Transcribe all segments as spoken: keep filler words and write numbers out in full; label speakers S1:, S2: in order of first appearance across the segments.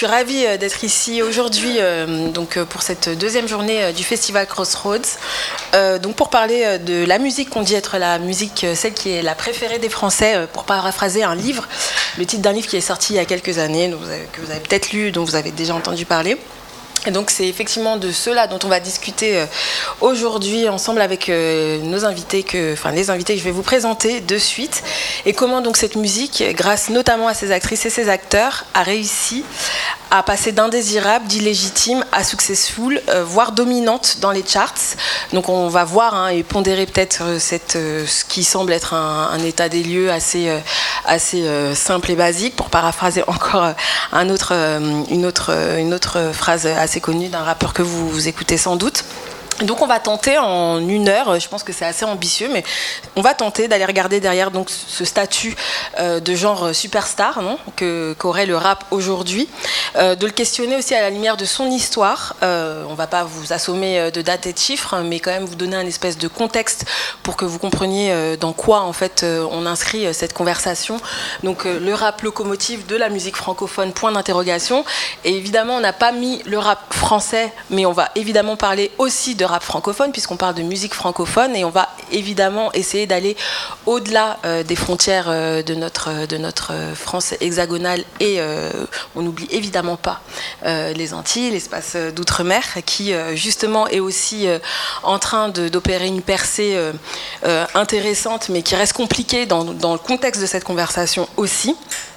S1: suis ravie d'être ici aujourd'hui euh, donc, pour cette deuxième journée du festival Crossroads. Euh, donc pour parler de la musique qu'on dit être la musique, celle qui est la préférée des Français, pour paraphraser un livre, le titre d'un livre qui est sorti il y a quelques années, dont vous avez, que vous avez peut-être lu, dont vous avez déjà entendu parler. Et donc c'est effectivement de cela dont on va discuter euh, aujourd'hui ensemble avec euh, nos invités, que, enfin les invités que je vais vous présenter de suite, et comment donc cette musique, grâce notamment à ses actrices et ses acteurs, a réussi à passer d'indésirable, d'illégitime à successful, euh, voire dominante dans les charts. Donc on va voir hein, et pondérer peut-être cette, euh, ce qui semble être un, un état des lieux assez, euh, assez euh, simple et basique, pour paraphraser encore un autre, euh, une, autre, une autre phrase assez connue d'un rappeur que vous, vous écoutez sans doute. Donc on va tenter en une heure, je pense que c'est assez ambitieux, mais on va tenter d'aller regarder derrière donc ce statut euh, de genre superstar non que, qu'aurait le rap aujourd'hui, euh, de le questionner aussi à la lumière de son histoire. Euh, on ne va pas vous assommer de dates et de chiffres, mais quand même vous donner un espèce de contexte pour que vous compreniez dans quoi en fait on inscrit cette conversation. Donc euh, le rap locomotive de la musique francophone, point d'interrogation. Et évidemment on n'a pas mis le rap français, mais on va évidemment parler aussi de rap francophone, puisqu'on parle de musique francophone, et on va évidemment essayer d'aller au-delà euh, des frontières euh, de notre, de notre euh, France hexagonale, et euh, on n'oublie évidemment pas euh, les Antilles, l'espace d'outre-mer, qui euh, justement est aussi euh, en train de, d'opérer une percée euh, euh, intéressante, mais qui reste compliquée dans, dans le contexte de cette conversation aussi.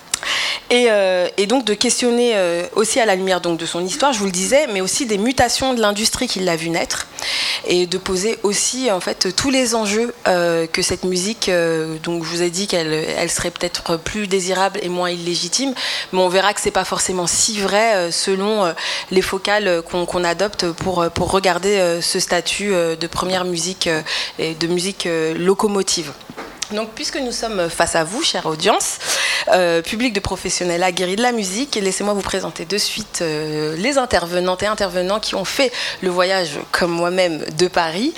S1: Et, euh, et donc de questionner euh, aussi à la lumière donc, de son histoire, je vous le disais, mais aussi des mutations de l'industrie qui l'a vu naître, et de poser aussi en fait tous les enjeux euh, que cette musique, euh, donc je vous ai dit qu'elle elle serait peut-être plus désirable et moins illégitime, mais on verra que c'est pas forcément si vrai euh, selon euh, les focales qu'on, qu'on adopte pour, pour regarder euh, ce statut euh, de première musique euh, et de musique euh, locomotive. Donc, puisque nous sommes face à vous, chère audience, euh, public de professionnels aguerris de la musique, laissez-moi vous présenter de suite euh, les intervenantes et intervenants qui ont fait le voyage, comme moi-même, de Paris,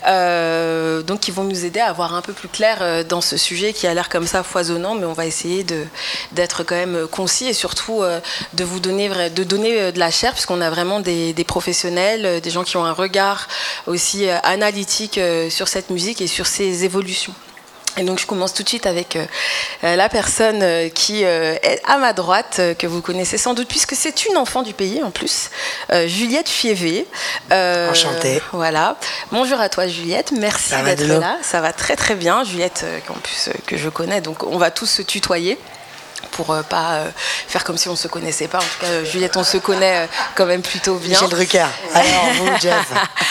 S1: euh, donc qui vont nous aider à voir un peu plus clair euh, dans ce sujet qui a l'air comme ça foisonnant, mais on va essayer de, d'être quand même concis et surtout euh, de vous donner, de donner de la chair, puisqu'on a vraiment des, des professionnels, des gens qui ont un regard aussi euh, analytique euh, sur cette musique et sur ses évolutions. Et donc je commence tout de suite avec euh, la personne euh, qui euh, est à ma droite, euh, que vous connaissez sans doute, puisque c'est une enfant du pays en plus, euh, Juliette Fievé.
S2: Euh, Enchantée.
S1: Voilà. Bonjour à toi Juliette, merci ça d'être là. Ça va très très bien. Juliette, euh, en plus euh, que je connais, donc on va tous se tutoyer, pour euh, pas euh, faire comme si on se connaissait pas. En tout cas, euh, Juliette, on se connaît euh, quand même plutôt bien.
S2: Michel Drucker. Alors, vous, Jazz.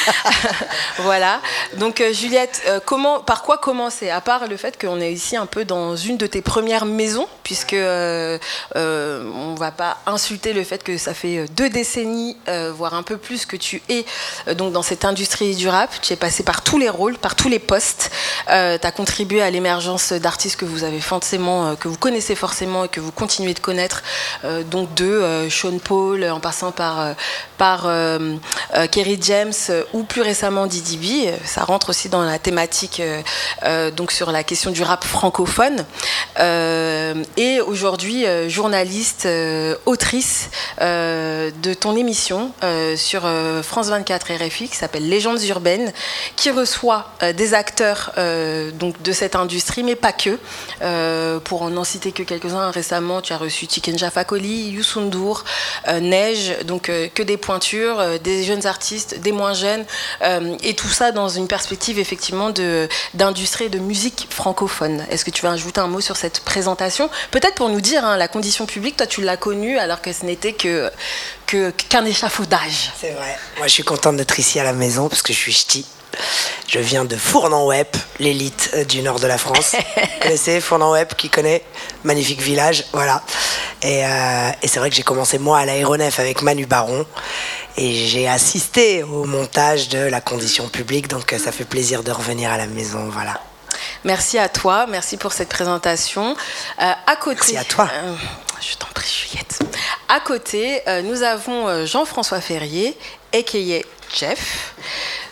S1: Voilà. Donc, euh, Juliette, euh, comment, par quoi commencer? À part le fait qu'on est ici un peu dans une de tes premières maisons, puisque euh, euh, on va pas insulter le fait que ça fait deux décennies, euh, voire un peu plus, que tu es euh, donc dans cette industrie du rap. Tu es passé par tous les rôles, par tous les postes. Euh, tu as contribué à l'émergence d'artistes que vous avez forcément, euh, que vous connaissez forcément, que vous continuez de connaître, euh, donc de euh, Sean Paul, en passant par, euh, par euh, euh, Kerry James, euh, ou plus récemment Didi B. Ça rentre aussi dans la thématique euh, euh, donc sur la question du rap francophone. Euh, et aujourd'hui, euh, journaliste, euh, autrice euh, de ton émission euh, sur euh, France vingt-quatre R F I, qui s'appelle Légendes urbaines, qui reçoit euh, des acteurs euh, donc de cette industrie, mais pas que. Euh, pour en citer que quelques-uns, récemment, tu as reçu Tiken Jah Fakoly, Youssou N'Dour, euh, Neige, donc euh, que des pointures, euh, des jeunes artistes, des moins jeunes, euh, et tout ça dans une perspective effectivement de, d'industrie et de musique francophone. Est-ce que tu vas ajouter un mot sur cette présentation? Peut-être pour nous dire, hein, la condition publique, toi tu l'as connue alors que ce n'était que, que, qu'un échafaudage.
S2: C'est vrai. Moi je suis contente d'être ici à la maison parce que je suis ch'ti. Je viens de Fournan-Wep, l'élite du nord de la France. Vous connaissez Fournan-Wep, qui connaît? Magnifique village, voilà. Et, euh, et c'est vrai que j'ai commencé moi à l'aéronef avec Manu Baron. Et j'ai assisté au montage de La Condition publique, donc ça fait plaisir de revenir à la maison, voilà.
S1: Merci à toi, merci pour cette présentation. Euh, à côté,
S2: merci à toi.
S1: Euh, je t'en prie, Juliette. À côté, euh, nous avons Jean-François Ferrier, a k a. Jeff.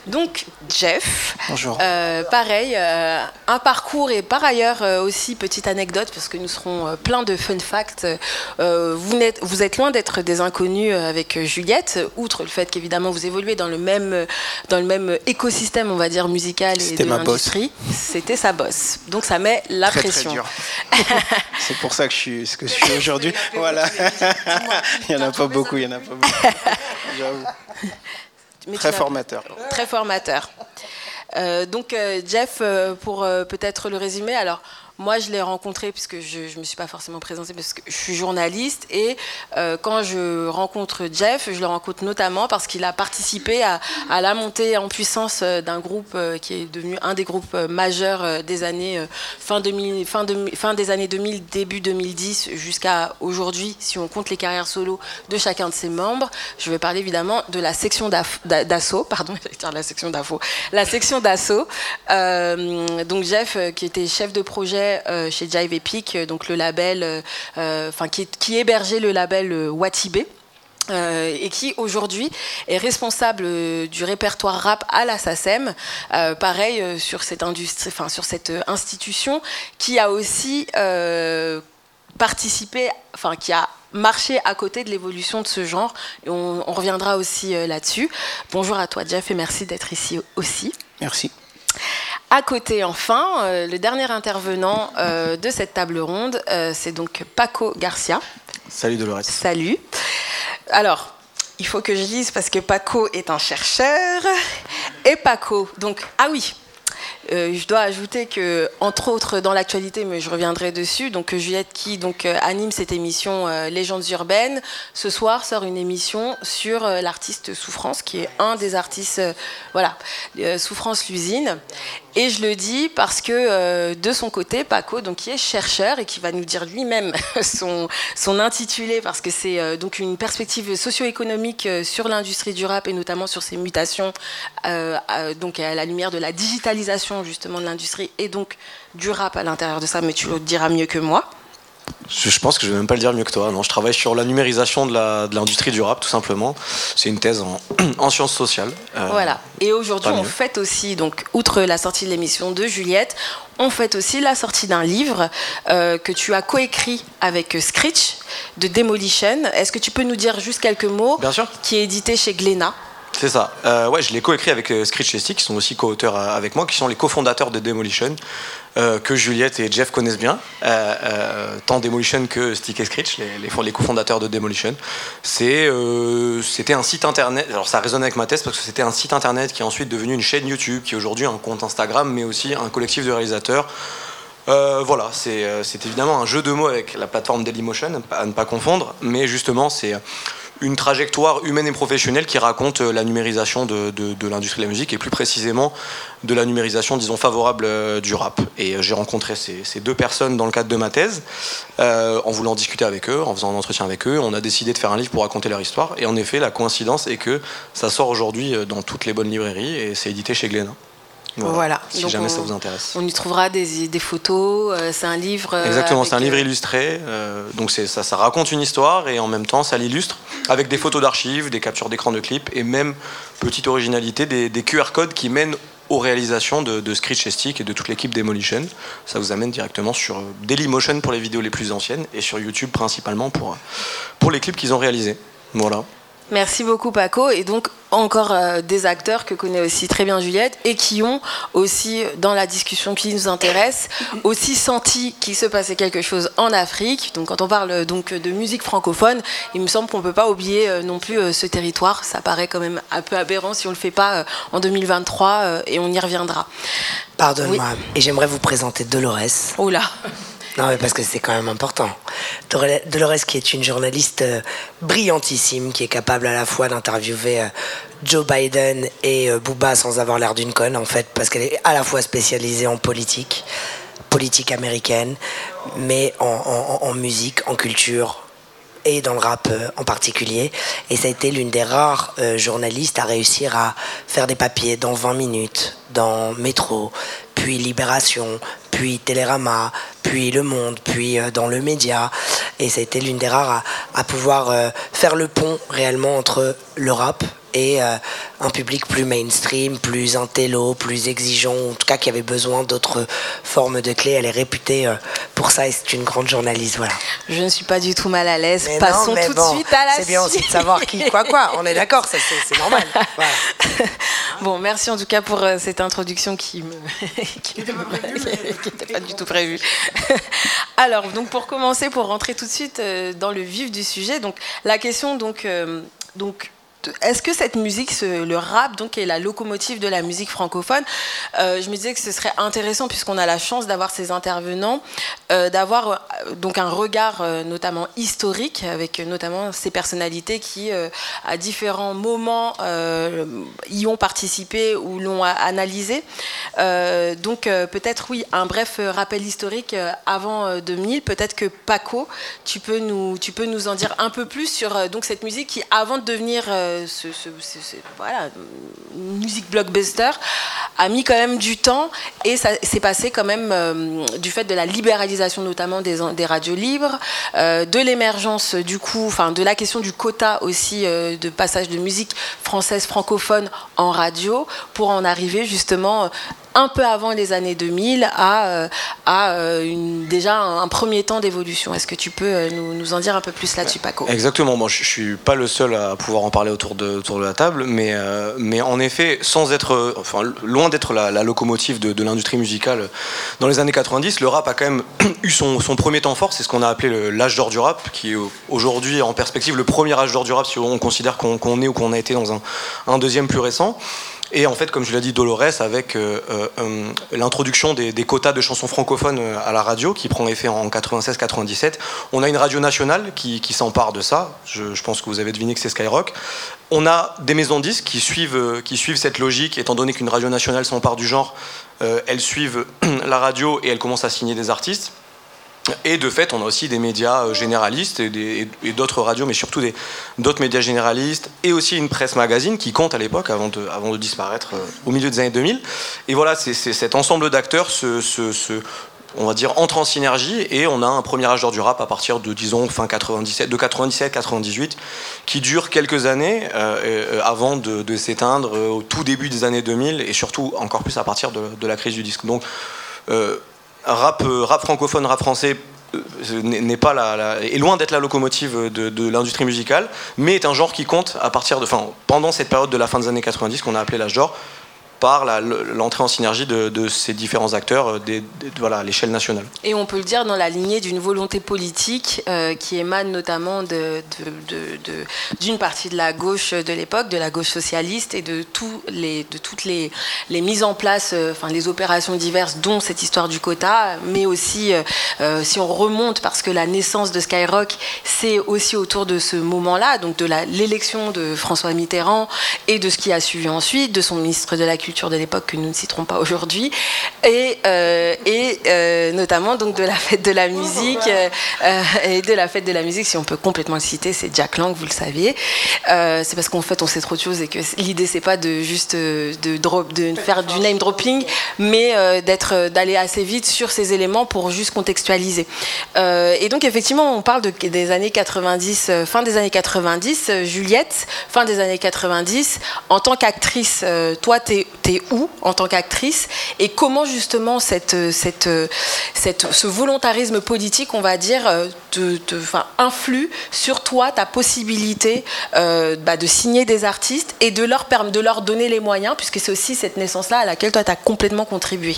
S1: Donc Jeff,
S3: bonjour.
S1: Euh, pareil, euh, un parcours et par ailleurs euh, aussi petite anecdote parce que nous serons euh, plein de fun facts. Euh, vous, n'êtes, vous êtes loin d'être des inconnus avec Juliette, outre le fait qu'évidemment vous évoluez dans le même, dans le même écosystème, on va dire, musical et
S3: C'était
S1: de
S3: ma
S1: l'industrie.
S3: boss.
S1: C'était sa boss. Donc ça met la
S3: très,
S1: pression.
S3: Très dur. C'est pour ça que je suis ce que je suis aujourd'hui. Voilà. Il n'y en a pas beaucoup, il y en a pas beaucoup. J'avoue. Très formateur.
S1: Très formateur. Euh, donc euh, Jeff, euh, pour euh, peut-être le résumer, alors moi je l'ai rencontré puisque je ne me suis pas forcément présentée parce que je suis journaliste et euh, quand je rencontre Jeff, je le rencontre notamment parce qu'il a participé à, à la montée en puissance d'un groupe euh, qui est devenu un des groupes majeurs euh, des années euh, fin, deux mille, fin, de, fin des années deux mille, début deux mille dix jusqu'à aujourd'hui si on compte les carrières solo de chacun de ses membres. Je vais parler évidemment de la section d'assaut, pardon, j'allais dire la section d'assaut, la section d'assaut. Euh, donc Jeff euh, qui était chef de projet Euh, chez Jive Epic, donc le label, euh, enfin qui, qui hébergeait le label euh, Watibé. Euh, et qui aujourd'hui est responsable euh, du répertoire rap à la SACEM, euh, pareil euh, sur cette industrie, enfin sur cette euh, institution qui a aussi euh, participé, enfin qui a marché à côté de l'évolution de ce genre. Et on, on reviendra aussi euh, là-dessus. Bonjour à toi Jeff et merci d'être ici aussi.
S3: Merci.
S1: À côté, enfin, euh, le dernier intervenant euh, de cette table ronde, euh, c'est donc Paco Garcia.
S3: Salut Dolores.
S1: Salut. Alors, il faut que je dise parce que Paco est un chercheur. Et Paco, donc, ah oui, euh, je dois ajouter que, entre autres, dans l'actualité, mais je reviendrai dessus, donc Juliette qui donc, euh, anime cette émission euh, Légendes urbaines, ce soir sort une émission sur euh, l'artiste Souffrance, qui est un des artistes, euh, voilà, euh, Souffrance l'usine. Et je le dis parce que euh, de son côté, Paco, donc, qui est chercheur et qui va nous dire lui-même son, son intitulé, parce que c'est euh, donc une perspective socio-économique euh, sur l'industrie du rap et notamment sur ses mutations, euh, euh, donc à la lumière de la digitalisation justement de l'industrie et donc du rap à l'intérieur de ça, mais tu le diras mieux que moi.
S4: Je, je pense que je ne vais même pas le dire mieux que toi. Non, je travaille sur la numérisation de, la, de l'industrie du rap, tout simplement. C'est une thèse en, en sciences sociales. Euh,
S1: voilà. Et aujourd'hui, on fête aussi, donc, outre la sortie de l'émission de Juliette, on fête aussi la sortie d'un livre euh, que tu as coécrit avec Screech de Demolition. Est-ce que tu peux nous dire juste quelques mots?
S4: Bien sûr.
S1: Qui est édité chez Glénat.
S4: C'est ça. Euh, ouais, je l'ai coécrit avec euh, Screech et Stick, qui sont aussi co-auteurs euh, avec moi, qui sont les cofondateurs de Demolition, euh, que Juliette et Jeff connaissent bien, euh, euh, tant Demolition que Stick et Screech, les, les, les cofondateurs de Demolition. C'est, euh, c'était un site internet, alors ça résonne avec ma thèse parce que c'était un site internet qui est ensuite devenu une chaîne YouTube, qui est aujourd'hui un compte Instagram, mais aussi un collectif de réalisateurs. Euh, voilà, c'est, euh, c'est évidemment un jeu de mots avec la plateforme Dailymotion, à ne pas confondre, mais justement c'est une trajectoire humaine et professionnelle qui raconte la numérisation de, de, de l'industrie de la musique et plus précisément de la numérisation, disons, favorable euh, du rap. Et euh, j'ai rencontré ces, ces deux personnes dans le cadre de ma thèse, euh, en voulant discuter avec eux, en faisant un entretien avec eux. On a décidé de faire un livre pour raconter leur histoire. Et en effet, la coïncidence est que ça sort aujourd'hui dans toutes les bonnes librairies et c'est édité chez Glénat. Voilà,
S1: voilà.
S4: Si
S1: donc
S4: jamais
S1: on,
S4: ça vous intéresse.
S1: On y trouvera des, des photos, euh, c'est un livre... Euh,
S4: Exactement,
S1: avec,
S4: c'est un livre
S1: euh...
S4: illustré, euh, donc c'est, ça, ça raconte une histoire et en même temps ça l'illustre avec des photos d'archives, des captures d'écran de clips et même, petite originalité, des, des Q R codes qui mènent aux réalisations de, de Screech et Stick et de toute l'équipe Demolition. Ça vous amène directement sur Dailymotion pour les vidéos les plus anciennes et sur YouTube principalement pour, pour les clips qu'ils ont réalisés. Voilà.
S1: Merci beaucoup Paco, et donc encore euh, des acteurs que connaît aussi très bien Juliette et qui ont aussi, dans la discussion qui nous intéresse, aussi senti qu'il se passait quelque chose en Afrique. Donc quand on parle donc de musique francophone, il me semble qu'on ne peut pas oublier euh, non plus euh, ce territoire. Ça paraît quand même un peu aberrant si on ne le fait pas euh, en deux mille vingt-trois euh, et on y reviendra.
S2: Pardonne-moi,
S1: oui.
S2: Et j'aimerais vous présenter Dolores.
S1: Oh là.
S2: Non, mais parce que c'est quand même important. Dolores, qui est une journaliste euh, brillantissime, qui est capable à la fois d'interviewer euh, Joe Biden et euh, Booba sans avoir l'air d'une conne, en fait, parce qu'elle est à la fois spécialisée en politique, politique américaine, mais en, en, en musique, en culture, et dans le rap euh, en particulier. Et ça a été l'une des rares euh, journalistes à réussir à faire des papiers dans vingt minutes, dans Métro, puis Libération, puis Télérama, puis Le Monde, puis euh, dans Le Média. Et ça a été l'une des rares à, à pouvoir euh, faire le pont réellement entre le rap et euh, un public plus mainstream, plus intello, plus exigeant, en tout cas qui avait besoin d'autres formes de clés. Elle est réputée euh, pour ça et c'est une grande journaliste, voilà.
S1: Je ne suis pas du tout mal à l'aise.
S2: Mais
S1: Passons
S2: non, mais
S1: tout
S2: bon,
S1: de suite à la suite.
S2: C'est bien aussi de savoir qui, quoi, quoi. On est d'accord, ça, c'est, c'est normal. Voilà.
S1: Bon, merci en tout cas pour euh, cette introduction qui me qui n'était pas du tout prévue. Alors, donc pour commencer, pour rentrer tout de suite euh, dans le vif du sujet, donc la question, donc, euh, donc est-ce que cette musique, ce, le rap, donc, est la locomotive de la musique francophone? euh, Je me disais que ce serait intéressant, puisqu'on a la chance d'avoir ces intervenants, euh, d'avoir euh, donc un regard euh, notamment historique, avec euh, notamment ces personnalités qui, euh, à différents moments, euh, y ont participé ou l'ont a- analysé. Euh, donc euh, peut-être, oui, un bref rappel historique euh, avant euh, deux mille. Peut-être que Paco, tu peux nous, tu peux nous en dire un peu plus sur euh, donc, cette musique qui, avant de devenir... Euh, Ce, ce, ce, ce, voilà, musique blockbuster, a mis quand même du temps et ça s'est passé quand même euh, du fait de la libéralisation notamment des, des radios libres, euh, de l'émergence du coup, enfin de la question du quota aussi euh, de passage de musique française francophone en radio pour en arriver justement euh, un peu avant les années deux mille à, euh, à euh, une, déjà un, un premier temps d'évolution. Est-ce que tu peux euh, nous, nous en dire un peu plus là-dessus, Paco?
S4: Exactement, moi je ne suis pas le seul à pouvoir en parler autour de, autour de la table, mais, euh, mais en effet, sans être, enfin, loin d'être la, la locomotive de, de l'industrie musicale, dans les années quatre-vingt-dix, le rap a quand même eu son, son premier temps fort, c'est ce qu'on a appelé le, l'âge d'or du rap, qui est aujourd'hui en perspective le premier âge d'or du rap si on considère qu'on, qu'on est ou qu'on a été dans un, un deuxième plus récent. Et en fait, comme je l'ai dit, Dolores, avec euh, euh, l'introduction des, des quotas de chansons francophones à la radio, qui prend effet en quatre-vingt-seize quatre-vingt-dix-sept, on a une radio nationale qui, qui s'empare de ça. Je, je pense que vous avez deviné que c'est Skyrock. On a des maisons de disques qui suivent, qui suivent cette logique, étant donné qu'une radio nationale s'empare du genre, euh, elles suivent la radio et elles commencent à signer des artistes. Et de fait, on a aussi des médias généralistes et, des, et d'autres radios, mais surtout des, d'autres médias généralistes, et aussi une presse magazine qui compte à l'époque, avant de, avant de disparaître euh, au milieu des années deux mille. Et voilà, c'est, c'est cet ensemble d'acteurs se, se, se, on va dire, entre en synergie, et on a un premier âge d'or du rap à partir de, disons, fin quatre-vingt-dix-sept, de quatre-vingt-dix-sept quatre-vingt-dix-huit, qui dure quelques années euh, avant de, de s'éteindre euh, au tout début des années deux mille, et surtout encore plus à partir de, de la crise du disque. Donc, euh, Rap, rap francophone, rap français n'est pas la, la, est loin d'être la locomotive de, de l'industrie musicale, mais est un genre qui compte à partir de, enfin, pendant cette période de la fin des années quatre-vingt-dix qu'on a appelé l'âge d'or, par la, l'entrée en synergie de, de ces différents acteurs des, des, voilà, à l'échelle nationale.
S1: Et on peut le dire dans la lignée d'une volonté politique euh, qui émane notamment de, de, de, de, d'une partie de la gauche de l'époque, de la gauche socialiste, et de, tous les, de toutes les, les mises en place, euh, enfin, les opérations diverses, dont cette histoire du quota, mais aussi, euh, si on remonte, parce que la naissance de Skyrock, c'est aussi autour de ce moment-là, donc de la, l'élection de François Mitterrand et de ce qui a suivi ensuite, de son ministre de la Culture de l'époque que nous ne citerons pas aujourd'hui, et, euh, et euh, notamment donc de la fête de la musique, euh, et de la fête de la musique, si on peut complètement le citer, c'est Jack Lang, vous le saviez. Euh, c'est parce qu'en fait on sait trop de choses et que l'idée c'est pas de juste de, drop, de faire du name dropping, mais euh, d'être, d'aller assez vite sur ces éléments pour juste contextualiser. Euh, et donc effectivement on parle de, des années quatre-vingt-dix, fin des années quatre-vingt-dix, Juliette, fin des années quatre-vingt-dix, en tant qu'actrice, euh, toi t'es T'es où en tant qu'actrice et comment justement cette, cette, cette, ce volontarisme politique, on va dire, te, te, enfin, influe sur toi, ta possibilité euh, bah, de signer des artistes et de leur, de leur donner les moyens, puisque c'est aussi cette naissance-là à laquelle toi, tu as complètement contribué.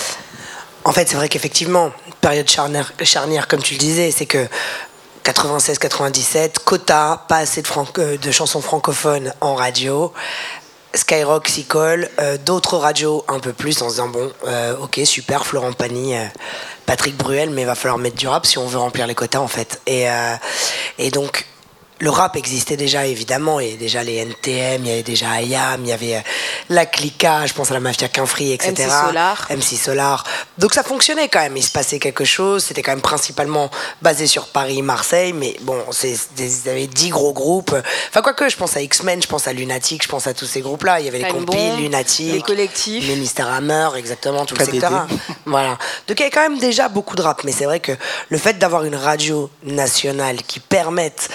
S2: En fait, c'est vrai qu'effectivement, période charnière, charnière comme tu le disais, c'est que quatre-vingt-seize quatre-vingt-dix-sept, quota, pas assez de, franco- de chansons francophones en radio. Skyrock s'y colle, euh, d'autres radios un peu plus en se disant bon, euh, ok, super, Florent Pagny, euh, Patrick Bruel, mais il va falloir mettre du rap si on veut remplir les quotas en fait. Et, euh, et donc, le rap existait déjà évidemment, il y avait déjà les N T M, il y avait déjà I A M, il y avait euh, la Clica, je pense à la Mafia Quinfri, et cetera.
S1: M C Solar.
S2: M C Solar. Donc ça fonctionnait quand même, il se passait quelque chose, c'était quand même principalement basé sur Paris, Marseille, mais bon, c'est, ils avaient dix gros groupes. Enfin quoique, je pense à X-Men, je pense à Lunatic, je pense à tous ces groupes-là. Il y avait les compiles, Lunatic,
S1: les collectifs,
S2: Ministère Hammer, exactement, tout le secteur. Voilà. Donc il y avait quand même déjà beaucoup de rap, mais c'est vrai que le fait d'avoir une radio nationale qui permette euh,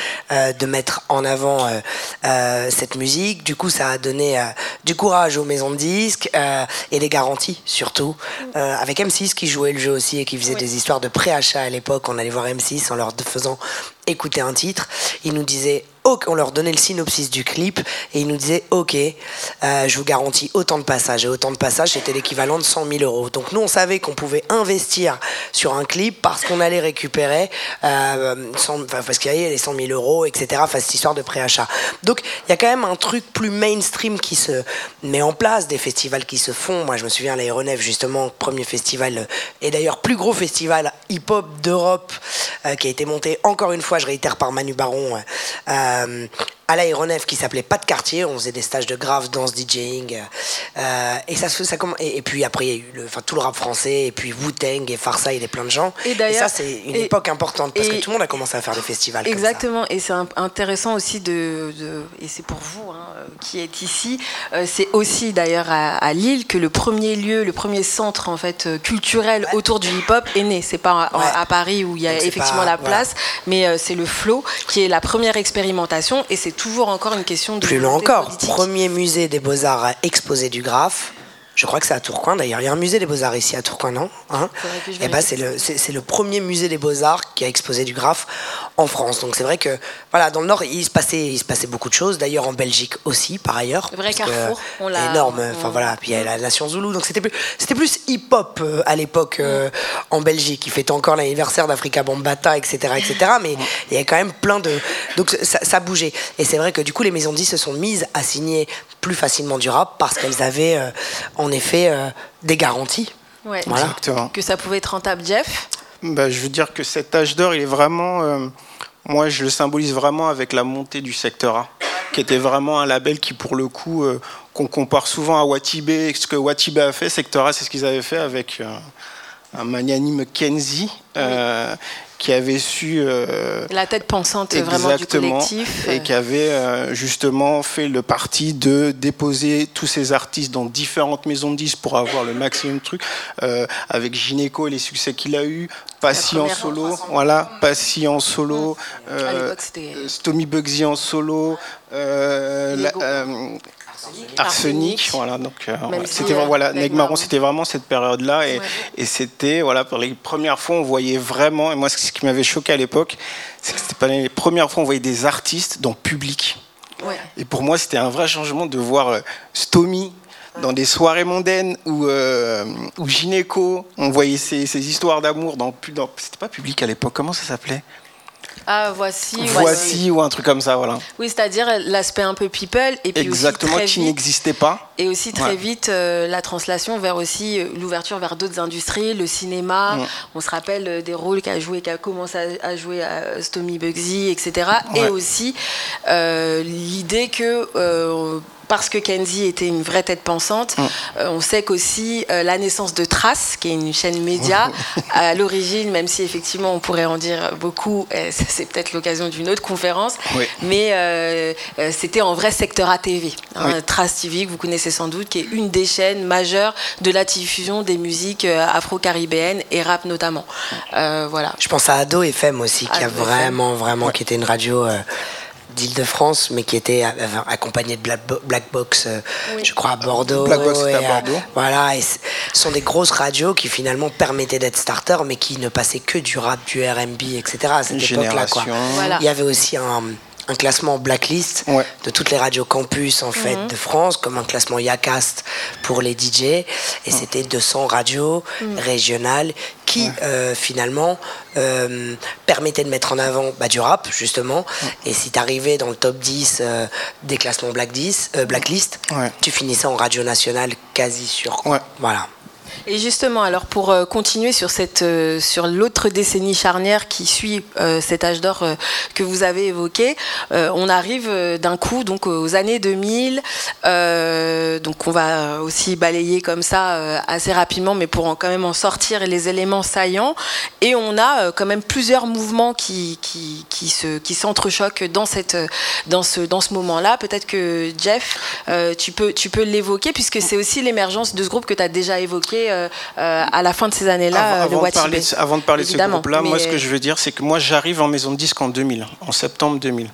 S2: euh, de mettre en avant euh, euh, cette musique. Du coup, ça a donné euh, du courage aux maisons de disques euh, et des garanties surtout. Euh, avec M six qui jouait le jeu aussi et qui faisait oui. des histoires de préachat à l'époque. On allait voir M six en leur faisant écouter un titre. Ils nous disaient ok, on leur donnait le synopsis du clip et ils nous disaient ok, euh, je vous garantis autant de passages. Et autant de passages, c'était l'équivalent de cent mille euros. Donc nous, on savait qu'on pouvait investir sur un clip parce qu'on allait récupérer, euh, cent, parce qu'il y avait les cent mille euros, et cetera. Enfin, cette histoire de préachat. Donc il y a quand même un truc plus mainstream qui se met en place, des festivals qui se font. Moi, je me souviens, l'Aéronef, justement, premier festival, et d'ailleurs plus gros festival hip-hop d'Europe, euh, qui a été monté, encore une fois, je réitère, par Manu Baron, euh, Euh, à l'Aéronef, qui s'appelait Pas de quartier. On faisait des stages de grave, danse, DJing. Euh, et, ça, ça, et, et puis après, il y a eu le, enfin, tout le rap français, et puis Wu-Tang, et Farsa, et plein de gens. Et, et ça, c'est une et, époque importante, parce que tout le monde a commencé à faire des festivals.
S1: Exactement, et c'est intéressant aussi de, de et c'est pour vous hein, qui êtes ici, euh, c'est aussi d'ailleurs à, à Lille que le premier lieu, le premier centre en fait culturel ouais. autour du hip-hop est né. C'est pas ouais. à, à Paris où il y a Donc effectivement pas, la place, voilà. mais euh, c'est le Flow qui est la première expérimentation, et c'est toujours encore une question de...
S2: Plus loin encore, politique. Premier musée des Beaux-Arts à exposer du graphe. Je crois que c'est à Tourcoing d'ailleurs. Il y a un musée des Beaux-Arts ici à Tourcoing, non hein Et ben, c'est le, c'est, c'est le premier musée des Beaux-Arts qui a exposé du graphe en France. Donc c'est vrai que voilà, dans le Nord, il se passait, il se passait beaucoup de choses. D'ailleurs en Belgique aussi, par ailleurs.
S1: Le vrai Carrefour, on l'a...
S2: Énorme. Enfin on... voilà, puis il y a la nation Zoulou. Donc c'était plus, c'était plus hip-hop euh, à l'époque euh, mm. en Belgique. Il fêtait encore l'anniversaire d'Africa Bambaataa, et cetera, et cetera. Mais il y a quand même plein de... Donc ça, ça bougeait. Et c'est vrai que du coup, les maisons de disques se sont mises à signer plus facilement du rap parce qu'elles avaient euh, en effet euh, des garanties.
S1: Ouais. Voilà. Exactement. Que ça pouvait être rentable, Jeff.
S3: Bah, je veux dire que cet âge d'or, il est vraiment... Euh, moi, je le symbolise vraiment avec la montée du secteur A, qui était vraiment un label qui, pour le coup, euh, qu'on compare souvent à Watibé. Ce que Watibé a fait, secteur A, c'est ce qu'ils avaient fait avec euh, un magnanime Kenzie, euh, qui avait su... Euh,
S1: la tête pensante vraiment du collectif.
S3: Et qui avait euh, justement fait le parti de déposer tous ces artistes dans différentes maisons de disques pour avoir le maximum de trucs. Euh, avec Gynéco et les succès qu'il a eu, Passy en solo, voilà, Passy en solo, mmh. euh, Stomy Bugsy en solo, euh, la, euh, Arsenic, Arsenic, voilà, donc euh, voilà.
S1: Si
S3: c'était
S1: euh,
S3: voilà, Neg Marron, c'était vraiment cette période-là, et, ouais. et c'était voilà, pour les premières fois on voyait vraiment, et moi ce qui m'avait choqué à l'époque, c'est que c'était pas les premières fois on voyait des artistes dans le public, ouais. et pour moi c'était un vrai changement de voir euh, Stomy dans des soirées mondaines où, euh, où Gynéco, on voyait ces, ces histoires d'amour dans, dans c'était pas public à l'époque, comment ça s'appelait?
S1: Ah, voici.
S3: Voici, ou un truc comme ça, voilà.
S1: Oui, c'est-à-dire l'aspect un peu people. Et puis
S3: exactement,
S1: aussi
S3: qui n'existait pas.
S1: Et aussi très ouais. vite, euh, la translation vers aussi euh, l'ouverture vers d'autres industries, le cinéma. Ouais. On se rappelle euh, des rôles qu'a joué, qu'a commencé à, à jouer à Stomy Bugsy, et cetera. Ouais. Et aussi euh, l'idée que... Euh, parce que Kenzie était une vraie tête pensante, mmh. euh, on sait qu'aussi euh, la naissance de Trace, qui est une chaîne média, à l'origine, même si effectivement on pourrait en dire beaucoup, euh, c'est peut-être l'occasion d'une autre conférence, oui. mais euh, euh, c'était en vrai secteur A T V. Hein, oui. Trace T V, que vous connaissez sans doute, qui est une des chaînes majeures de la diffusion des musiques euh, afro-caribéennes et rap notamment. Euh, voilà.
S2: Je pense à Ado F M aussi, qui Ado a vraiment, vraiment, ouais. qui était une radio... Euh, d'Île-de-France, mais qui était accompagné de Black Box, euh, oui. je crois, à Bordeaux.
S3: Black Box, c'était à Bordeaux.
S2: Euh, voilà, et ce sont des grosses radios qui finalement permettaient d'être starter, mais qui ne passaient que du rap, du R and B, et cetera à cette époque-là, quoi. Voilà. Il y avait aussi un... un classement blacklist ouais. de toutes les radios campus en fait, mm-hmm. de France, comme un classement Yacast pour les D J, et mm. c'était deux cents radios mm. régionales qui ouais. euh, finalement euh, permettaient de mettre en avant bah, du rap justement, mm. et si tu arrivais dans le top dix euh, des classements Black dix, euh, blacklist, ouais. tu finissais en radio nationale quasi sûr. Ouais. Voilà.
S1: Et justement, alors pour euh, continuer sur, cette, euh, sur l'autre décennie charnière qui suit euh, cet âge d'or euh, que vous avez évoqué, euh, on arrive euh, d'un coup donc, aux années deux mille, euh, donc on va aussi balayer comme ça euh, assez rapidement, mais pour en, quand même en sortir les éléments saillants, et on a euh, quand même plusieurs mouvements qui, qui, qui, se, qui s'entrechoquent dans, cette, dans, ce, dans ce moment-là. Peut-être que Jeff, euh, tu peux, tu peux l'évoquer, puisque c'est aussi l'émergence de ce groupe que tu as déjà évoqué Euh, euh, à la fin de ces années-là,
S3: avant,
S1: le
S3: avant, de parler de, avant de parler
S1: Évidemment,
S3: de ce groupe-là,
S1: mais...
S3: moi ce que je veux dire, c'est que moi j'arrive en maison de disque en deux mille, en septembre deux mille.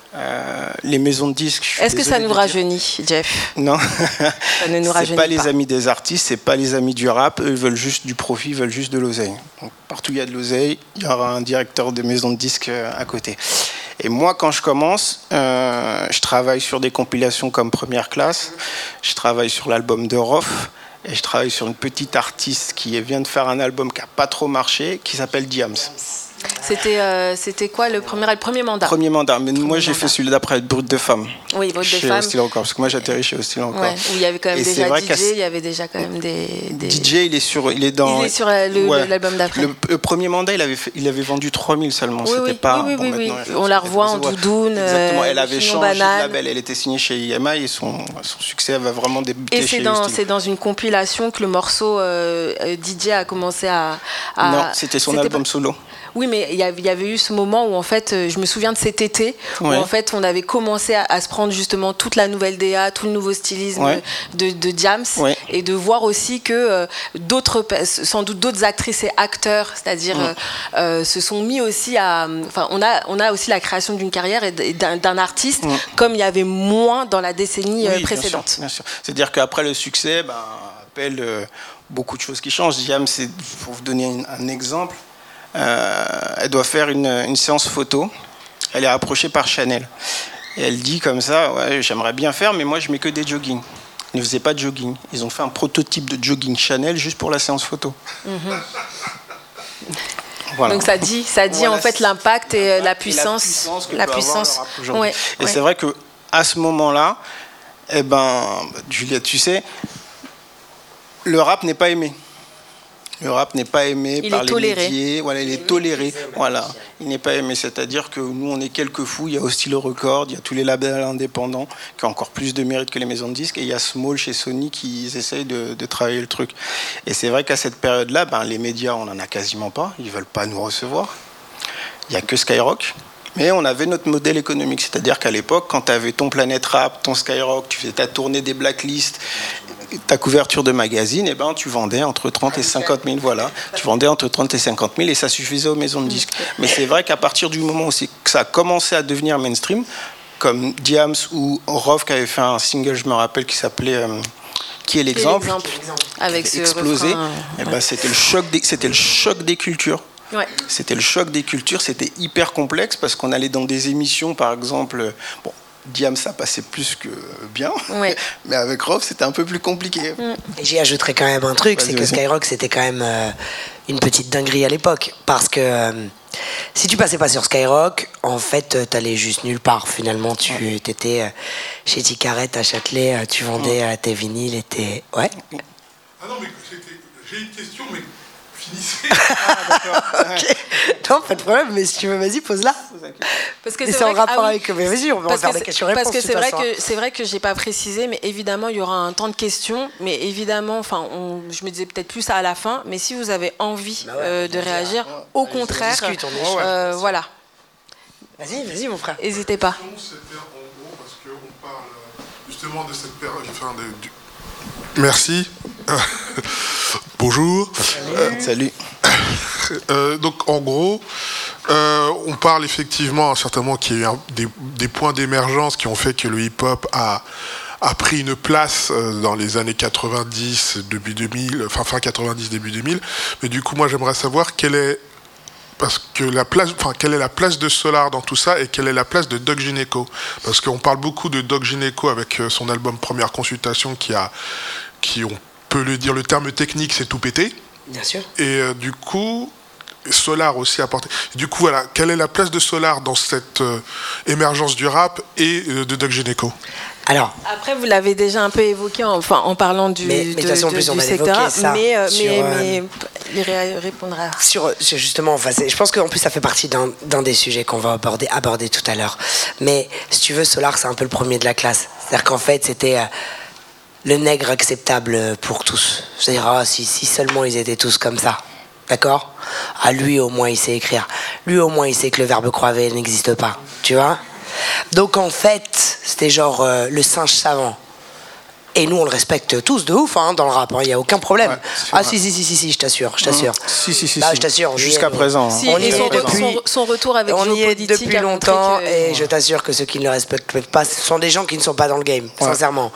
S3: Euh, les maisons de disques.
S1: Est-ce que ça nous rajeunit, Jeff?
S3: Non.
S1: Ça ne nous rajeunit
S3: pas. C'est pas
S1: pas
S3: les amis des artistes, c'est pas les amis du rap. Eux, ils veulent juste du profit, ils veulent juste de l'oseille. Donc, partout où il y a de l'oseille, il y aura un directeur de maison de disques à côté. Et moi, quand je commence, euh, je travaille sur des compilations comme Première Classe. Je travaille sur l'album de Rof. Et je travaille sur une petite artiste qui vient de faire un album qui n'a pas trop marché, qui s'appelle Diams.
S1: C'était, euh, c'était quoi le premier, le premier mandat
S3: Premier mandat, mais
S1: premier
S3: moi j'ai
S1: mandat.
S3: fait celui d'après Brut de Femme.
S1: Oui, Brut de
S3: chez
S1: Femme.
S3: Hostile Encore, parce que moi j'atterris chez Hostile Encore.
S1: Ouais, où il y avait quand même
S3: Et
S1: déjà
S3: vrai
S1: D J, il y avait déjà quand même des. des...
S3: D J, il est sur, il est dans.
S1: Il est sur le,
S3: ouais.
S1: l'album d'après.
S3: Le, le premier mandat, il avait, fait, il avait vendu trois mille seulement.
S1: Oui,
S3: C'était
S1: oui,
S3: pas.
S1: oui, oui,
S3: bon,
S1: oui,
S3: oui.
S1: On la revoit en doudoune.
S3: Exactement. Elle avait
S1: Chignon
S3: changé
S1: banane.
S3: de label. Elle était signée chez I M I et son, son succès va vraiment débuter
S1: Et
S3: chez
S1: c'est dans,
S3: Hostile.
S1: c'est dans une compilation que le morceau euh, D J a commencé à. à
S3: non, c'était son
S1: c'était
S3: album
S1: pas...
S3: solo.
S1: Oui, mais il y avait, il y avait eu ce moment où en fait, je me souviens de cet été où
S3: ouais.
S1: en fait on avait commencé à, à se prendre justement toute la nouvelle D A, tout le nouveau stylisme
S3: ouais.
S1: de, de Diams, ouais. et de voir aussi que euh, d'autres, sans doute d'autres actrices et acteurs, c'est-à-dire ouais. euh, se sont mis aussi à, enfin on a, on a aussi la création d'une carrière et d'un, d'un artiste ouais. comme il y avait moins dans la décennie oui, précédente.
S3: Bien sûr, bien sûr. C'est-à-dire qu'après le succès, ben, appelle euh, beaucoup de choses qui changent. Diams, c'est, pour vous donner un, un exemple. Euh, elle doit faire une, une séance photo. Elle est approchée par Chanel. Et elle dit comme ça, ouais, j'aimerais bien faire, mais moi je mets que des jogging. Ils ne faisaient pas de jogging. Ils ont fait un prototype de jogging Chanel juste pour la séance photo. Mm-hmm.
S1: Voilà. Donc ça dit, ça dit voilà, en fait l'impact et l'impact la puissance,
S3: et la puissance. Que
S1: la
S3: peut
S1: puissance.
S3: Avoir le rap aujourd'hui.
S1: Ouais,
S3: et
S1: ouais.
S3: c'est vrai que à ce moment-là, eh ben, Juliette, tu sais, le rap n'est pas aimé. Le rap n'est pas aimé
S1: il
S3: par
S1: est
S3: les
S1: toléré.
S3: médias, voilà, il est toléré, voilà, il n'est pas aimé, c'est-à-dire que nous on est quelques fous, il y a Hostile Records, il y a tous les labels indépendants qui ont encore plus de mérite que les maisons de disques, et il y a Small chez Sony qui essayent de, de travailler le truc. Et c'est vrai qu'à cette période-là, ben, les médias on n'en a quasiment pas, ils ne veulent pas nous recevoir, il n'y a que Skyrock. Mais on avait notre modèle économique, c'est-à-dire qu'à l'époque, quand tu avais ton Planète Rap, ton Skyrock, tu faisais ta tournée des blacklists, ta couverture de magazine, et ben, tu vendais entre trente et cinquante mille, voilà. Tu vendais entre trente et cinquante mille et ça suffisait aux maisons de disques. Mais c'est vrai qu'à partir du moment où c'est, que ça a commencé à devenir mainstream, comme Diams ou Rof qui avait fait un single, je me rappelle, qui s'appelait euh, Qui est l'exemple,
S1: Qui est l'exemple avec ce
S3: explosé,
S1: refrain,
S3: et ben, c'était le choc des, c'était le choc des cultures.
S1: Ouais.
S3: C'était le choc des cultures, c'était hyper complexe parce qu'on allait dans des émissions, par exemple, bon, Diams, ça passait plus que bien,
S1: ouais.
S3: mais avec Rof, c'était un peu plus compliqué.
S2: Mm. Et j'y ajouterais quand même un truc, vas-y, c'est que vas-y. Skyrock, c'était quand même euh, une petite dinguerie à l'époque, parce que euh, si tu passais pas sur Skyrock, en fait, euh, t'allais juste nulle part. Finalement, tu ouais. étais euh, chez Ticaret à Châtelet, euh, tu vendais ouais. tes vinyles et tes... Ouais.
S5: Ah non, mais j'ai une question, mais...
S3: Ah, d'accord.
S2: Okay. Non, pas de problème, mais si tu veux, vas-y, pose-la.
S1: Parce que
S2: c'est,
S1: c'est
S2: en
S1: vrai
S2: rapport
S1: que, ah oui.
S2: avec. Mais vas-y, on va
S1: parce
S2: en faire
S1: que
S2: des questions-réponses.
S1: Parce que c'est vrai,
S2: façon.
S1: que c'est vrai que j'ai pas précisé, mais évidemment, il y aura un temps de questions. Mais évidemment, enfin, on, je me disais peut-être plus ça à la fin. Mais si vous avez envie bah ouais, euh, de réagir, ouais. au ouais, contraire, discute, on euh, voilà.
S2: Vas-y, vas-y, mon frère.
S1: N'hésitez pas.
S5: C'était en gros parce qu'on parle justement de cette période. Enfin, de, du... Merci. Bonjour.
S3: Salut. Euh, Salut.
S5: Euh, donc en gros, euh, on parle effectivement certainement qu'il y a eu un, des, des points d'émergence qui ont fait que le hip-hop a, a pris une place euh, dans les années quatre-vingt-dix, début deux mille, enfin fin quatre-vingt-dix, début deux mille. Mais du coup, moi, j'aimerais savoir quelle est, parce que la place, enfin quelle est la place de Solar dans tout ça et quelle est la place de Doc Gynéco, parce qu'on parle beaucoup de Doc Gynéco avec son album Première Consultation qui a, qui on peut le dire, le terme technique, c'est tout pété.
S2: Bien sûr.
S5: Et euh, du coup, Solar aussi apporté. Du coup, voilà, quelle est la place de Solar dans cette euh, émergence du rap et euh, de Doc Gynéco?
S2: Alors.
S1: Après, vous l'avez déjà un peu évoqué en, enfin, en parlant du,
S2: mais, mais
S1: de,
S2: de, façon,
S1: de,
S2: plus,
S1: du secteur, mais, euh, sur, mais, euh, mais il répondra.
S2: Sur, justement, enfin, je pense qu'en plus, ça fait partie d'un, d'un des sujets qu'on va aborder, aborder tout à l'heure. Mais si tu veux, Solar, c'est un peu le premier de la classe. C'est-à-dire qu'en fait, c'était. Euh, le nègre acceptable pour tous. C'est-à-dire, ah, si, si seulement ils étaient tous comme ça. D'accord ? Ah, lui, au moins, il sait écrire. Lui, au moins, il sait que le verbe croiver n'existe pas. Tu vois ? Donc, en fait, c'était genre euh, le singe savant. Et nous, on le respecte tous de ouf hein, dans le rap, il hein, n'y a aucun problème. Ouais, ah si, si, si, si, si, je t'assure, je t'assure. Mmh.
S3: Si, si, si.
S2: Là,
S3: si.
S2: je t'assure.
S3: Jusqu'à présent.
S1: Si,
S2: on
S1: et
S2: y
S1: son,
S2: est depuis,
S1: son, son retour avec
S2: on y est depuis longtemps,
S1: que...
S2: et je t'assure que ceux qui ne le respectent pas, ce sont des gens qui ne sont pas dans le game, ouais. sincèrement.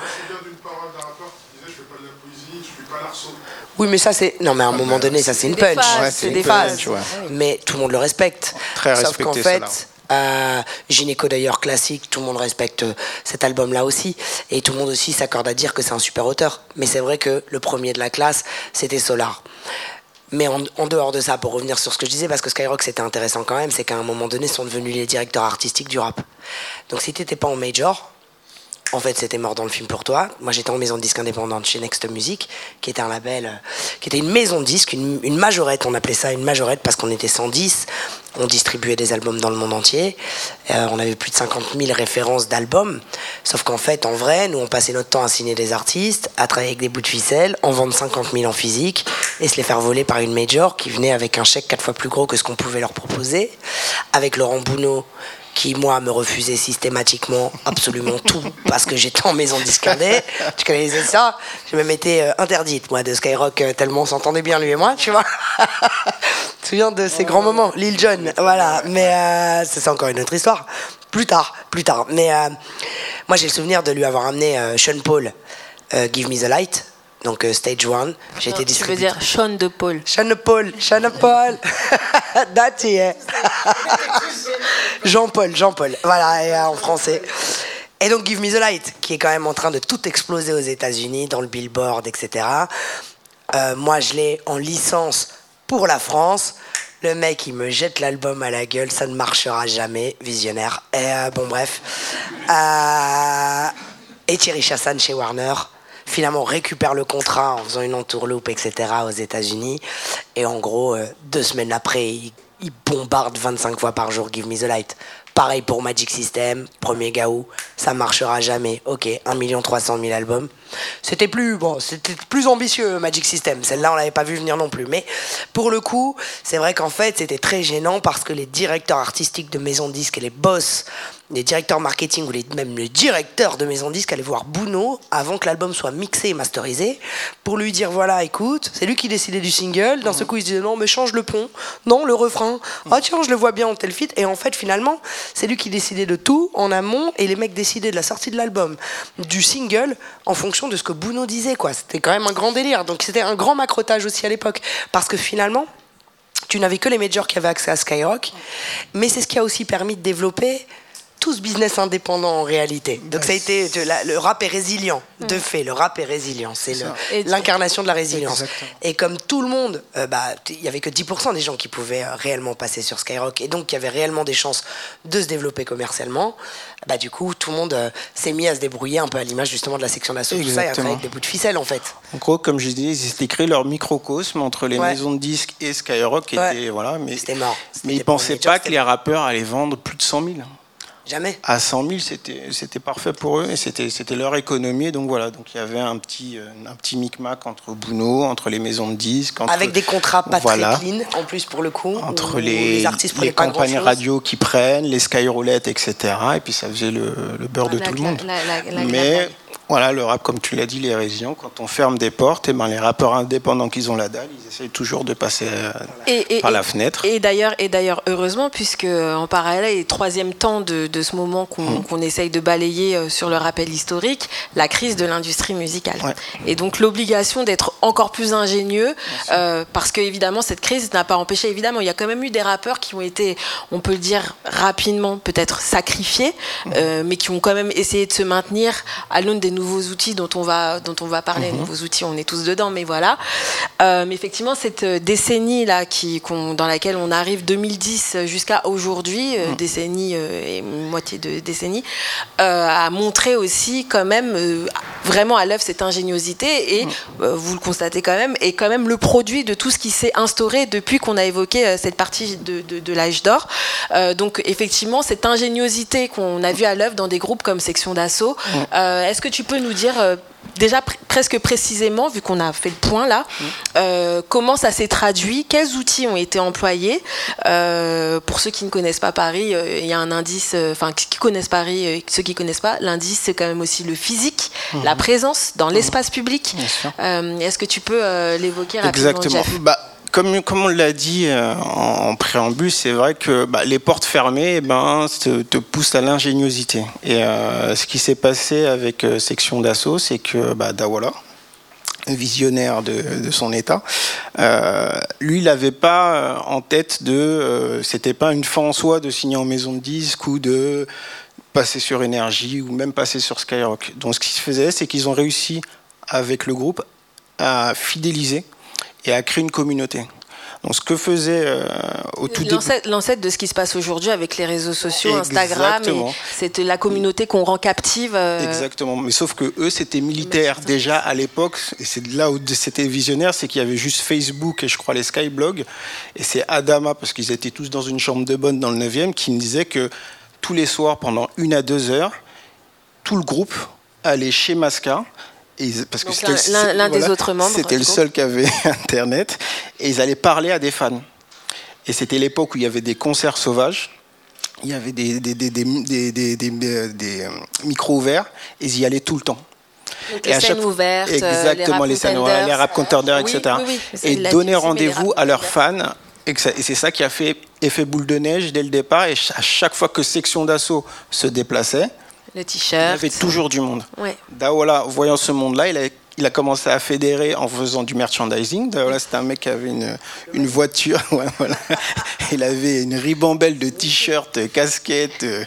S2: Oui, mais ça, c'est. Non, mais à un moment donné, ça, c'est une punch.
S1: Phases,
S2: ouais, c'est des phases. Tu vois. Mais tout le monde le respecte.
S3: Très
S2: Sauf qu'en fait,
S3: cela.
S2: euh, Gynéco d'ailleurs, classique, tout le monde respecte cet album-là aussi. Et tout le monde aussi s'accorde à dire que c'est un super auteur. Mais c'est vrai que le premier de la classe, c'était Solar. Mais en, en dehors de ça, pour revenir sur ce que je disais, parce que Skyrock, c'était intéressant quand même, c'est qu'à un moment donné, ils sont devenus les directeurs artistiques du rap. Donc si t'étais pas en major. En fait, c'était mort dans le film pour toi. Moi, j'étais en maison de disque indépendante chez Next Music, qui était un label, euh, qui était une maison de disque, une, une majorette. On appelait ça une majorette parce qu'on était cent dix. On distribuait des albums dans le monde entier. Euh, on avait plus de cinquante mille références d'albums. Sauf qu'en fait, en vrai, nous, on passait notre temps à signer des artistes, à travailler avec des bouts de ficelle, en vendre cinquante mille en physique et se les faire voler par une major qui venait avec un chèque quatre fois plus gros que ce qu'on pouvait leur proposer. Avec Laurent Bounot, qui, moi, me refusait systématiquement absolument tout, parce que j'étais en maison de disque indé. Tu connaissais ça? Je me mettais euh, interdite, moi, de Skyrock, euh, tellement on s'entendait bien, lui et moi, tu vois. Tu te souviens de ces grands moments, Lil Jon, voilà. Mais euh, c'est encore une autre histoire. Plus tard, plus tard. Mais euh, moi, j'ai le souvenir de lui avoir amené euh, Sean Paul, euh, Give Me the Light. Donc euh, Stage one, j'ai été distribué.
S1: Tu veux dire Sean de Paul.
S2: Sean de Paul, Sean de Paul. That's it. Jean-Paul, Jean-Paul. Voilà, et, euh, en français. Et donc Give Me the Light, qui est quand même en train de tout exploser aux États-Unis, dans le Billboard, et cetera. Euh, moi, je l'ai en licence pour la France. Le mec, il me jette l'album à la gueule, ça ne marchera jamais, visionnaire. Et euh, bon, bref. Euh, et Thierry Chassagne chez Warner. Finalement récupère le contrat en faisant une entourloupe, et cetera aux États-Unis. Et en gros, euh, deux semaines après, il, il bombarde vingt-cinq fois par jour Give Me the Light. Pareil pour Magic System, premier Gaou, ça marchera jamais. Ok, un million trois cent mille albums. C'était plus, bon, c'était plus ambitieux, Magic System. Celle-là, on l'avait pas vu venir non plus. Mais pour le coup, c'est vrai qu'en fait, c'était très gênant parce que les directeurs artistiques de maison de disques et les boss, les directeurs marketing ou les, même les directeurs de maison de disques allaient voir Bounot avant que l'album soit mixé et masterisé pour lui dire voilà, écoute, c'est lui qui décidait du single. D'un seul coup, il se disait non, mais change le pont, non, le refrain. Ah tiens, je le vois bien en tel feat. Et en fait, finalement, c'est lui qui décidait de tout en amont et les mecs décidaient de la sortie de l'album, du single, en fonction de ce que Bounot disait, quoi. C'était quand même un grand délire. Donc c'était un grand macrotage aussi à l'époque. Parce que finalement, tu n'avais que les majors qui avaient accès à Skyrock. Mais c'est ce qui a aussi permis de développer tout ce business indépendant en réalité. Donc ça a été, de la, le rap est résilient, de fait, le rap est résilient, c'est le, l'incarnation de la résilience. Exactement. Et comme tout le monde, euh, bah, il y avait que dix pour cent des gens qui pouvaient euh, réellement passer sur Skyrock, et donc il y avait réellement des chances de se développer commercialement, bah du coup tout le monde euh, s'est mis à se débrouiller un peu à l'image justement de la section d'assaut, tout ça, et à travailler avec des bouts de ficelle en fait.
S3: En gros, comme je disais, ils étaient créés leur microcosme entre les ouais. maisons de disques et Skyrock, qui ouais. était, voilà, mais,
S2: c'était mort. C'était
S3: mais ils ne pensaient pas que les rappeurs allaient vendre plus de cent mille.
S2: Jamais.
S3: À cent mille, c'était, c'était parfait pour eux et c'était, c'était leur économie. Donc voilà, donc il y avait un petit, un petit micmac entre Bounot, entre les maisons de disques. Entre,
S2: avec des contrats pas voilà, très clean, en plus pour le coup.
S3: Entre les, les artistes les campagnes radio qui prennent, les skyroulettes, et cetera. Et puis ça faisait le, le beurre de la, tout le monde. La, la, la, Mais la voilà, le rap, comme tu l'as dit, les régions, quand on ferme des portes, et ben, les rappeurs indépendants qui ont la dalle, ils essayent toujours de passer et, et, par la et, fenêtre.
S1: Et d'ailleurs, et d'ailleurs, heureusement, puisque en parallèle, et troisième temps de, de ce moment qu'on, mmh. qu'on essaye de balayer sur le rappel historique, la crise de l'industrie musicale. Ouais. Et donc l'obligation d'être encore plus ingénieux, euh, parce que évidemment, cette crise n'a pas empêché. Évidemment, il y a quand même eu des rappeurs qui ont été, on peut le dire rapidement, peut-être sacrifiés, mmh. euh, mais qui ont quand même essayé de se maintenir à l'aune des nouveaux outils dont on va, dont on va parler. Mmh. Nouveaux outils, on est tous dedans, mais voilà. Euh, mais effectivement, cette décennie là, qui, qu'on, dans laquelle on arrive, deux mille dix jusqu'à aujourd'hui, euh, mmh. décennie euh, et moitié de décennie, euh, a montré aussi quand même euh, vraiment à l'œuvre cette ingéniosité et mmh. euh, vous le constatez quand même, est quand même le produit de tout ce qui s'est instauré depuis qu'on a évoqué euh, cette partie de, de, de l'âge d'or. Euh, donc effectivement, cette ingéniosité qu'on a vue à l'œuvre dans des groupes comme Section d'Assaut, mmh. euh, est-ce que tu peux nous dire euh, déjà pr- presque précisément, vu qu'on a fait le point là, mmh. euh, comment ça s'est traduit, quels outils ont été employés. Euh, pour ceux qui ne connaissent pas Paris, il euh, y a un indice, enfin euh, qui connaissent Paris, euh, ceux qui ne connaissent pas, l'indice c'est quand même aussi le physique, mmh. la présence dans mmh. l'espace public. Euh, est-ce que tu peux euh, l'évoquer rapidement,
S3: Exactement.
S1: Jeff ?
S3: Bah, Comme, comme on l'a dit euh, en, en préambule, c'est vrai que bah, les portes fermées eh ben, te, te poussent à l'ingéniosité. Et euh, ce qui s'est passé avec euh, Section d'Assaut, c'est que bah, Dawala, visionnaire de, de son état, euh, lui, il n'avait pas en tête de... Euh, c'était pas une fin en soi de signer en maison de disque ou de passer sur Énergie ou même passer sur Skyrock. Donc ce qui se faisait, c'est qu'ils ont réussi, avec le groupe, à fidéliser et à créer une communauté. Donc, ce que faisait euh, au tout début...
S1: L'ancêtre, l'ancêtre de ce qui se passe aujourd'hui avec les réseaux sociaux, Instagram, et c'était la communauté qu'on rend captive. Euh...
S3: Exactement, mais sauf que eux, c'était militaire déjà à l'époque, et c'est là où c'était visionnaire, c'est qu'il y avait juste Facebook et je crois les Skyblogs, et c'est Adama, parce qu'ils étaient tous dans une chambre de bonne dans le neuvième, qui me disait que tous les soirs, pendant une à deux heures, tout le groupe allait chez Masca. Et parce que
S1: Donc
S3: c'était
S1: l'un,
S3: le,
S1: l'un
S3: voilà,
S1: des autres membres.
S3: C'était le seul qui avait Internet. Et ils allaient parler à des fans. Et c'était l'époque où il y avait des concerts sauvages. Il y avait des, des, des, des, des, des, des, des, des micros ouverts. Et ils y allaient tout le temps.
S1: Donc les scènes chaque... ouvertes,
S3: exactement, les scènes ouvertes, les rap contenders, oui, et cetera. Oui, oui, et donner rendez-vous à leurs fans. Et, ça, et c'est ça qui a fait effet boule de neige dès le départ. Et à chaque fois que Section d'Assaut se déplaçait,
S1: le t-shirt.
S3: Il y avait toujours du monde.
S1: Ouais.
S3: Dawala, voyant ce monde-là, il a, il a commencé à fédérer en faisant du merchandising. Dawala, c'était un mec qui avait une, une voiture. Ouais, voilà. Il avait une ribambelle de t-shirts, casquettes, euh,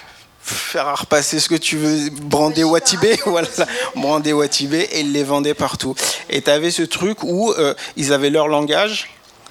S3: faire à repasser ce que tu veux, brander Watibé, voilà, brander Watibé, et il les vendait partout. Et tu avais ce truc où euh, ils avaient leur langage.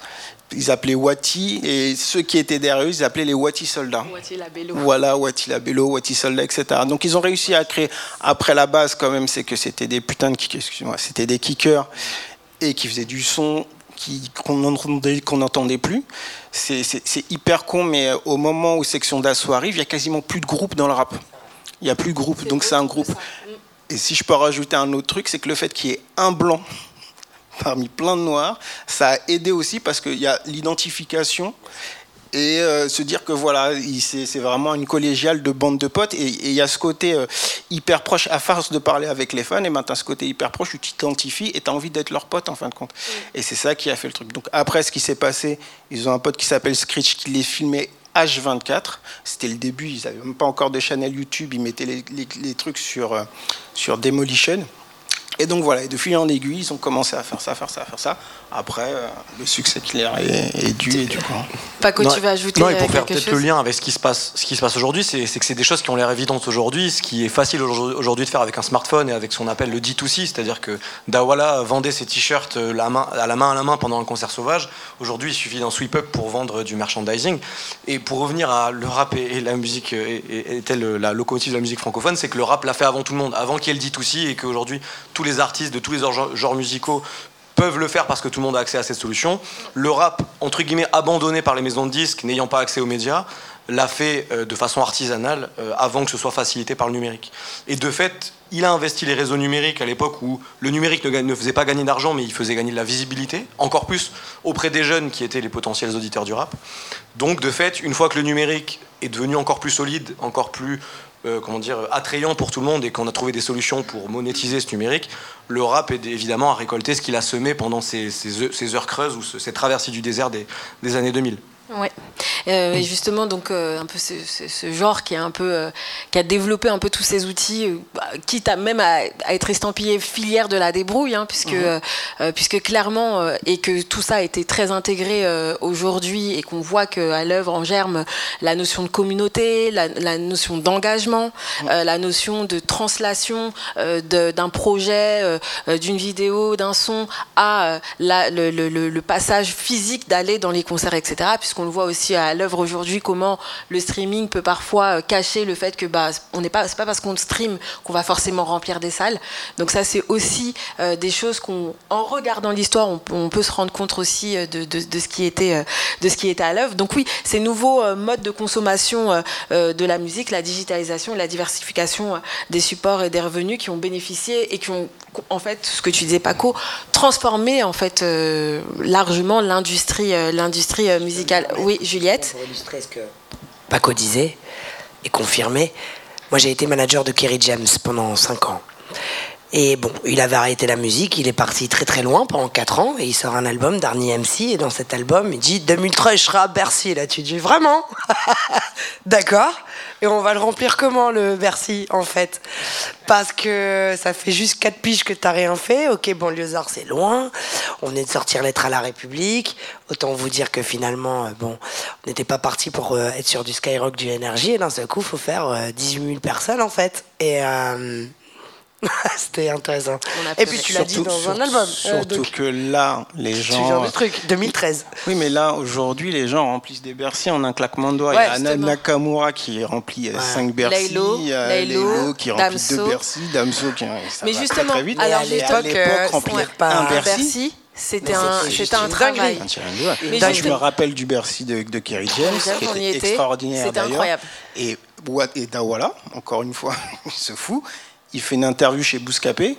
S3: Ils appelaient Wati, et ceux qui étaient derrière eux, ils appelaient les Wati soldats.
S1: Wati Labello.
S3: Voilà, Wati Labello, Wati soldats, et cetera. Donc ils ont réussi à créer. Après la base, quand même, c'est que c'était des putains de kickers, excuse-moi, c'était des kickers et qui faisaient du son qui, qu'on n'entendait, qu'on n'entendait plus. C'est, c'est, c'est hyper con, mais au moment où Section d'Assaut arrive, il y a quasiment plus de groupe dans le rap. Il n'y a plus de groupe, c'est donc c'est un groupe. Et si je peux rajouter un autre truc, c'est que le fait qu'il y ait un blanc parmi plein de noirs, ça a aidé aussi parce qu'il y a l'identification et euh, se dire que voilà, il, c'est, c'est vraiment une collégiale de bande de potes et il y a ce côté euh, hyper proche à force de parler avec les fans et maintenant ce côté hyper proche où tu t'identifies et tu as envie d'être leur pote en fin de compte. Mm. Et c'est ça qui a fait le truc. Donc après ce qui s'est passé, ils ont un pote qui s'appelle Screech qui les filmait H vingt-quatre, c'était le début, ils n'avaient même pas encore de chaîne YouTube, ils mettaient les, les, les trucs sur, euh, sur Demolition. Et donc voilà, et de fil en aiguille, ils ont commencé à faire ça, faire ça, faire ça. Après, euh, le succès clair est, est dû et du coup.
S1: Paco, tu vas ajouter
S4: non, et pour
S1: quelque
S4: faire peut-être
S1: chose.
S4: le lien avec ce qui se passe, ce qui se passe aujourd'hui, c'est, c'est que c'est des choses qui ont l'air évidentes aujourd'hui, ce qui est facile aujourd'hui de faire avec un smartphone et avec ce qu'on appelle le D deux C, c'est-à-dire que Dawala vendait ses t-shirts la main, à la main à la main pendant un concert sauvage. Aujourd'hui, il suffit d'un sweep up pour vendre du merchandising. Et pour revenir à le rap et, et la musique était la locomotive de la musique francophone, c'est que le rap l'a fait avant tout le monde, avant qu'il y ait le D deux C et qu'aujourd'hui tous les artistes de tous les genres, genres musicaux peuvent le faire parce que tout le monde a accès à cette solution. Le rap, entre guillemets, abandonné par les maisons de disques, n'ayant pas accès aux médias, l'a fait euh, de façon artisanale euh, avant que ce soit facilité par le numérique. Et de fait, il a investi les réseaux numériques à l'époque où le numérique ne, ne faisait pas gagner d'argent, mais il faisait gagner de la visibilité, encore plus auprès des jeunes qui étaient les potentiels auditeurs du rap. Donc, de fait, une fois que le numérique est devenu encore plus solide, encore plus Euh, comment dire, attrayant pour tout le monde et qu'on a trouvé des solutions pour monétiser ce numérique, le rap est évidemment à récolter ce qu'il a semé pendant ces, ces, ces heures creuses ou ce, ces traversées du désert des, des années deux mille.
S1: Ouais. Euh, et justement, donc euh, un peu ce, ce, ce genre qui a un peu, euh, qui a développé un peu tous ces outils, euh, quitte à même à, à être estampillé filière de la débrouille, hein, puisque, mmh. euh, puisque clairement euh, et que tout ça a été très intégré euh, aujourd'hui et qu'on voit qu'à l'œuvre en germe la notion de communauté, la, la notion d'engagement, mmh. euh, la notion de translation euh, de, d'un projet, euh, d'une vidéo, d'un son à euh, la, le, le, le passage physique d'aller dans les concerts, et cetera. Puisque puisqu'on le voit aussi à l'œuvre aujourd'hui, comment le streaming peut parfois cacher le fait que bah, on n'est pas, c'est pas parce qu'on stream qu'on va forcément remplir des salles. Donc ça, c'est aussi euh, des choses qu'on, en regardant l'histoire, on, on peut se rendre compte aussi de, de, de ce qui était, euh, de ce qui était à l'œuvre. Donc oui, ces nouveaux euh, modes de consommation euh, euh, de la musique, la digitalisation, la diversification euh, des supports et des revenus qui ont bénéficié et qui ont, en fait, ce que tu disais, Paco, transformé en fait euh, largement l'industrie, euh, l'industrie euh, musicale. Oui, Juliette.
S2: Pour illustrer ce que Paco disait et confirmer, moi j'ai été manager de Kerry James pendant cinq ans. Et bon, il avait arrêté la musique, il est parti très très loin pendant quatre ans et il sort un album, Darnie M C, et dans cet album, il dit deux mille treize, je serai à Bercy. Là, tu dis vraiment? D'accord. Et on va le remplir comment, le Bercy, en fait? Parce que ça fait juste quatre piges que t'as rien fait. Ok, banlieusard, c'est loin. On venait de sortir Lettre à la République. Autant vous dire que finalement, euh, bon, on n'était pas parti pour euh, être sur du Skyrock, du Énergie. Et d'un seul coup, il faut faire euh, dix-huit mille personnes, en fait. Et... Euh, c'était intéressant. Et puis tu l'as dit dans un album.
S3: Surtout
S2: euh, donc,
S3: que là, les gens...
S2: Ce genre de truc, deux mille treize.
S3: Oui, mais là, aujourd'hui, les gens remplissent des Bercy en un claquement de doigts.
S1: Ouais,
S3: il y a Nakamura qui remplit ouais. cinq Bercy.
S1: Laylo,
S3: il y a
S1: Laylo,
S3: Laylo qui remplit
S1: Damso.
S3: deux Bercy. Damso qui... Ça
S1: mais
S3: va
S1: justement,
S3: très, très vite.
S1: alors
S3: à
S1: l'époque,
S3: l'époque, remplir
S1: ouais,
S3: pas un
S1: Bercy,
S3: Bercy
S1: c'était un, c'était un travail.
S3: Mais je juste... me rappelle du Bercy de, de Kerry James, qui était, était extraordinaire
S1: c'était
S3: d'ailleurs.
S1: Incroyable.
S3: Et, et Dawala, encore une fois, il se fout. Il fait une interview chez Bouscapé.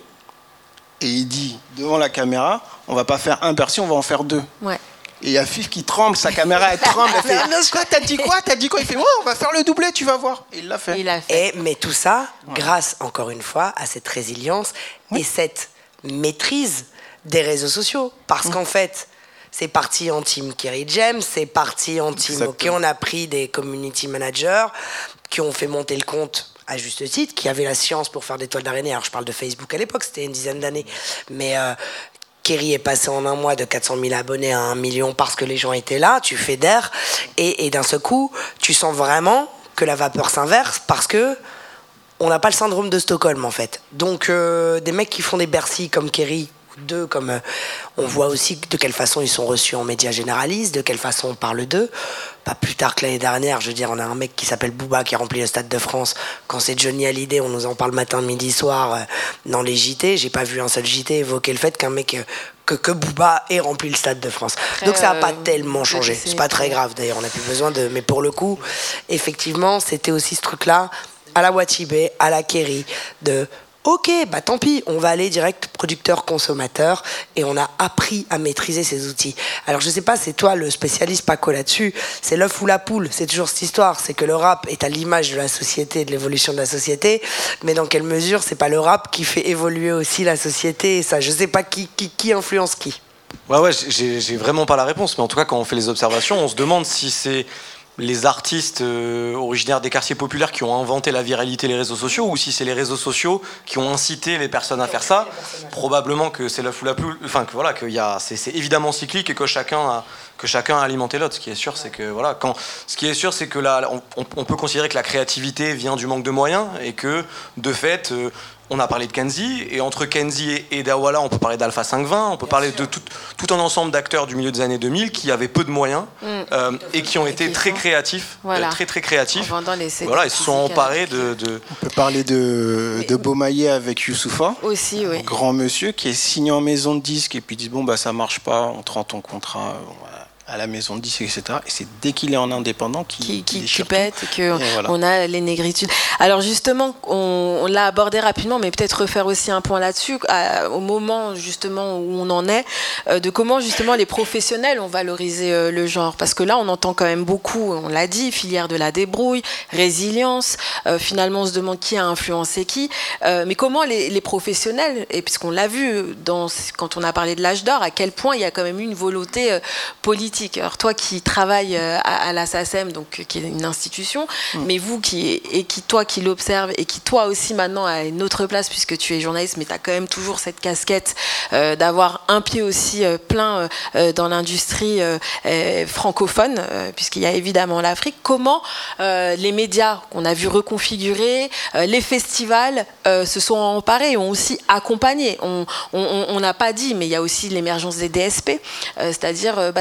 S3: Et il dit, devant la caméra, on va pas faire un Bercy, on va en faire deux.
S1: Ouais.
S3: Et il y a Fif qui tremble, sa caméra elle tremble, elle fait quoi, t'as dit quoi, t'as dit quoi? Il fait, ouais, on va faire le doublé, tu vas voir. Et il l'a fait.
S1: Il l'a fait.
S2: Et, mais tout ça, ouais. grâce, encore une fois, à cette résilience oui. et cette maîtrise des réseaux sociaux. Parce mmh. qu'en fait, c'est parti en team Kerry James, c'est parti en team, ok, on a pris des community managers qui ont fait monter le compte à juste titre, qui avait la science pour faire des toiles d'araignée. Alors je parle de Facebook à l'époque, c'était une dizaine d'années, mais euh, Kerry est passé en un mois de quatre cent mille abonnés à un million parce que les gens étaient là, tu fédères, et, et d'un seul coup, tu sens vraiment que la vapeur s'inverse parce que on n'a pas le syndrome de Stockholm en fait. Donc euh, des mecs qui font des Bercy comme Kerry, d'eux, comme euh, on voit aussi de quelle façon ils sont reçus en médias généralistes, de quelle façon on parle d'eux. Pas plus tard que l'année dernière, je veux dire, on a un mec qui s'appelle Booba qui a rempli le Stade de France. Quand c'est Johnny Hallyday, on nous en parle matin, midi, soir euh, dans les J T. J'ai pas vu un seul J T évoquer le fait qu'un mec euh, que, que Booba ait rempli le Stade de France. Après, Donc ça n'a pas euh, tellement changé. C'est pas très grave d'ailleurs, on n'a plus besoin de. Mais pour le coup, effectivement, c'était aussi ce truc-là à la Watibé, à la Kerry, de ok, bah tant pis, on va aller direct producteur-consommateur et on a appris à maîtriser ces outils. Alors je sais pas, c'est toi le spécialiste Paco là-dessus, c'est l'œuf ou la poule, c'est toujours cette histoire, c'est que le rap est à l'image de la société, de l'évolution de la société, mais dans quelle mesure c'est pas le rap qui fait évoluer aussi la société et ça, je sais pas qui, qui, qui influence qui.
S4: Ouais, ouais, j'ai, j'ai vraiment pas la réponse, mais en tout cas quand on fait les observations, on se demande si c'est les artistes euh, originaires des quartiers populaires qui ont inventé la viralité, les réseaux sociaux, ou si c'est les réseaux sociaux qui ont incité les personnes à faire ça. Probablement que c'est l'œuf ou la poule, enfin que voilà, que y a, c'est, c'est évidemment cyclique et que chacun a, que chacun a alimenté l'autre. Ce qui est sûr, c'est que voilà, quand, ce qui est sûr, c'est que là, on, on peut considérer que la créativité vient du manque de moyens et que de fait. Euh, On a parlé de Kenzie, et entre Kenzie et, et Dawala, on peut parler d'Alpha cinq cent vingt, on peut Bien parler sûr. de tout, tout un ensemble d'acteurs du milieu des années deux mille qui avaient peu de moyens mmh. euh, et qui ont été très créatifs, voilà. euh, très très créatifs. Voilà, ils se sont emparés de, de...
S3: On peut parler de, de Beaumaillé avec Youssoupha,
S1: aussi, oui.
S3: grand monsieur qui est signé en maison de disque et puis dit bon bah ça marche pas, on te rend ton contrat. Voilà. À la maison de disques, et cetera. Et c'est dès qu'il est en indépendant qu'il
S1: qui, qui,
S3: qui
S1: pète et qu'on voilà. a les négritudes. Alors justement, on, on l'a abordé rapidement, mais peut-être refaire aussi un point là-dessus, à, au moment justement où on en est, euh, de comment justement les professionnels ont valorisé euh, le genre. Parce que là, on entend quand même beaucoup, on l'a dit, filière de la débrouille, résilience, euh, finalement on se demande qui a influencé qui, euh, mais comment les, les professionnels, et puisqu'on l'a vu dans, quand on a parlé de l'âge d'or, à quel point il y a quand même eu une volonté euh, politique. Alors toi qui travailles à, à la S A C E M, donc qui est une institution, mmh. mais vous qui et qui toi qui l'observes et qui toi aussi maintenant a une autre place puisque tu es journaliste, mais tu as quand même toujours cette casquette euh, d'avoir un pied aussi euh, plein euh, dans l'industrie euh, euh, francophone, euh, puisqu'il y a évidemment l'Afrique. Comment euh, les médias qu'on a vu reconfigurer, euh, les festivals euh, se sont emparés et ont aussi accompagné. On n'a pas dit, mais il y a aussi l'émergence des D S P, euh, c'est-à-dire euh, bah, ces plateformes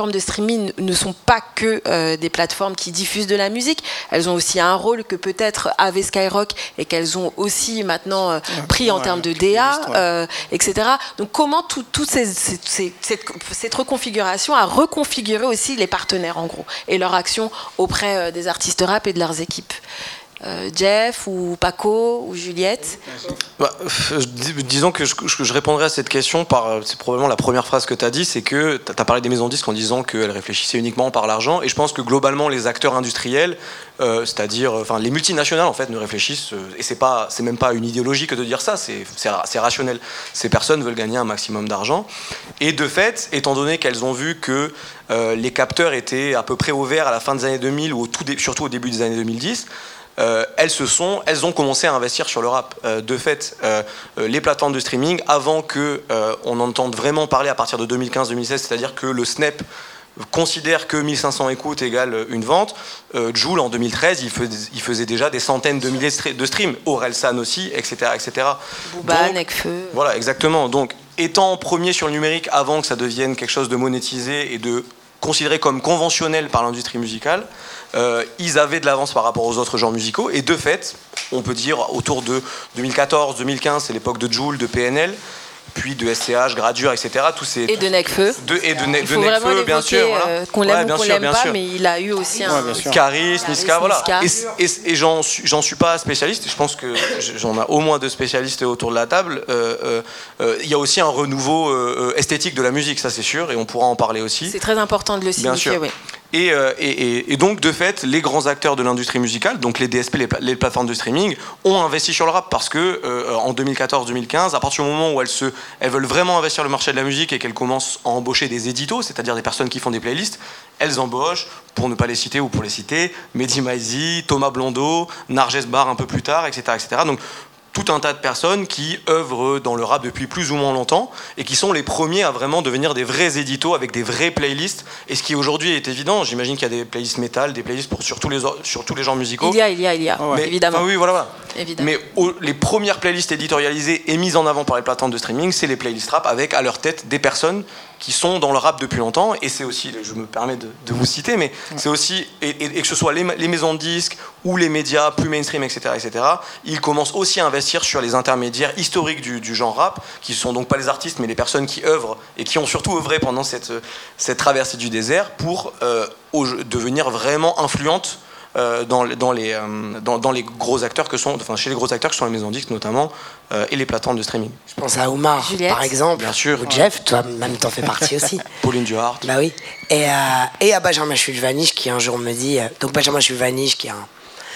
S1: plateformes de streaming ne sont pas que euh, des plateformes qui diffusent de la musique. Elles ont aussi un rôle que peut-être avait Skyrock et qu'elles ont aussi maintenant euh, pris en ouais, termes de D A, ouais. euh, et cetera. Donc comment tout, tout ces, ces, ces, cette, cette reconfiguration a reconfiguré aussi les partenaires en gros et leur action auprès euh, des artistes rap et de leurs équipes. Euh, Jeff ou Paco ou Juliette.
S4: Bah, dis, disons que je, que je répondrai à cette question par, c'est probablement la première phrase que tu as dit, c'est que tu as parlé des maisons de disques en disant qu'elles réfléchissaient uniquement par l'argent, et je pense que globalement les acteurs industriels, euh, c'est-à-dire enfin les multinationales en fait ne réfléchissent, euh, et c'est pas, c'est même pas une idéologie que de dire ça, c'est, c'est, c'est rationnel. Ces personnes veulent gagner un maximum d'argent, et de fait, étant donné qu'elles ont vu que euh, les capteurs étaient à peu près ouverts à la fin des années deux mille ou au tout dé- surtout au début des années deux mille dix, Euh, elles se sont, elles ont commencé à investir sur le rap. Euh, de fait, euh, les plateformes de streaming, avant que euh, on entende vraiment parler à partir de deux mille quinze deux mille seize, c'est-à-dire que le Snap considère que mille cinq cents écoutes égale une vente, euh, Jul en deux mille treize, il faisait, il faisait déjà des centaines de milliers de streams, Orelsan aussi, et cetera, et cetera.
S1: Booba, Nekfeu.
S4: Voilà, exactement. Donc, étant premier sur le numérique avant que ça devienne quelque chose de monétisé et de considéré comme conventionnel par l'industrie musicale, euh, ils avaient de l'avance par rapport aux autres genres musicaux, et de fait, on peut dire autour de deux mille quatorze deux mille quinze, c'est l'époque de Jul, de P N L, puis de S C H, Gradure, et cetera. Tous ces,
S1: et de Nekfeu.
S4: De, et de, ne,
S1: il faut
S4: de
S1: vraiment
S4: bien sûr. Voilà.
S1: Euh, qu'on l'aime
S4: ouais,
S1: ou qu'on
S4: sûr,
S1: l'aime pas,
S4: sûr.
S1: mais il a eu aussi un...
S4: Ouais, Caris, Niska, voilà. Et, et, et j'en, j'en suis pas spécialiste, je pense que j'en ai au moins deux spécialistes autour de la table. Il euh, euh, y a aussi un renouveau euh, esthétique de la musique, ça c'est sûr, et on pourra en parler aussi.
S1: C'est très important de le signifier, oui.
S4: Et, euh, et, et donc, de fait, les grands acteurs de l'industrie musicale, donc les D S P, les, les plateformes de streaming, ont investi sur le rap parce que euh, en deux mille quatorze deux mille quinze, à partir du moment où elles, se, elles veulent vraiment investir le marché de la musique et qu'elles commencent à embaucher des éditos, c'est-à-dire des personnes qui font des playlists, elles embauchent, pour ne pas les citer ou pour les citer, Mehdi Maizi, Thomas Blondeau, Narges Bar un peu plus tard, et cetera, et cetera. Donc, tout un tas de personnes qui œuvrent dans le rap depuis plus ou moins longtemps et qui sont les premiers à vraiment devenir des vrais éditos avec des vraies playlists. Et ce qui aujourd'hui est évident, j'imagine qu'il y a des playlists métal, des playlists pour, sur, tous les, sur tous les genres musicaux.
S1: Il y a, il y a, il y a,
S4: mais,
S1: évidemment.
S4: Enfin, oui, voilà, voilà.
S1: Évidemment.
S4: Mais oh, les premières playlists éditorialisées et mises en avant par les plateformes de streaming, c'est les playlists rap avec à leur tête des personnes qui sont dans le rap depuis longtemps, et c'est aussi, je me permets de, de vous citer, mais ouais. c'est aussi, et, et, et que ce soit les, les maisons de disques ou les médias plus mainstream, et cetera, et cetera, ils commencent aussi à investir sur les intermédiaires historiques du, du genre rap, qui ne sont donc pas les artistes, mais les personnes qui œuvrent, et qui ont surtout œuvré pendant cette, cette traversée du désert, pour euh, au, devenir vraiment influentes Euh, dans, dans, les, euh, dans, dans les gros acteurs que sont, enfin chez les gros acteurs que sont les maisons de disques notamment euh, et les plateformes de streaming.
S2: Je pense à Omar,
S1: Juliette.
S2: par exemple.
S4: Bien sûr.
S2: Ou Jeff, toi même t'en fais partie aussi.
S4: Pauline Duhart.
S2: Bah oui. Et, euh, et à Benjamin Chulvanich qui un jour me dit, euh, donc Benjamin Chulvanich qui est un,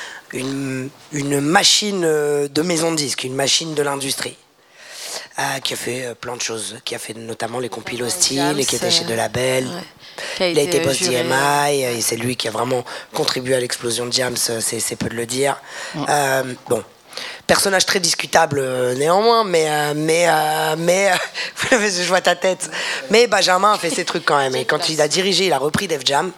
S2: une, une machine de maison de disques, une machine de l'industrie. Euh, qui a fait euh, plein de choses, qui a fait notamment les compiles hostiles et qui était chez De Label. Ouais. Il a été boss D M I et c'est lui qui a vraiment contribué à l'explosion de Jams, c'est, c'est peu de le dire. Ouais. Euh, bon, personnage très discutable euh, néanmoins, mais euh, mais euh, mais euh, je vois ta tête. Mais Benjamin a fait ses trucs quand même et quand il a dirigé, il a repris Def Jam.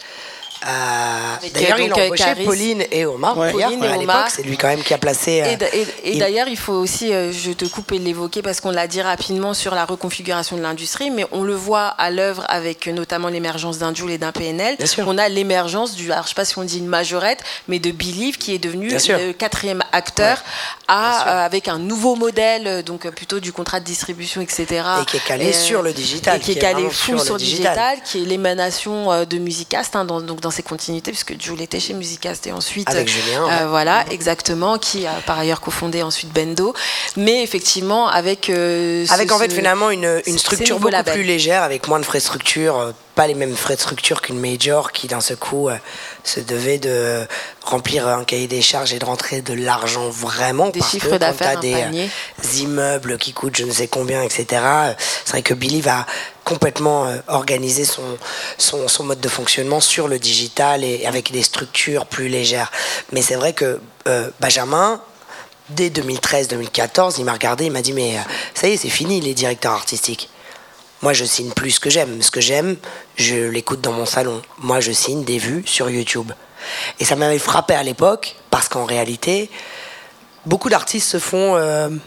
S2: Euh, d'ailleurs, il a embauché Caris. Pauline et Omar. Ouais. Pauline et à Omar. L'époque, c'est lui quand même qui a placé. Euh,
S1: et, et, et il... d'ailleurs, il faut aussi, euh, je te coupe et l'évoquer parce qu'on l'a dit rapidement sur la reconfiguration de l'industrie, mais on le voit à l'œuvre avec notamment l'émergence d'un Jul et d'un P N L. On a l'émergence du, alors je sais pas si on dit une majorette, mais de Believe qui est devenu le quatrième acteur ouais. à, euh, avec un nouveau modèle, donc plutôt du contrat de distribution, et cetera.
S2: Et qui est calé euh, sur le digital.
S1: Et qui est calé full sur le digital, digital, qui est l'émanation de Musicast, hein, dans, donc dans ses continuités, puisque Jul était chez Musicast et ensuite
S2: avec Julien,
S1: euh,
S2: ouais.
S1: voilà, exactement, qui a par ailleurs cofondé ensuite Bendo, mais effectivement avec euh,
S2: avec
S1: ce,
S2: en fait finalement une, une structure beaucoup
S1: labels.
S2: plus légère, avec moins de frais de structure, euh, pas les mêmes frais de structure qu'une major qui d'un seul coup euh, se devait de remplir un cahier des charges et de rentrer de l'argent vraiment,
S1: des
S2: parce
S1: chiffres
S2: que
S1: d'affaires,
S2: quand t'as des euh, immeubles qui coûtent je ne sais combien, et cetera. Euh, c'est vrai que Billy va complètement euh, organiser son, son, son mode de fonctionnement sur le digital et avec des structures plus légères. Mais c'est vrai que euh, Benjamin, dès deux mille treize deux mille quatorze, il m'a regardé, il m'a dit mais euh, ça y est, c'est fini les directeurs artistiques. Moi, je signe plus ce que j'aime. Ce que j'aime, je l'écoute dans mon salon. Moi, je signe des vues sur YouTube. Et ça m'avait frappé à l'époque, parce qu'en réalité, beaucoup d'artistes se font, euh,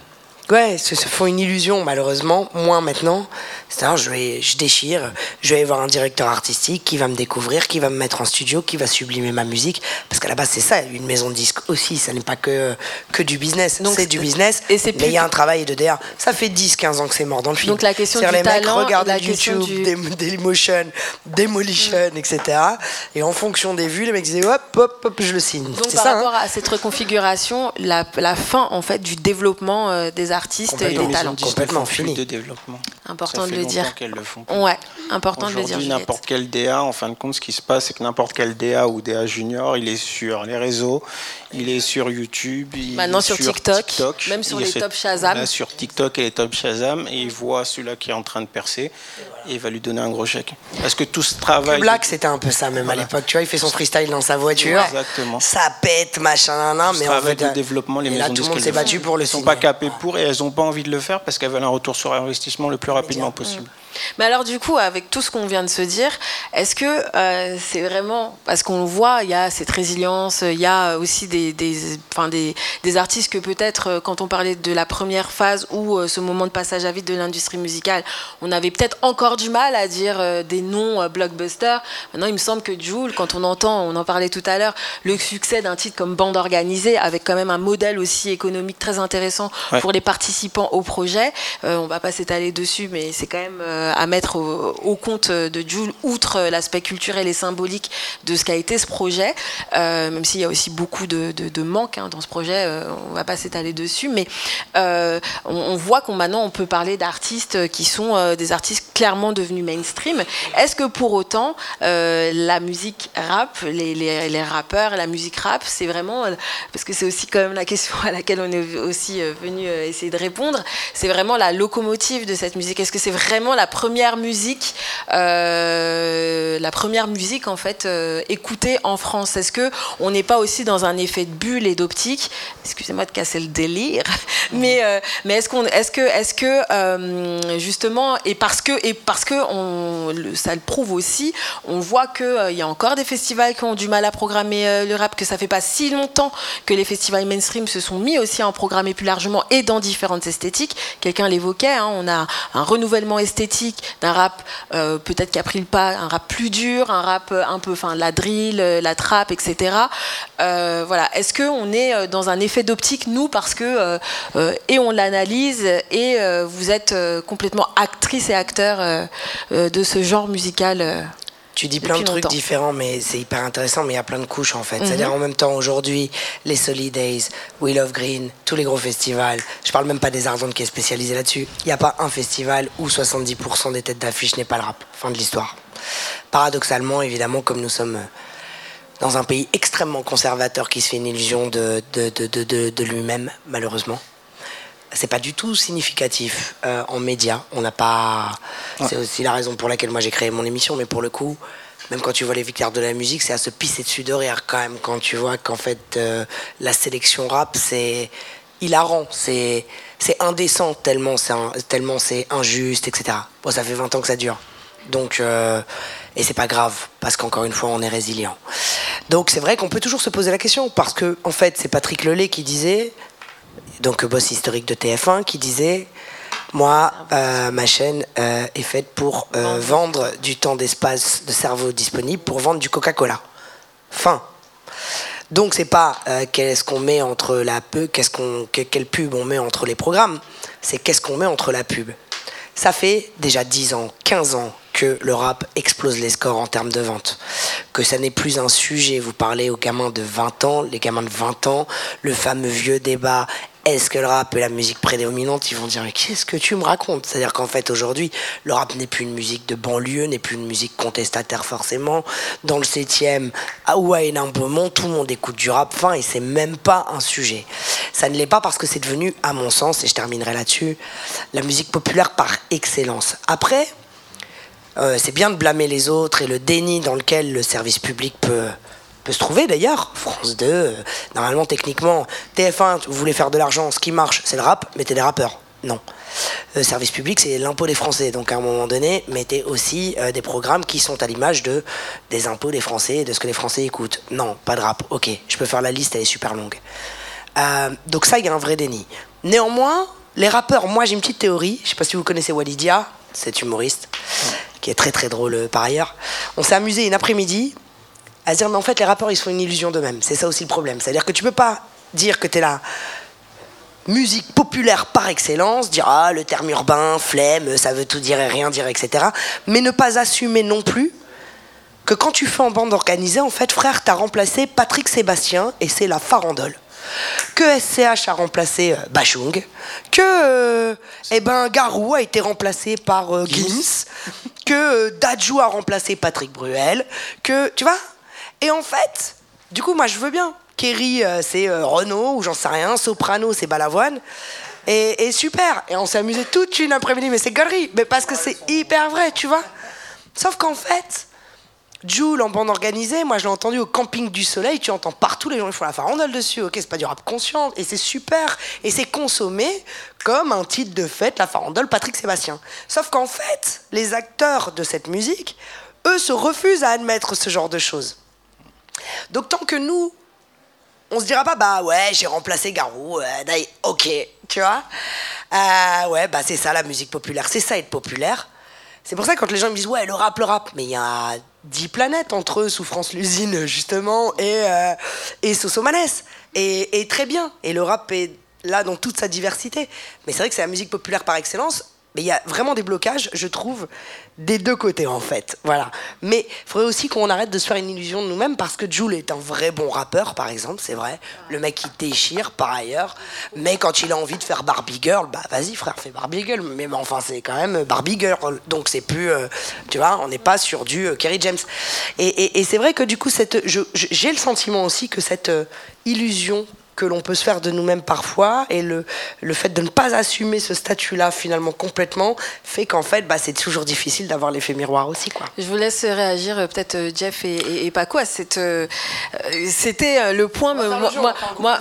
S2: ouais, se, se font une illusion, malheureusement, moins maintenant. C'est-à-dire, je, vais, je déchire, je vais aller voir un directeur artistique qui va me découvrir, qui va me mettre en studio, qui va sublimer ma musique. Parce qu'à la base, c'est ça, une maison de disque aussi, ça n'est pas que, que du business. Donc, c'est du business, et c'est mais il y a un travail de D A. Ça fait dix quinze ans que c'est mort dans le film.
S1: Donc la question du
S2: les
S1: talent,
S2: mecs regardent
S1: la
S2: YouTube,
S1: du...
S2: Dailymotion, Demolition, mmh. et cetera. Et en fonction des vues, les mecs disaient hop, hop, hop, je le signe.
S1: Donc
S2: c'est
S1: par
S2: ça,
S1: rapport
S2: hein.
S1: à cette reconfiguration, la, la fin en fait du développement euh, des artistes et des talents.
S2: Complètement fini.
S3: De développement.
S1: Important de le dire.
S3: Le font
S1: ouais, important de le dire.
S3: Aujourd'hui, n'importe quel D A, en fin de compte, ce qui se passe, c'est que n'importe quel D A ou D A junior, il est sur les réseaux, il est sur YouTube, il
S1: maintenant
S3: est
S1: sur,
S3: sur
S1: TikTok,
S3: TikTok,
S1: même sur
S3: il
S1: les
S3: fait,
S1: top Shazam.
S3: Là, sur TikTok et les top Shazam, et il voit celui-là qui est en train de percer, et il va lui donner un gros chèque. Parce que tout ce travail.
S2: Black, c'était un peu ça même voilà. à l'époque. Tu vois, il fait son freestyle dans sa voiture.
S3: Exactement.
S2: Ça pète, machin, nan, nan, mais en fait,
S3: de développement, les
S2: maisons
S3: de
S2: disques, tout le monde s'est battu pour le.
S3: Ils sont pas capés pour et elles n'ont pas envie de le faire parce qu'elles veulent un retour sur investissement le plus rapidement possible.
S1: Mais alors du coup, avec tout ce qu'on vient de se dire, est-ce que euh, c'est vraiment, parce qu'on le voit, il y a cette résilience, il y a aussi des, des, enfin des, des artistes que peut-être, quand on parlait de la première phase ou euh, ce moment de passage à vide de l'industrie musicale, on avait peut-être encore du mal à dire euh, des noms euh, blockbusters. Maintenant, il me semble que Jul, quand on entend, on en parlait tout à l'heure, le succès d'un titre comme Bande Organisée, avec quand même un modèle aussi économique très intéressant ouais. pour les participants au projet, euh, on ne va pas s'étaler dessus, mais c'est quand même... Euh, à mettre au, au compte de Jul, outre l'aspect culturel et symbolique de ce qu'a été ce projet, euh, même s'il y a aussi beaucoup de, de, de manques hein, dans ce projet, euh, on ne va pas s'étaler dessus, mais euh, on, on voit qu'on maintenant on peut parler d'artistes qui sont euh, des artistes clairement devenus mainstream. Est-ce que pour autant euh, la musique rap, les, les, les rappeurs, la musique rap, c'est vraiment, parce que c'est aussi quand même la question à laquelle on est aussi venu essayer de répondre, c'est vraiment la locomotive de cette musique. Est-ce que c'est vraiment la première musique, euh, la première musique en fait euh, écoutée en France? Est-ce que on n'est pas aussi dans un effet de bulle et d'optique? Excusez-moi de casser le délire, mais euh, mais est-ce qu'on, est-ce que, est-ce que euh, justement et parce que et parce que on, le, ça le prouve aussi, on voit que il euh, y a encore des festivals qui ont du mal à programmer euh, le rap, que ça fait pas si longtemps que les festivals mainstream se sont mis aussi à en programmer plus largement et dans différentes esthétiques. Quelqu'un l'évoquait, hein, on a un renouvellement esthétique d'un rap euh, peut-être qui a pris le pas, un rap plus dur, un rap un peu, enfin la drill, la trap, et cetera. Euh, voilà, est-ce qu'on est dans un effet d'optique nous parce que euh, euh, et on l'analyse et euh, vous êtes euh, complètement actrice et acteur euh, euh, de ce genre musical. Euh,
S2: Tu dis plein de trucs
S1: longtemps.
S2: différents, mais c'est hyper intéressant, mais il y a plein de couches en fait. Mm-hmm. C'est-à-dire en même temps, aujourd'hui, les Solid Days, We Love Green, tous les gros festivals, je parle même pas des Ardentes qui est spécialisé là-dessus, il n'y a pas un festival où soixante-dix pour cent des têtes d'affiche n'est pas le rap. Fin de l'histoire. Paradoxalement, évidemment, comme nous sommes dans un pays extrêmement conservateur qui se fait une illusion de, de, de, de, de, de lui-même, malheureusement, c'est pas du tout significatif euh, en médias. On n'a pas. Ouais. C'est aussi la raison pour laquelle moi j'ai créé mon émission. Mais pour le coup, même quand tu vois les victoires de la musique, c'est à se pisser dessus de rire quand même. Quand tu vois qu'en fait euh, la sélection rap, c'est hilarant, c'est c'est indécent tellement c'est un, tellement c'est injuste, et cetera. Bon, ça fait vingt ans que ça dure. Donc euh, et c'est pas grave parce qu'encore une fois on est résilient. Donc c'est vrai qu'on peut toujours se poser la question parce que en fait c'est Patrick Lelay qui disait. Donc boss historique de T F un qui disait moi euh, ma chaîne euh, est faite pour euh, vendre du temps d'espace de cerveau disponible pour vendre du Coca-Cola. Fin. Donc c'est pas euh, qu'est-ce qu'on met entre la pub, qu'est-ce qu'on, que, quelle pub on met entre les programmes, c'est qu'est-ce qu'on met entre la pub. Ça fait déjà dix ans, quinze ans que le rap explose les scores en termes de vente. Que ça n'est plus un sujet. Vous parlez aux gamins de vingt ans, les gamins de vingt ans, le fameux vieux débat, est-ce que le rap est la musique prédominante? Ils vont dire, mais qu'est-ce que tu me racontes? C'est-à-dire qu'en fait, aujourd'hui, le rap n'est plus une musique de banlieue, n'est plus une musique contestataire forcément. Dans le septième, à Ouaïn un Beaumont, tout le monde écoute du rap fin et c'est même pas un sujet. Ça ne l'est pas parce que c'est devenu, à mon sens, et je terminerai là-dessus, la musique populaire par excellence. Après, Euh, c'est bien de blâmer les autres et le déni dans lequel le service public peut, peut se trouver d'ailleurs. France deux, euh, normalement, techniquement, T F un, vous voulez faire de l'argent, ce qui marche, c'est le rap, mettez des rappeurs. Non. Le service public, c'est l'impôt des Français. Donc à un moment donné, mettez aussi euh, des programmes qui sont à l'image de, des impôts des Français et de ce que les Français écoutent. Non, pas de rap. Ok, je peux faire la liste, elle est super longue. Euh, donc ça, il y a un vrai déni. Néanmoins, les rappeurs, moi j'ai une petite théorie, je sais pas si vous connaissez Walidia, cet humoriste, qui est très très drôle euh, par ailleurs. On s'est amusé une après-midi à se dire, mais en fait les rappeurs ils se font une illusion d'eux-mêmes, c'est ça aussi le problème. C'est-à-dire que tu peux pas dire que t'es la musique populaire par excellence, dire ah le terme urbain, flemme, ça veut tout dire et rien dire, et cetera. Mais ne pas assumer non plus que quand tu fais en bande organisée, en fait frère, t'as remplacé Patrick Sébastien et c'est la farandole. Que S C H a remplacé euh, Bachung, que euh, eh ben, Garou a été remplacé par euh, Gims, que euh, Dadju a remplacé Patrick Bruel, que, tu vois. Et en fait, du coup, moi je veux bien. Kerry, euh, c'est euh, Renaud, ou j'en sais rien, Soprano, c'est Balavoine. Et, et super. Et on s'est amusé toute une après-midi, mais c'est galerie. Mais parce que c'est hyper vrai, tu vois. Sauf qu'en fait, Jul en bande organisée, moi je l'ai entendu au camping du Soleil, tu entends partout les gens ils font la farandole dessus, ok, c'est pas du rap conscient, et c'est super, et c'est consommé comme un titre de fête, la farandole Patrick Sébastien. Sauf qu'en fait, les acteurs de cette musique, eux se refusent à admettre ce genre de choses. Donc tant que nous, on se dira pas, bah ouais, j'ai remplacé Garou, euh, ok, tu vois, euh, ouais, bah c'est ça la musique populaire, c'est ça être populaire. C'est pour ça que quand les gens me disent ouais le rap le rap, mais il y a dix planètes entre eux, Souffrance l'usine justement et euh, et Sosomanes et, et très bien, et le rap est là dans toute sa diversité, mais c'est vrai que c'est la musique populaire par excellence, mais il y a vraiment des blocages je trouve des deux côtés en fait, voilà. Mais il faudrait aussi qu'on arrête de se faire une illusion de nous-mêmes, parce que Jul est un vrai bon rappeur par exemple, c'est vrai, le mec qui déchire par ailleurs, mais quand il a envie de faire Barbie Girl, bah vas-y frère, fais Barbie Girl, mais, mais enfin c'est quand même Barbie Girl, donc c'est plus, euh, tu vois, on n'est pas sur du euh, Kerry James. Et, et, et c'est vrai que du coup, cette, je, je, j'ai le sentiment aussi que cette euh, illusion que l'on peut se faire de nous-mêmes parfois, et le, le fait de ne pas assumer ce statut-là finalement complètement, fait qu'en fait bah, c'est toujours difficile d'avoir l'effet miroir aussi, quoi.
S1: Je vous laisse réagir euh, peut-être euh, Jeff et, et, et Paco à cette, euh, c'était euh, le point, me, moi, moi, moi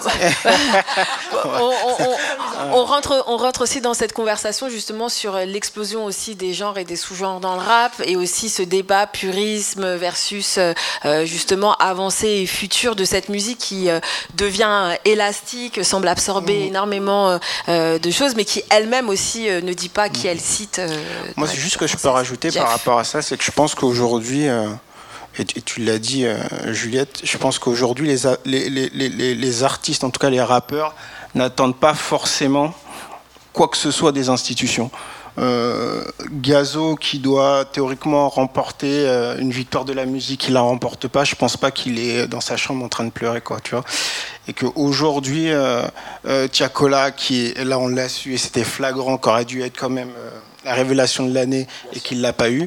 S1: on, on, on, on, rentre, on rentre aussi dans cette conversation justement sur l'explosion aussi des genres et des sous-genres dans le rap, et aussi ce débat purisme versus euh, justement avancée et futur de cette musique qui euh, devient élastique, semble absorber mmh. énormément euh, de choses, mais qui elle-même aussi euh, ne dit pas qui elle cite. Euh,
S3: Moi, c'est juste ce que je peux rajouter Jeff. Par rapport à ça, c'est que je pense qu'aujourd'hui, euh, et, et tu l'as dit, euh, Juliette, je pense qu'aujourd'hui, les, a, les, les, les, les artistes, en tout cas les rappeurs, n'attendent pas forcément quoi que ce soit des institutions. Euh, Gazo qui doit théoriquement remporter euh, une victoire de la musique, il la remporte pas, je pense pas qu'il est dans sa chambre en train de pleurer, quoi, tu vois. Et qu'aujourd'hui euh, euh, Tiakola, qui est, là on l'a su et c'était flagrant, qui aurait dû être quand même euh, la révélation de l'année et qu'il l'a pas eu,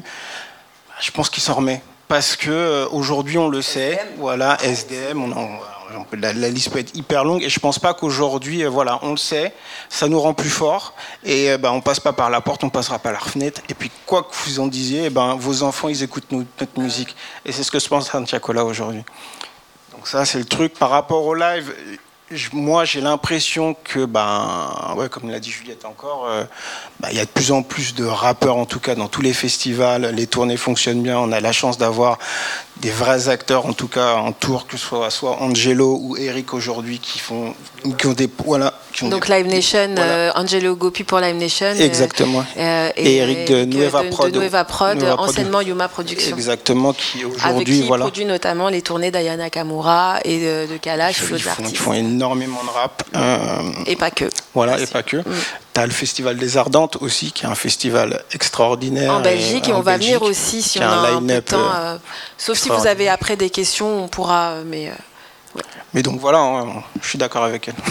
S3: je pense qu'il s'en remet, parce que euh, aujourd'hui on le sait, voilà, S D M, on en, La, la liste peut être hyper longue, et je pense pas qu'aujourd'hui, euh, voilà, on le sait, ça nous rend plus forts, et euh, bah, on passe pas par la porte, on passera par la fenêtre, et puis quoi que vous en disiez, eh ben, vos enfants ils écoutent nous, notre musique, et c'est ce que se pense Tiakola aujourd'hui. Donc ça c'est le truc par rapport au live. Je, moi j'ai l'impression que, ben, ouais, comme l'a dit Juliette encore, euh, ben, y a de plus en plus de rappeurs, en tout cas dans tous les festivals, les tournées fonctionnent bien, on a la chance d'avoir des vrais acteurs, en tout cas en tour, que ce soit, soit Angelo ou Eric aujourd'hui, qui font, qui ont des, voilà, qui ont
S1: donc
S3: des,
S1: Live Nation,
S3: voilà.
S1: euh, Angelo Gopi pour Live Nation,
S3: exactement,
S1: euh,
S3: et, et Eric de, de Nueva
S1: de,
S3: Prod,
S1: de Nueva Prod,
S3: Nueva
S1: anciennement
S3: Prod.
S1: Yuma Productions,
S3: exactement, qui aujourd'hui,
S1: avec qui
S3: voilà,
S1: produit notamment les tournées d'Ayana Nakamura et de, de Kalash et d'autres artistes.
S3: Ils font énormément de rap. Euh,
S1: et pas que.
S3: Voilà, et pas que. Mm. Tu as le Festival des Ardentes aussi, qui est un festival extraordinaire.
S1: En Belgique, et, et on va Belgique, venir aussi si on a un, un peu de temps. Euh, sauf si vous avez après des questions, on pourra. Mais, euh, ouais.
S3: mais donc voilà, hein, je suis d'accord avec elle.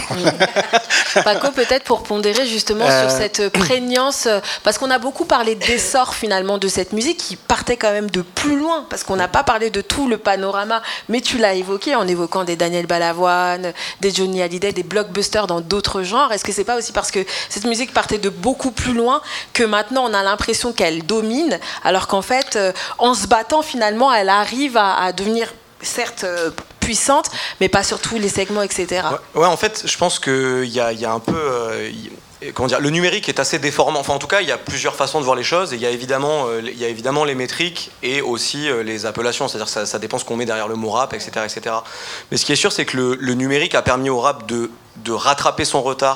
S1: Paco, peut-être pour pondérer justement euh... sur cette prégnance, parce qu'on a beaucoup parlé d'essor finalement de cette musique qui partait quand même de plus loin, parce qu'on n'a pas parlé de tout le panorama, mais tu l'as évoqué en évoquant des Daniel Balavoine, des Johnny Hallyday, des blockbusters dans d'autres genres. Est-ce que c'est pas aussi parce que cette musique partait de beaucoup plus loin que maintenant on a l'impression qu'elle domine, alors qu'en fait, en se battant finalement, elle arrive à, à devenir certes puissante, mais pas sur tous les segments, et cetera.
S4: Ouais, ouais, en fait, je pense qu'il y a, y a un peu... Euh, y, comment dire, le numérique est assez déformant. Enfin, en tout cas, il y a plusieurs façons de voir les choses. Et il y a évidemment, euh, il y a évidemment les métriques et aussi euh, les appellations. C'est-à-dire que ça, ça dépend ce qu'on met derrière le mot rap, et cetera, et cetera. Mais ce qui est sûr, c'est que le, le numérique a permis au rap de, de rattraper son retard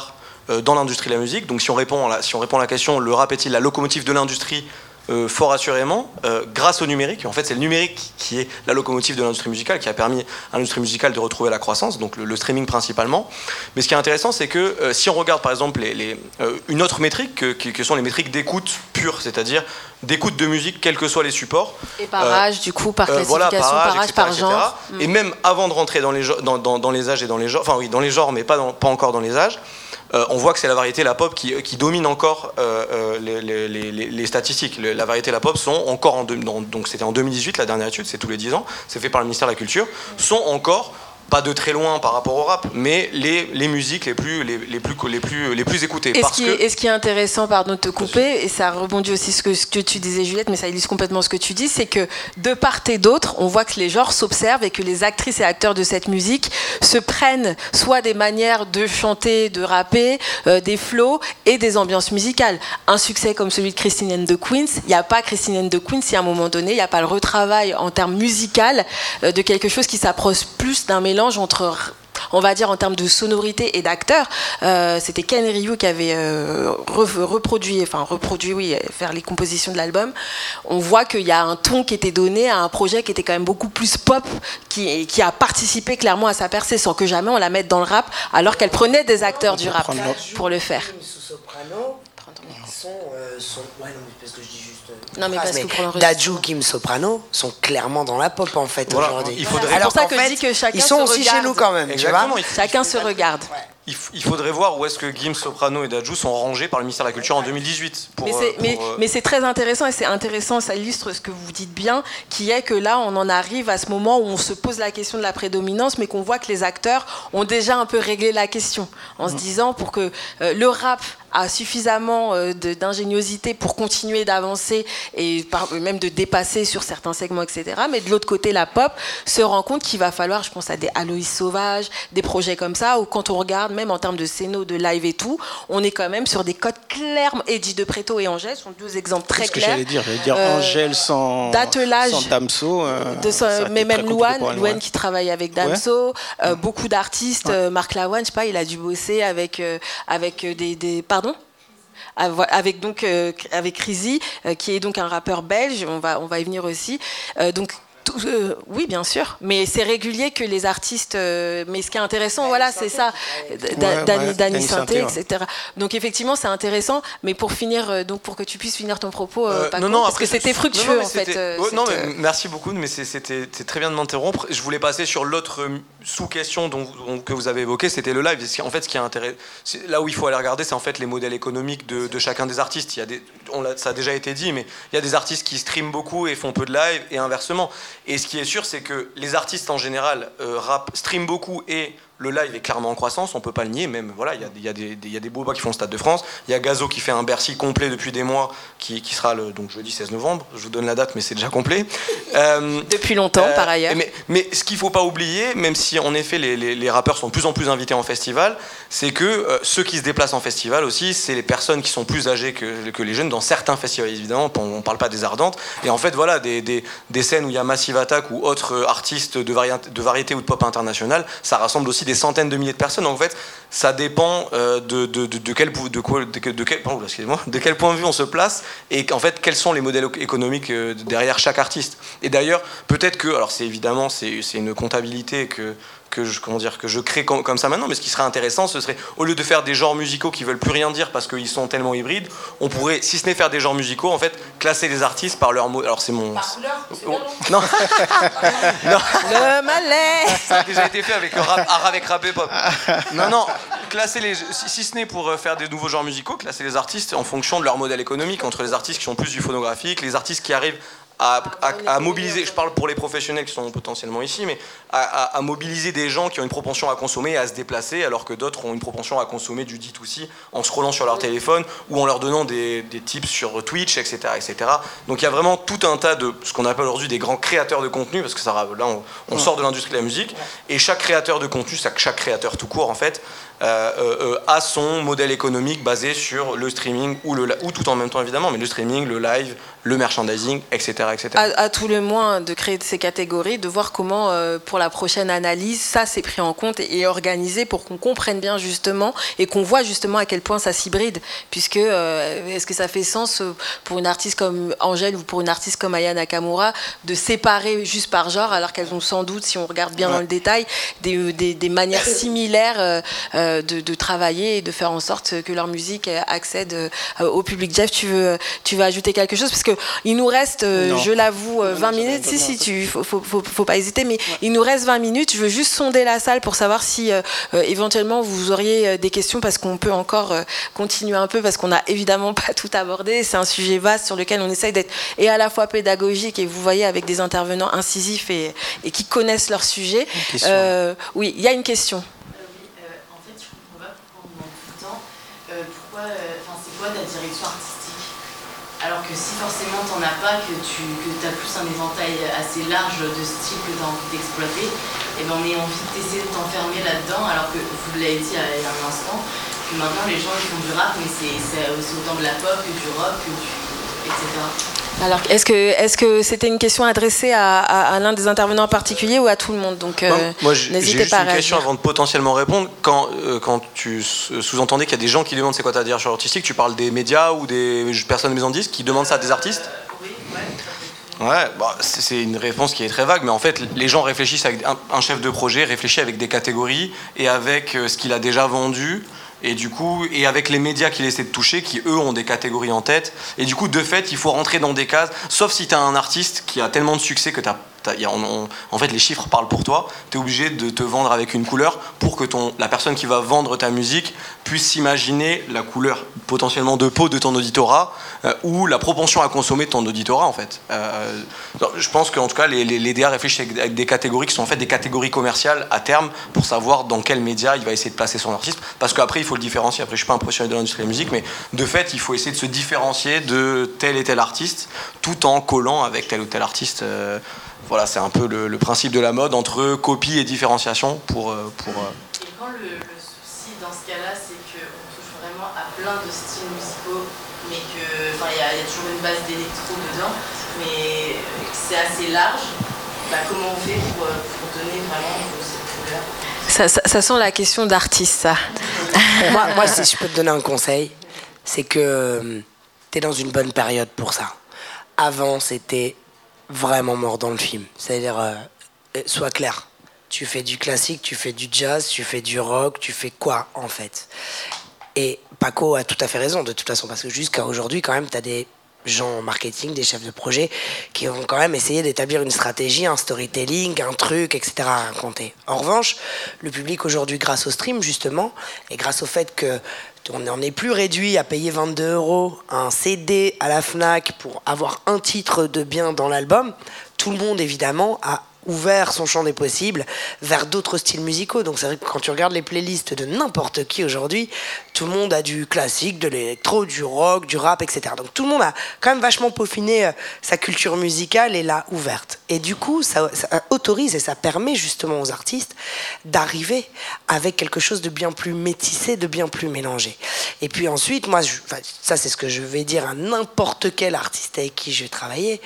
S4: euh, dans l'industrie de la musique. Donc si on répond à la, si on répond à la question, le rap est-il la locomotive de l'industrie? Euh, fort assurément, euh, grâce au numérique. En fait, c'est le numérique qui est la locomotive de l'industrie musicale, qui a permis à l'industrie musicale de retrouver la croissance, donc le, le streaming principalement. Mais ce qui est intéressant, c'est que euh, si on regarde par exemple les, les, euh, une autre métrique, que, que sont les métriques d'écoute pure, c'est-à-dire d'écoute de musique, quels que soient les supports.
S1: Et par euh, âge, du coup, par classification,
S4: euh, voilà, par âge,
S1: par, âge,
S4: et cetera,
S1: par genre.
S4: Et, et même avant de rentrer dans les, dans, dans, dans les âges et dans les genres, enfin oui, dans les genres, mais pas, dans, pas encore dans les âges, Euh, on voit que c'est la variété, la pop qui, qui domine encore euh, euh, les, les, les, les statistiques. Le, la variété, la pop sont encore en deux, donc c'était en deux mille dix-huit la dernière étude, c'est tous les dix ans, c'est fait par le ministère de la Culture, sont encore pas de très loin par rapport au rap, mais les, les musiques les plus, les, les plus, les plus, les plus écoutées.
S1: Et,
S4: parce
S1: ce qui,
S4: que...
S1: et ce qui est intéressant, pardon de te couper, et ça rebondit aussi sur ce que, ce que tu disais Juliette, mais ça illustre complètement ce que tu dis, c'est que de part et d'autre, on voit que les genres s'observent et que les actrices et acteurs de cette musique se prennent soit des manières de chanter, de rapper, euh, des flows et des ambiances musicales. Un succès comme celui de Christine and the Queens, il n'y a pas Christine and the Queens si à un moment donné, il n'y a pas le retravail en termes musical euh, de quelque chose qui s'approche plus d'un mélange entre, on va dire en termes de sonorité et d'acteurs. Euh, c'était Ken Ryu qui avait euh, re- reproduit, enfin reproduit, oui, faire les compositions de l'album. On voit qu'il y a un ton qui était donné à un projet qui était quand même beaucoup plus pop, qui, qui a participé clairement à sa percée, sans que jamais on la mette dans le rap, alors qu'elle prenait des acteurs du rap pour le faire.
S2: Sont, euh, sont... Ouais, non, mais parce que je dis juste. Euh,
S1: non, mais parce que pour
S2: Dadju, Kim Soprano sont clairement dans la pop en fait voilà, aujourd'hui.
S1: Il faudrait... C'est pour ça que je dis que chacun
S2: ils sont aussi
S1: regarde.
S2: Chez nous quand même.
S4: Exactement,
S2: tu vois
S1: chacun se regarde. Ouais.
S4: Il faudrait voir où est-ce que Gims, Soprano et Dadju sont rangés par le ministère de la Culture en deux mille dix-huit. Pour,
S1: mais, c'est,
S4: pour,
S1: mais,
S4: euh...
S1: mais c'est très intéressant et c'est intéressant, ça illustre ce que vous dites bien, qui est que là, on en arrive à ce moment où on se pose la question de la prédominance, mais qu'on voit que les acteurs ont déjà un peu réglé la question, en mmh. se disant pour que euh, le rap a suffisamment euh, de, d'ingéniosité pour continuer d'avancer et par, même de dépasser sur certains segments, et cetera. Mais de l'autre côté, la pop se rend compte qu'il va falloir, je pense à des Aloïs Sauvage, des projets comme ça, où quand on regarde, même en termes de scéno, de live et tout, on est quand même sur des codes clairs. Eddie de Pretto et Angèle sont deux exemples très
S3: c'est ce
S1: clairs.
S3: Que j'allais dire, j'allais dire euh, Angèle sans, sans Damso. Euh,
S1: de so, mais même Louane, Louane qui travaille avec Damso, ouais. euh, mmh. beaucoup d'artistes. Ouais. Euh, Marc Lavoine, je sais pas, il a dû bosser avec, euh, avec des, des... Pardon ? Avec donc euh, avec Rizzi, euh, qui est donc un rappeur belge, on va on va y venir aussi. Euh, donc tout, euh, oui, bien sûr, mais c'est régulier que les artistes. Euh, mais ce qui est intéressant, Dany voilà, Santé, c'est ça, ouais, Dany, ouais, Dany Santé, ouais. et cetera. Donc effectivement, c'est intéressant. Mais pour finir, euh, donc pour que tu puisses finir ton propos, euh, Paco, non, non, parce après, que c'était fructueux non, non, en fait.
S4: Euh, ouais, non, mais merci beaucoup, mais c'était, c'était très bien de m'interrompre. Je voulais passer sur l'autre sous-question dont, dont, que vous avez évoqué, c'était le live. En fait, ce qui est intéressant, là où il faut aller regarder, c'est en fait les modèles économiques de, de chacun des artistes. Il y a des, on l'a, ça a déjà été dit, mais il y a des artistes qui streament beaucoup et font peu de live, et inversement. Et ce qui est sûr, c'est que les artistes en général euh, rap, streament beaucoup et le live est clairement en croissance, on peut pas le nier. Même voilà, il y a, y a des, il y a des Boba qui font le Stade de France, il y a Gazo qui fait un Bercy complet depuis des mois, qui, qui sera le donc jeudi seize novembre. Je vous donne la date, mais c'est déjà complet.
S1: Euh, depuis longtemps, euh, par ailleurs.
S4: Mais, mais ce qu'il faut pas oublier, même si en effet les, les, les rappeurs sont de plus en plus invités en festival, c'est que euh, ceux qui se déplacent en festival aussi, c'est les personnes qui sont plus âgées que, que les jeunes dans certains festivals évidemment. On, on parle pas des Ardentes. Et en fait voilà des, des, des scènes où il y a Massive Attack ou autres artistes de, vari- de variété ou de pop international, ça rassemble aussi des centaines de milliers de personnes. En fait, ça dépend euh, de, de, de, de, quel, de, quoi, de, de, quel, pardon, excusez-moi, de quel point de vue on se place et en fait, quels sont les modèles économiques euh, derrière chaque artiste. Et d'ailleurs, peut-être que, alors c'est évidemment, c'est, c'est une comptabilité que que je, comment dire, que je crée comme, comme ça maintenant, mais ce qui serait intéressant, ce serait, au lieu de faire des genres musicaux qui veulent plus rien dire parce qu'ils sont tellement hybrides, on pourrait, si ce n'est faire des genres musicaux, en fait, classer les artistes par leur mot. Alors c'est mon...
S1: Par couleur, c'est
S4: oh, non. non.
S1: Le malais.
S4: Ça a déjà été fait avec le rap, avec rap et pop. Non, non, classer les... Si, si ce n'est pour faire des nouveaux genres musicaux, classer les artistes en fonction de leur modèle économique, entre les artistes qui sont plus du phonographique, les artistes qui arrivent À, à, à mobiliser, je parle pour les professionnels qui sont potentiellement ici, mais à, à, à mobiliser des gens qui ont une propension à consommer et à se déplacer, alors que d'autres ont une propension à consommer du D deux C en scrollant sur leur téléphone ou en leur donnant des, des tips sur Twitch, et cetera, et cetera. Donc il y a vraiment tout un tas de ce qu'on appelle aujourd'hui des grands créateurs de contenu, parce que ça, là on, on sort de l'industrie de la musique, et chaque créateur de contenu, chaque créateur tout court en fait, euh, euh, a son modèle économique basé sur le streaming ou, le, ou tout en même temps évidemment, mais le streaming, le live, le merchandising, et cetera, et cetera.
S1: À, à tout le moins de créer ces catégories, de voir comment euh, pour la prochaine analyse, ça c'est pris en compte et, et organisé pour qu'on comprenne bien justement et qu'on voit justement à quel point ça s'hybride, puisque euh, est-ce que ça fait sens pour une artiste comme Angèle ou pour une artiste comme Aya Nakamura de séparer juste par genre, alors qu'elles ont sans doute, si on regarde bien ouais. dans le détail, des, des, des manières similaires euh, euh, de, de travailler et de faire en sorte que leur musique accède euh, au public. Jeff, tu veux, tu veux ajouter quelque chose? Parce qu'il nous reste, euh, je l'avoue, euh, vingt minutes. Si, si, il faut, faut, faut, faut pas hésiter, mais ouais. il nous reste vingt minutes. Je veux juste sonder la salle pour savoir si euh, euh, éventuellement vous auriez euh, des questions, parce qu'on peut encore euh, continuer un peu, parce qu'on n'a évidemment pas tout abordé. C'est un sujet vaste sur lequel on essaye d'être et à la fois pédagogique, et vous voyez, avec des intervenants incisifs et, et qui connaissent leur sujet. Euh, oui, il y a une question.
S6: C'est quoi ta direction artistique? Alors que si forcément t'en as pas, que tu que as plus un éventail assez large de styles que tu as envie d'exploiter, et ben on est envie d'essayer de t'enfermer là-dedans, alors que vous l'avez dit il y a un instant, que maintenant les gens ils font du rap, mais c'est aussi autant de la pop que du rock, que du, et cetera.
S1: Alors, est-ce que est-ce que c'était une question adressée à, à, à l'un des intervenants en particulier ou à tout le monde? Donc, euh,
S4: non, moi, j'ai juste
S1: pas
S4: une question avant de potentiellement répondre. Quand, euh, quand tu sous-entendais qu'il y a des gens qui demandent c'est quoi ta direction artistique, tu parles des médias ou des personnes de maison de disques qui demandent ça à des artistes?
S6: Oui, ouais.
S4: Ouais, bah, c'est une réponse qui est très vague, mais en fait, les gens réfléchissent avec un, un chef de projet, réfléchit avec des catégories et avec euh, ce qu'il a déjà vendu. Et du coup, et avec les médias qu'il essaie de toucher, qui eux ont des catégories en tête. Et du coup, de fait, il faut rentrer dans des cases. Sauf si tu as un artiste qui a tellement de succès que t'as, t'as, y a, on, on, en fait, les chiffres parlent pour toi. Tu es obligé de te vendre avec une couleur pour que ton, la personne qui va vendre ta musique puisse s'imaginer la couleur potentiellement de peau de ton auditorat euh, ou la propension à consommer de ton auditorat, en fait. Euh, je pense qu'en tout cas, les, les, les D A réfléchissent avec, avec des catégories qui sont en fait des catégories commerciales à terme pour savoir dans quel média il va essayer de placer son artiste. Parce qu'après, il faut le différencier. Après, je suis pas un professionnel de l'industrie de la musique, mais de fait, il faut essayer de se différencier de tel et tel artiste, tout en collant avec tel ou tel artiste. Euh, voilà, c'est un peu le, le principe de la mode entre copie et différenciation pour. Euh, pour euh...
S6: Et quand le, le souci dans ce cas-là, c'est qu'on touche vraiment à plein de styles musicaux, mais que, enfin, il y, y a toujours une base d'électro dedans, mais c'est assez large. Bah, comment on fait pour, pour donner vraiment cette couleur?
S1: Ça, ça, ça sent la question d'artiste, ça.
S2: moi, moi, si je peux te donner un conseil, c'est que euh, t'es dans une bonne période pour ça. Avant, c'était vraiment mort dans le film. C'est-à-dire, euh, sois clair. Tu fais du classique, tu fais du jazz, tu fais du rock, tu fais quoi, en fait? Et Paco a tout à fait raison, de toute façon, parce que jusqu'à aujourd'hui, quand même, t'as des gens en marketing, des chefs de projet qui vont quand même essayer d'établir une stratégie, un storytelling, un truc, et cetera à raconter. En revanche, le public aujourd'hui, grâce au stream justement, et grâce au fait que on n'en est plus réduit à payer vingt-deux euros un C D à la Fnac pour avoir un titre de bien dans l'album, tout le monde évidemment a ouvert son champ des possibles vers d'autres styles musicaux. Donc c'est vrai que quand tu regardes les playlists de n'importe qui aujourd'hui, tout le monde a du classique, de l'électro, du rock, du rap, et cetera. Donc tout le monde a quand même vachement peaufiné sa culture musicale et l'a ouverte. Et du coup, ça, ça autorise et ça permet justement aux artistes d'arriver avec quelque chose de bien plus métissé, de bien plus mélangé. Et puis ensuite, moi, je, enfin, ça c'est ce que je vais dire à n'importe quel artiste avec qui je vais travailler,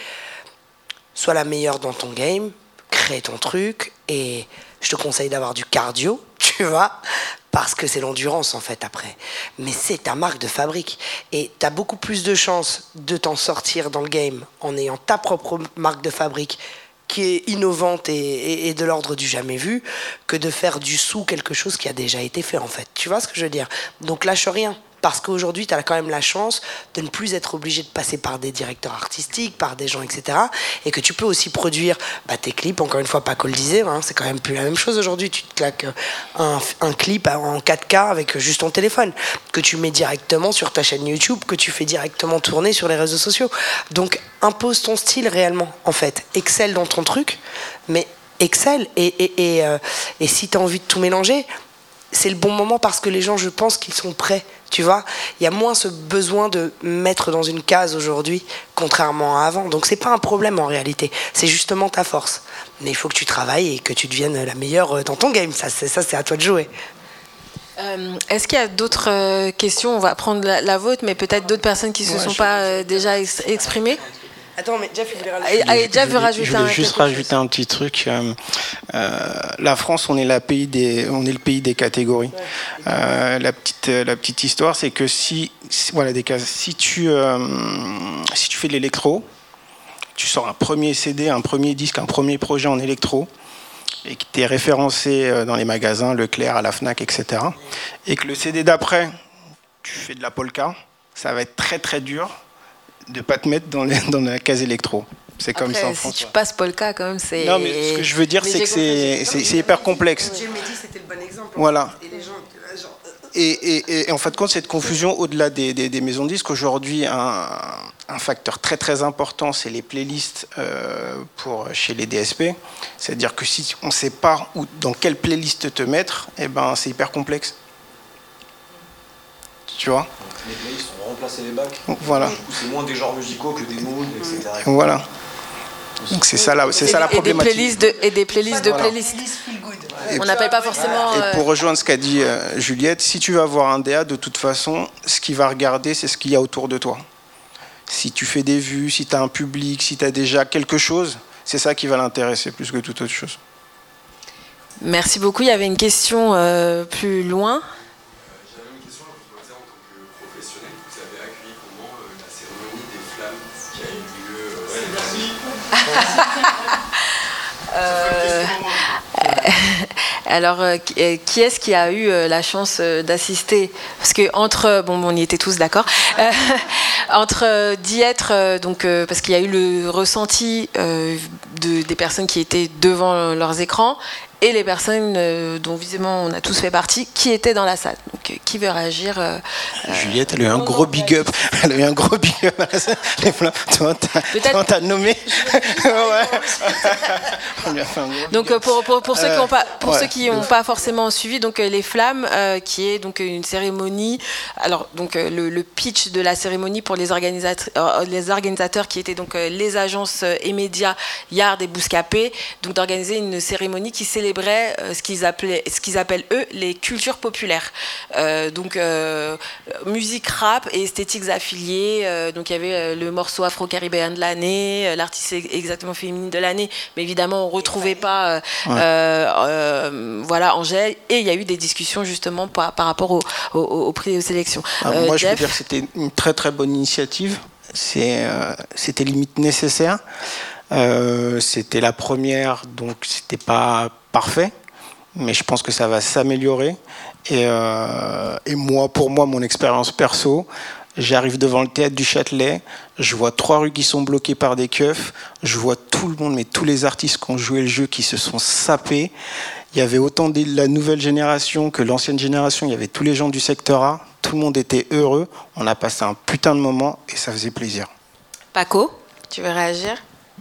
S2: sois la meilleure dans ton game, crée ton truc, et je te conseille d'avoir du cardio, tu vois, parce que c'est l'endurance en fait après. Mais c'est ta marque de fabrique et tu as beaucoup plus de chances de t'en sortir dans le game en ayant ta propre marque de fabrique qui est innovante et, et, et de l'ordre du jamais vu, que de faire du sous quelque chose qui a déjà été fait en fait. Tu vois ce que je veux dire? Donc lâche rien. Parce qu'aujourd'hui, tu as quand même la chance de ne plus être obligé de passer par des directeurs artistiques, par des gens, et cetera. Et que tu peux aussi produire bah, tes clips. Encore une fois, Paco le disait, hein, c'est quand même plus la même chose aujourd'hui. Tu te claques un, un clip en quatre K avec juste ton téléphone, que tu mets directement sur ta chaîne YouTube, que tu fais directement tourner sur les réseaux sociaux. Donc, impose ton style réellement, en fait. Excelle dans ton truc, mais excelle. Et, et, et, euh, et si tu as envie de tout mélanger, c'est le bon moment parce que les gens, je pense qu'ils sont prêts. Tu vois, il y a moins ce besoin de mettre dans une case aujourd'hui, contrairement à avant. Donc c'est pas un problème en réalité, c'est justement ta force. Mais il faut que tu travailles et que tu deviennes la meilleure dans ton game. Ça, c'est, ça, c'est à toi de jouer.
S1: Euh, est-ce qu'il y a d'autres euh, questions? On va prendre la, la vôtre, mais peut-être d'autres personnes qui ne se ouais, sont pas euh, déjà ex- exprimées.
S2: Attends, mais Jeff, il voulait rajouter.
S1: Allez, Jeff veut rajouter
S3: je voulais
S1: un,
S3: juste rajouter un petit truc. Euh, euh, la France, on est, la pays des, on est le pays des catégories. Euh, la, petite, la petite histoire, c'est que si, voilà, des cas, si, tu, euh, si tu fais de l'électro, tu sors un premier C D, un premier disque, un premier projet en électro, et que tu es référencé dans les magasins, Leclerc, à la Fnac, et cetera, et que le C D d'après, tu fais de la polka, ça va être très très dur de ne pas te mettre dans, les, dans la case électro. C'est comme
S1: Après,
S3: ça en
S1: si
S3: France.
S1: tu
S3: Ouais.
S1: passes polka, quand même, c'est...
S3: Non, mais ce que je veux dire, c'est que c'est, c'est, c'est hyper complexe.
S2: J'ai dit c'était le bon exemple.
S3: Voilà.
S2: Et les gens, genre...
S3: Et, et, et en fait, compte, cette confusion, au-delà des, des, des maisons de disques, aujourd'hui, un, un facteur très très important, c'est les playlists euh, pour, chez les D S P. C'est-à-dire que si on ne sait pas où, dans quelle playlist te mettre, eh ben, c'est hyper complexe. Tu vois ?
S4: Les playlists ont remplacé les bacs.
S3: Voilà.
S4: Du coup, c'est moins des genres musicaux que des moods, et cetera.
S3: Voilà. Donc c'est ça, la, c'est ça la problématique.
S1: Et des playlists de, et des playlists de
S3: voilà.
S1: playlists.
S3: Et
S1: on n'appelle pas forcément...
S3: Et pour rejoindre ce qu'a dit euh, Juliette, si tu vas voir un D A, de toute façon, ce qu'il va regarder, c'est ce qu'il y a autour de toi. Si tu fais des vues, si tu as un public, si tu as déjà quelque chose, c'est ça qui va l'intéresser plus que toute autre chose.
S1: Merci beaucoup. Il y avait une question euh, plus loin.
S7: J'avais une question à vous poser en tant que professionnel. Vous avez accueilli comment euh, la cérémonie des flammes qui a eu lieu euh,
S1: euh, alors, euh, qui est-ce qui a eu euh, la chance euh, d'assister? Parce que entre, bon, on y était tous d'accord. Euh, entre euh, d'y être, euh, donc euh, parce qu'il y a eu le ressenti euh, de, des personnes qui étaient devant leurs écrans et les personnes euh, dont visiblement on a tous fait partie, qui étaient dans la salle. Donc, euh, qui veut réagir euh,
S3: Juliette, elle a eu un gros big up. Elle a eu un gros big up à la salle. Toi, t'as, t'as nommé. Ouais. On lui a fait un gros
S1: donc,
S3: big up.
S1: pour, pour, pour ceux qui n'ont pas, pour
S3: ouais.
S1: ceux qui n'ont pas forcément suivi, donc les Flammes, euh, qui est donc une cérémonie. Alors, donc le, le pitch de la cérémonie pour les organisateurs, les organisateurs qui étaient donc les agences et médias Yard et Bouscapé, donc d'organiser une cérémonie qui célébrait ce qu'ils appelaient, ce qu'ils appellent eux les cultures populaires. Euh, donc euh, musique, rap et esthétiques affiliées. Euh, donc il y avait euh, le morceau afro-caribéen de l'année, euh, l'artiste exactement féminine de l'année, mais évidemment on retrouvait pas euh, ouais. euh, euh, voilà Angèle, et il y a eu des discussions justement par, par rapport au, au, au prix de sélection.
S3: Ah,
S1: euh,
S3: moi
S1: Jeff,
S3: je veux dire que c'était une très très bonne initiative. C'est, euh, c'était limite nécessaire. Euh, c'était la première, donc c'était pas parfait, mais je pense que ça va s'améliorer. Et, euh, et moi, pour moi, mon expérience perso, j'arrive devant le théâtre du Châtelet, je vois trois rues qui sont bloquées par des keufs, je vois tout le monde, mais tous les artistes qui ont joué le jeu qui se sont sapés. Il y avait autant de la nouvelle génération que l'ancienne génération, il y avait tous les gens du secteur A, tout le monde était heureux, on a passé un putain de moment et ça faisait plaisir.
S1: Paco, tu veux réagir ?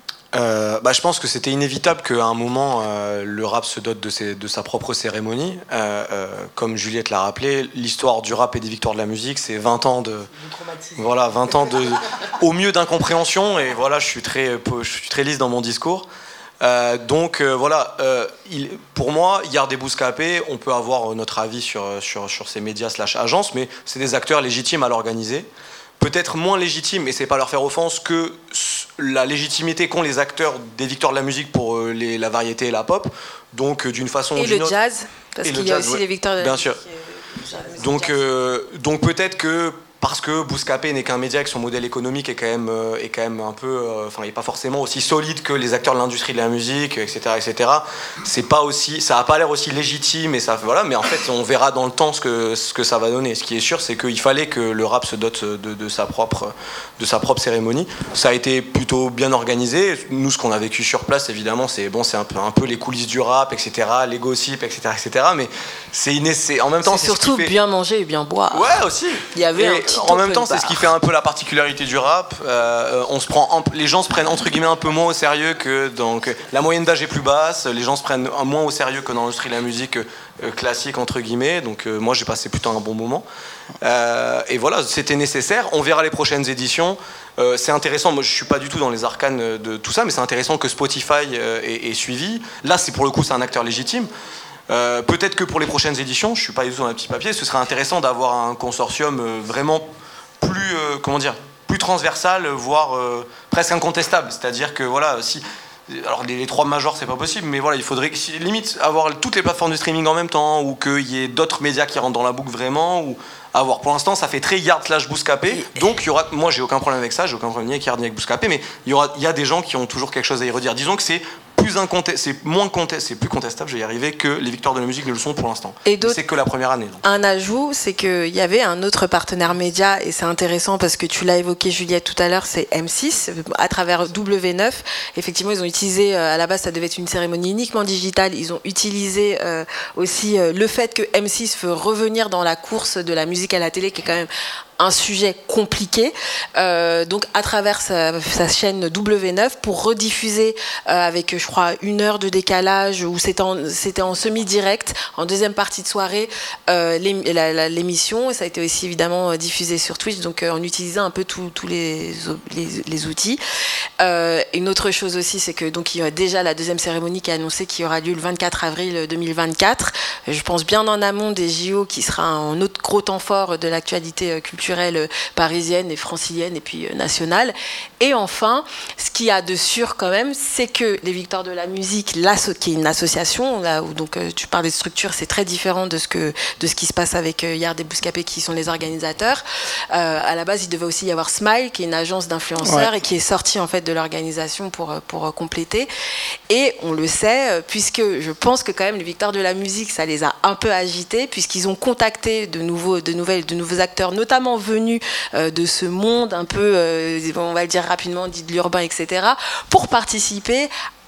S4: Euh, bah, je pense que c'était inévitable qu'à un moment euh, le rap se dote de, ses, de sa propre cérémonie. Euh, euh, comme Juliette l'a rappelé, l'histoire du rap et des victoires de la musique, c'est vingt ans de, voilà, vingt ans de, au mieux d'incompréhension. Et voilà, je suis très, je suis très lisse dans mon discours. Euh, donc euh, voilà, euh, il, pour moi, Yard et Bouscapé, on peut avoir notre avis sur, sur, sur ces médias slash agences, mais c'est des acteurs légitimes à l'organiser. Peut-être moins légitimes, et c'est pas leur faire offense, que la légitimité qu'ont les acteurs des victoires de la musique pour les, la variété et la pop. Donc d'une façon ou d'une autre.
S1: Et le jazz, parce qu'il y a jazz, aussi ouais. les victoires de la
S4: Bien
S1: musique.
S4: sûr. Euh, donc, euh, donc peut-être que parce que Bouscapé n'est qu'un média, que son modèle économique est quand même, euh, est quand même un peu, enfin, euh, il n'est pas forcément aussi solide que les acteurs de l'industrie de la musique, et cetera, et cetera. C'est pas aussi, ça n'a pas l'air aussi légitime, et ça, voilà. Mais en fait, on verra dans le temps ce que ce que ça va donner. Ce qui est sûr, c'est qu'il fallait que le rap se dote de, de sa propre, de sa propre cérémonie. Ça a été plutôt bien organisé. Nous, ce qu'on a vécu sur place, évidemment, c'est bon, c'est un peu, un peu les coulisses du rap, et cetera, les gossips, et cetera, et cetera. Mais c'est, iné- c'est en même temps,
S1: c'est,
S4: c'est
S1: surtout
S4: ce qui fait...
S1: bien manger et bien boire.
S4: Ouais, aussi.
S1: Il y avait
S4: et
S1: un petit
S4: en même temps,
S1: bar.
S4: C'est ce qui fait un peu la particularité du rap. Euh, on se prend, un, les gens se prennent entre guillemets un peu moins au sérieux que donc la moyenne d'âge est plus basse. Les gens se prennent moins au sérieux que dans l'industrie de la musique euh, classique entre guillemets. Donc euh, moi, j'ai passé plutôt un bon moment. Euh, et voilà, c'était nécessaire. On verra les prochaines éditions. Euh, c'est intéressant. Moi, je suis pas du tout dans les arcanes de tout ça, mais c'est intéressant que Spotify euh, ait, ait suivi. Là, c'est pour le coup, c'est un acteur légitime. Euh, peut-être que pour les prochaines éditions, je suis pas du tout dans les petits papiers, ce serait intéressant d'avoir un consortium euh, vraiment plus, euh, comment dire, plus transversal, voire euh, presque incontestable. C'est-à-dire que voilà, si alors les, les trois majors c'est pas possible, mais voilà, il faudrait si, limite avoir toutes les plateformes de streaming en même temps, ou qu'il y ait d'autres médias qui rentrent dans la boucle vraiment, ou avoir. Pour l'instant, ça fait très Yard slash Bouscapé, donc il y aura. Moi, j'ai aucun problème avec ça, j'ai aucun problème ni avec Yard ni avec Bouscapé, mais il y aura, il y a des gens qui ont toujours quelque chose à y redire. Disons que c'est plus incontest, c'est moins contest, c'est plus contestable, je vais y arriver, que les victoires de la musique ne le sont pour l'instant. Et c'est que la première année. Donc.
S1: Un ajout, c'est qu'il y avait un autre partenaire média, et c'est intéressant parce que tu l'as évoqué, Juliette, tout à l'heure, c'est M six, à travers W neuf. Effectivement, ils ont utilisé, à la base, ça devait être une cérémonie uniquement digitale. Ils ont utilisé euh, aussi euh, le fait que M six veut revenir dans la course de la musique à la télé, qui est quand même un sujet compliqué, euh, donc à travers sa, sa chaîne W neuf pour rediffuser euh, avec, je crois, une heure de décalage, où c'était en, c'était en semi-direct, en deuxième partie de soirée, euh, l'émission. Ça a été aussi évidemment diffusé sur Twitch, donc euh, en utilisant un peu tous les, les, les outils. Euh, une autre chose aussi, c'est que donc il y a déjà la deuxième cérémonie qui a annoncé qui aura lieu le vingt-quatre avril deux mille vingt-quatre. Je pense bien en amont des J O, qui sera un autre gros temps fort de l'actualité culturelle parisienne et francilienne et puis nationale. Et enfin, ce qu'il y a de sûr quand même, c'est que les Victoires de la musique, qui est une association, là où donc tu parles des structures, c'est très différent de ce que de ce qui se passe avec Yard et Bouscapé, qui sont les organisateurs. Euh, à la base, il devait aussi y avoir Smile, qui est une agence d'influenceurs, ouais, et qui est sortie en fait de l'organisation pour pour compléter. Et on le sait, puisque je pense que quand même les Victoires de la musique, ça les a un peu agités, puisqu'ils ont contacté de nouveaux de nouvelles de nouveaux acteurs, notamment venus euh, de ce monde un peu, euh, on va le dire rapidement, dit de l'urbain, et cetera, pour participer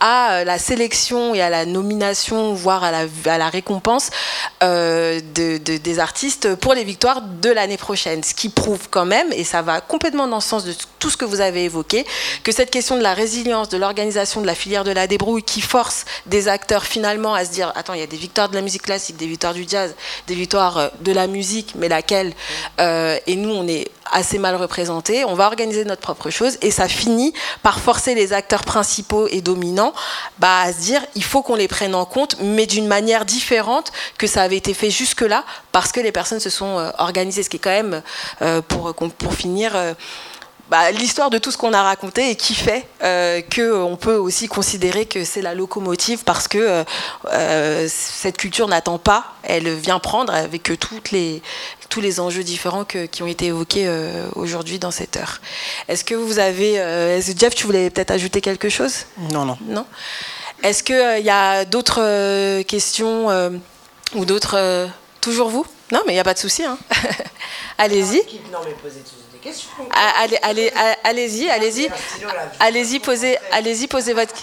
S1: à la sélection et à la nomination, voire à la, à la récompense euh, de, de, des artistes pour les victoires de l'année prochaine. Ce qui prouve quand même, et ça va complètement dans le sens de tout ce que vous avez évoqué, que cette question de la résilience, de l'organisation de la filière de la débrouille, qui force des acteurs finalement à se dire, attends, il y a des victoires de la musique classique, des victoires du jazz, des victoires de la musique, mais laquelle euh, et nous, on est assez mal représentés. On va organiser notre propre chose, et ça finit par forcer les acteurs principaux et dominants bah, à se dire il faut qu'on les prenne en compte, mais d'une manière différente que ça avait été fait jusque-là, parce que les personnes se sont euh, organisées, ce qui est quand même, euh, pour, pour finir, euh, bah, l'histoire de tout ce qu'on a raconté, et qui fait euh, qu'on peut aussi considérer que c'est la locomotive, parce que euh, euh, cette culture n'attend pas, elle vient prendre avec toutes les, tous les enjeux différents que, qui ont été évoqués euh, aujourd'hui dans cette heure. Est-ce que vous avez... Euh, Jeff, tu voulais peut-être ajouter quelque chose ?
S3: Non, non.
S1: Non ? Est-ce qu'il euh, y a d'autres euh, questions euh, ou d'autres... Euh, toujours vous ? Non, mais il n'y a pas de souci. Hein. Allez-y.
S2: Non, mais posez des questions.
S1: Allez, allez, allez-y, allez-y. Allez-y, posez, allez-y, posez votre...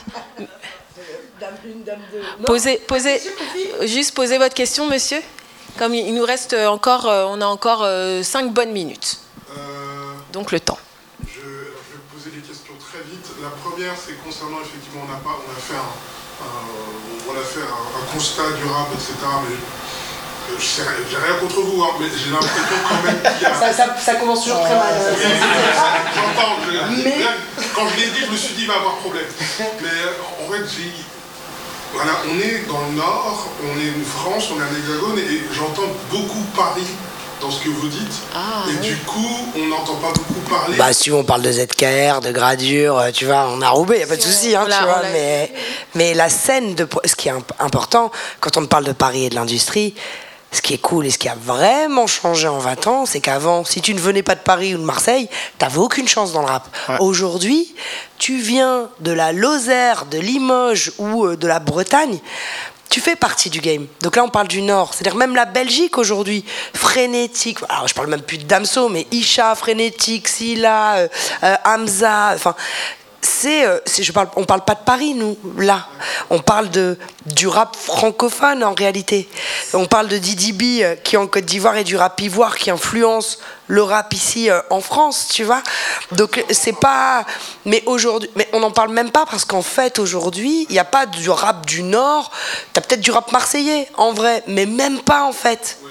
S1: Posez, posez, juste posez votre question, monsieur. Comme il nous reste encore, on a encore cinq bonnes minutes. Euh, Donc le temps.
S5: Je, je vais poser des questions très vite. La première, c'est concernant, effectivement, on a, pas, on a fait, un, un, on a fait un, un constat durable, et cetera. Mais je sais, j'ai rien contre vous, hein, mais j'ai l'impression quand même qu'il y a...
S2: Ça, ça, ça commence toujours très mal.
S5: Oui, j'entends. Je, mais... Quand je l'ai dit, je me suis dit, il va y avoir problème. Mais en fait, j'ai... Voilà, on est dans le Nord, on est une France, on est un hexagone, et j'entends beaucoup Paris dans ce que vous dites. Ah, et oui. Du coup, on n'entend pas beaucoup parler.
S2: Bah, si on parle de Z K R, de Gradure, tu vois, on a Roubaix, il n'y a pas de souci, hein, tu vois. Mais, mais la scène, de, ce qui est important, quand on parle de Paris et de l'industrie, ce qui est cool et ce qui a vraiment changé en vingt ans, c'est qu'avant, si tu ne venais pas de Paris ou de Marseille, t'avais aucune chance dans le rap. Ouais. Aujourd'hui, tu viens de la Lozère, de Limoges ou de la Bretagne, tu fais partie du game. Donc là, on parle du Nord. C'est-à-dire même la Belgique aujourd'hui, Frénétique. Alors, je parle même plus de Damso, mais Isha, Frénétique, Silla, euh, euh, Hamza, enfin... C'est, c'est, je parle, on parle pas de Paris, nous, là. On parle de, du rap francophone, en réalité. On parle de Didi B, qui est en Côte d'Ivoire, et du rap ivoire, qui influence le rap ici, euh, en France, tu vois. Donc, c'est pas... Mais aujourd'hui... Mais on n'en parle même pas, parce qu'en fait, aujourd'hui, il n'y a pas du rap du Nord. T'as peut-être du rap marseillais, en vrai, mais même pas, en fait.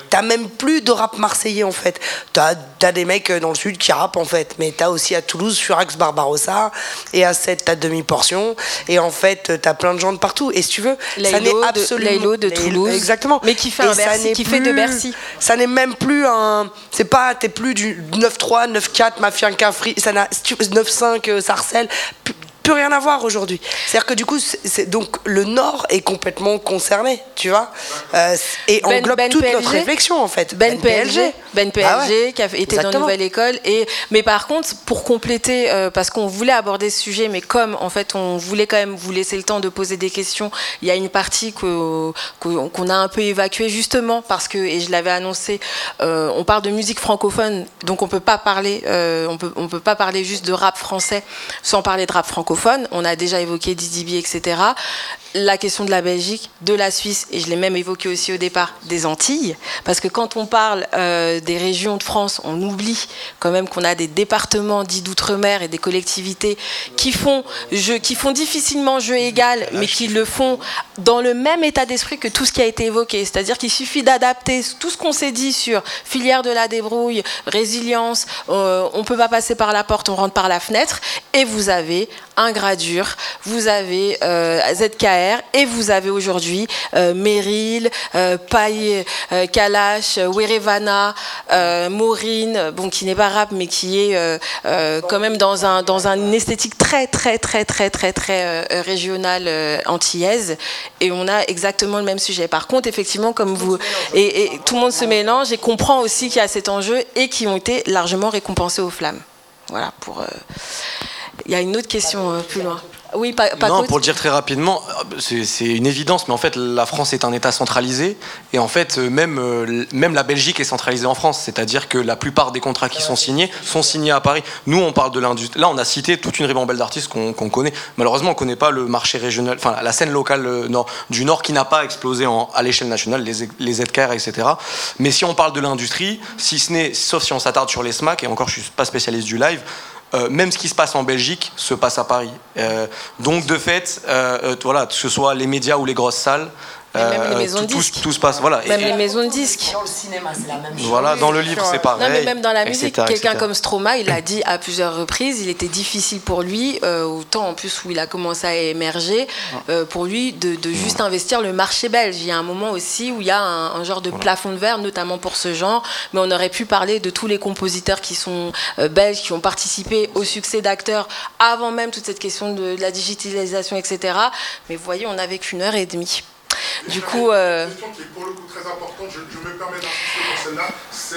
S2: T'as même plus de rap marseillais en fait. T'as as des mecs dans le sud qui rappent en fait, mais t'as aussi à Toulouse Furax Barbarossa et à Sète t'as demi-portion et en fait t'as plein de gens de partout. Et si tu veux,
S1: Laylo
S2: ça n'est
S1: de,
S2: absolument
S1: Laylo de
S2: Laylo,
S1: Toulouse,
S2: exactement.
S1: mais qui fait
S2: Et
S1: un
S2: ça
S1: Bercy,
S2: n'est
S1: qui fait de
S2: plus-
S1: Bercy.
S2: Ça n'est même plus un, c'est pas, t'es plus du neuf trois, neuf quatre, Mafianca, Free, ça n'a neuf cinq, euh, Sarcelles. Plus plus rien à voir aujourd'hui. C'est-à-dire que du coup, c'est, c'est- donc le Nord est complètement concerné, tu vois, euh, et
S1: Ben-
S2: englobe
S1: Ben
S2: toute
S1: P L G.
S2: notre réflexion en fait.
S1: Ben P L G, Ben P L G
S2: Ah ouais.
S1: qui a été
S2: Exactement.
S1: dans Nouvelle École. Et mais par contre, pour compléter, euh, parce qu'on voulait aborder ce sujet, mais comme en fait on voulait quand même vous laisser le temps de poser des questions, il y a une partie que, que- qu'on a un peu évacuée justement parce que, et je l'avais annoncé, euh, on parle de musique francophone, donc on peut pas parler, euh, on peut on peut pas parler juste de rap français sans parler de rap francophone. On a déjà évoqué Didi B, et cetera. La question de la Belgique, de la Suisse, et je l'ai même évoqué aussi au départ, des Antilles, parce que quand on parle euh, des régions de France, on oublie quand même qu'on a des départements dits d'outre-mer et des collectivités qui font, jeu, qui font difficilement jeu égal, mais qui le font dans le même état d'esprit que tout ce qui a été évoqué. C'est-à-dire qu'il suffit d'adapter tout ce qu'on s'est dit sur filière de la débrouille, résilience, euh, on ne peut pas passer par la porte, on rentre par la fenêtre, et vous avez un Gradure, vous avez euh, Z K R, et vous avez aujourd'hui euh, Meryl, euh, Paille, euh, Kalash, euh, Werevana, euh, Maureen, bon, qui n'est pas rap, mais qui est euh, euh, quand même dans un dans une esthétique très très très très très très euh, régionale euh, antillaise, et on a exactement le même sujet. Par contre, effectivement, comme vous et, et tout le monde se mélange et comprend aussi qu'il y a cet enjeu et qui ont été largement récompensés aux flammes. Voilà pour. Euh... Il y a une autre question euh, plus loin. Oui, pas, pas
S4: Non,
S1: Côte.
S4: pour le dire très rapidement, c'est c'est une évidence, mais en fait, la France est un État centralisé, et en fait, même, euh, même la Belgique est centralisée en France, c'est-à-dire que la plupart des contrats qui sont signés sont signés à Paris. Nous, on parle de l'industrie. Là, on a cité toute une ribambelle d'artistes qu'on qu'on connaît. Malheureusement, on ne connaît pas le marché régional, enfin, la scène locale euh, nord, du Nord qui n'a pas explosé en, à l'échelle nationale, les, les Z K R, et cetera. Mais si on parle de l'industrie, si ce n'est, sauf si on s'attarde sur les SMAC, et encore, je ne suis pas spécialiste du live. Euh, même ce qui se passe en Belgique se passe à Paris. Euh, donc de fait, euh, euh, voilà, que ce soit les médias ou les grosses salles,
S1: Et même les
S4: euh,
S1: maisons
S4: tout,
S1: de
S4: tout-
S1: disques.
S4: tout se passe. Voilà.
S1: Même
S4: Et-
S1: les maisons de disques.
S2: Dans le cinéma, c'est la même chose.
S4: voilà, dans le livre, c'est pareil.
S1: Non, mais même dans la
S4: et
S1: musique,
S4: cetera, et
S1: quelqu'un
S4: cetera.
S1: comme Stromae, il l'a dit à plusieurs reprises, il était difficile pour lui, euh, au temps en plus où il a commencé à émerger, euh, pour lui de, de juste investir le marché belge. Il y a un moment aussi où il y a un, un genre de plafond de verre, notamment pour ce genre, mais on aurait pu parler de tous les compositeurs qui sont euh, belges, qui ont participé au succès d'acteurs avant même toute cette question de, de la digitalisation, et cetera. Mais vous voyez, on n'avait qu'une heure et demie. Du coup... euh,
S5: Une question qui est pour le coup très importante, je, je me permets d'insister sur celle-là, c'est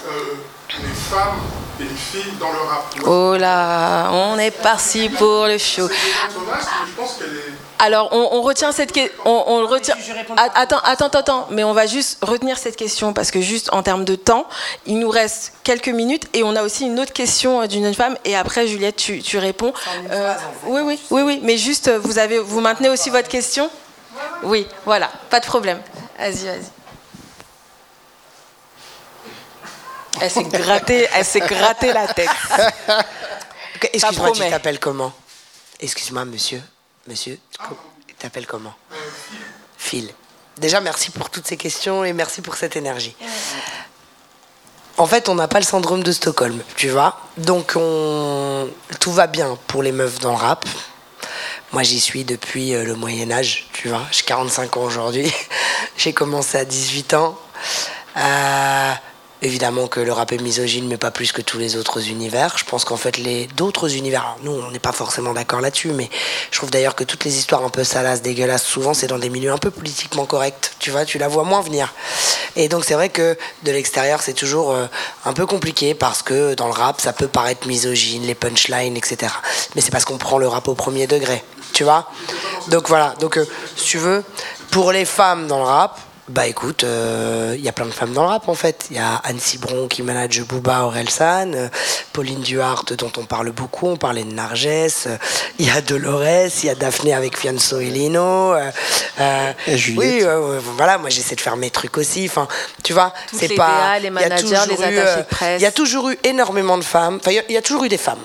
S5: euh, les femmes et les filles dans le rap.
S1: Oh là, on est parti pour le show.
S5: C'est dommage, mais je pense qu'elle est...
S1: Alors, on, on retient cette question. On, on le retient. A- Attends, attends, attends. Mais on va juste retenir cette question parce que juste en termes de temps, il nous reste quelques minutes et on a aussi une autre question euh, d'une jeune femme. Et après, Juliette, tu, tu réponds. Euh, oui, oui, oui, oui. Mais juste, euh, vous avez, vous maintenez aussi votre question. Oui, voilà, pas de problème. Vas-y, vas-y. Elle s'est grattée, elle s'est grattée la tête.
S2: Ok, excuse-moi, tu
S1: promet.
S2: t'appelles comment? Excuse-moi, monsieur. Monsieur, tu t'appelles comment? Phil. Déjà, merci pour toutes ces questions et merci pour cette énergie. En fait, on n'a pas le syndrome de Stockholm, tu vois. Donc, on... tout va bien pour les meufs dans le rap. Moi, j'y suis depuis euh, le Moyen-Âge, tu vois. J'ai quarante-cinq ans aujourd'hui. J'ai commencé à dix-huit ans. Euh, évidemment que le rap est misogyne, mais pas plus que tous les autres univers. Je pense qu'en fait, les d'autres univers... Alors, nous, on n'est pas forcément d'accord là-dessus, mais je trouve d'ailleurs que toutes les histoires un peu salaces, dégueulasses, souvent, c'est dans des milieux un peu politiquement corrects. Tu vois, tu la vois moins venir. Et donc, c'est vrai que de l'extérieur, c'est toujours euh, un peu compliqué parce que dans le rap, ça peut paraître misogyne, les punchlines, et cetera. Mais c'est parce qu'on prend le rap au premier degré. Tu vois? Donc voilà, donc euh, si tu veux, pour les femmes dans le rap, bah écoute, il euh, y a plein de femmes dans le rap en fait. Il y a Anne Cibron qui manage Booba, Orelsan, euh, Pauline Duhart dont on parle beaucoup, on parlait de Narges, il euh, y a Dolores, il y a Daphné avec Fianso et Lino. Euh, euh,
S3: Et Juliette.
S2: oui, euh, voilà, moi j'essaie de faire mes trucs aussi. Enfin, tu vois,
S1: Toutes
S2: c'est
S1: les
S2: pas.
S1: D A, les
S2: il y a
S1: managers,
S2: toujours
S1: les
S2: eu,
S1: attachés
S2: euh,
S1: de presse.
S2: Il y a toujours eu énormément de femmes. Enfin, il y, y a toujours eu des femmes.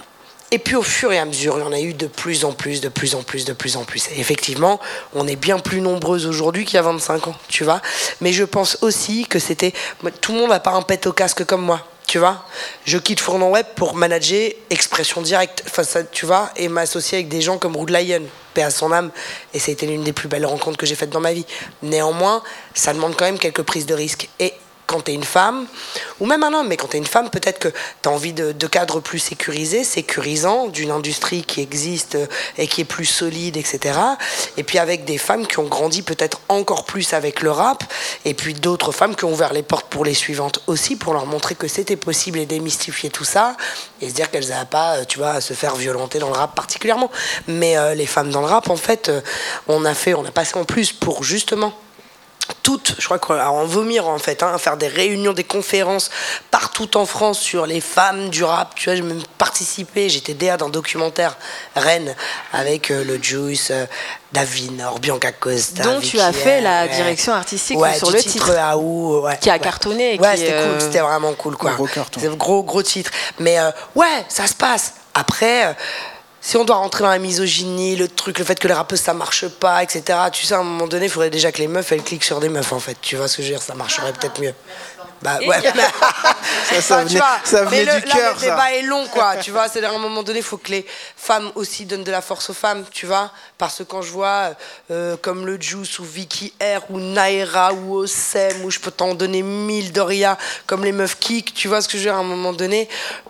S2: Et puis au fur et à mesure, il y en a eu de plus en plus, de plus en plus, de plus en plus. Et effectivement, on est bien plus nombreuses aujourd'hui qu'il y a vingt-cinq ans, tu vois. Mais je pense aussi que c'était... Tout le monde n'a pas un pet au casque comme moi, tu vois. Je quitte Fournant Web pour manager Expression Directe, enfin, ça, tu vois, et m'associer avec des gens comme Rude Lion, paix à son âme. Et ça a été l'une des plus belles rencontres que j'ai faites dans ma vie. Néanmoins, ça demande quand même quelques prises de risques. Et quand t'es une femme, ou même un homme, mais quand t'es une femme, peut-être que t'as envie de, de cadres plus sécurisés, sécurisants, d'une industrie qui existe et qui est plus solide, et cetera. Et puis avec des femmes qui ont grandi peut-être encore plus avec le rap, et puis d'autres femmes qui ont ouvert les portes pour les suivantes aussi, pour leur montrer que c'était possible et démystifier tout ça, et se dire qu'elles n'avaient pas, tu vois, à se faire violenter dans le rap particulièrement. Mais euh, les femmes dans le rap, en fait, euh, on a fait, on a passé en plus pour justement... toutes, je crois qu'à en vomir en fait, hein, à faire des réunions, des conférences partout en France sur les femmes du rap. Tu vois, j'ai même participé, j'étais D A d'un documentaire Rennes avec euh, le Juice, euh, Davinor, Bianca Costa.
S1: Donc
S2: Vicky
S1: tu as fait
S2: R,
S1: la
S2: ouais.
S1: direction artistique
S2: ouais,
S1: sur
S2: du
S1: le
S2: titre
S1: titre,
S2: Aou, ouais,
S1: qui a
S2: ouais.
S1: cartonné. Et
S2: Ouais,
S1: qui,
S2: c'était
S1: euh,
S2: cool, c'était vraiment cool quoi.
S3: Gros carton.
S2: C'est un gros gros titre. Mais euh, ouais, ça se passe. Après. Euh, Si on doit rentrer dans la misogynie, le truc, le fait que les rappeuses ça marche pas, et cetera. Tu sais, à un moment donné, il faudrait déjà que les meufs elles cliquent sur des meufs en fait. Tu vois ce que je veux dire, ça marcherait peut-être mieux. Bah ouais.
S3: Ça, ça
S2: Enfin, tu
S3: venait,
S2: vois,
S3: ça
S2: mais
S3: venait
S2: le,
S3: du
S2: là,
S3: cœur,
S2: le
S3: ça.
S2: débat est long quoi. Tu vois, c'est à un moment donné, il faut que les femmes aussi donnent de la force aux femmes. Tu vois, parce que quand je vois euh, comme le Juice ou Vicky R ou Naira ou Osem ou je peux t'en donner mille Doria comme les meufs kick. Tu vois ce que je veux dire, à un moment donné,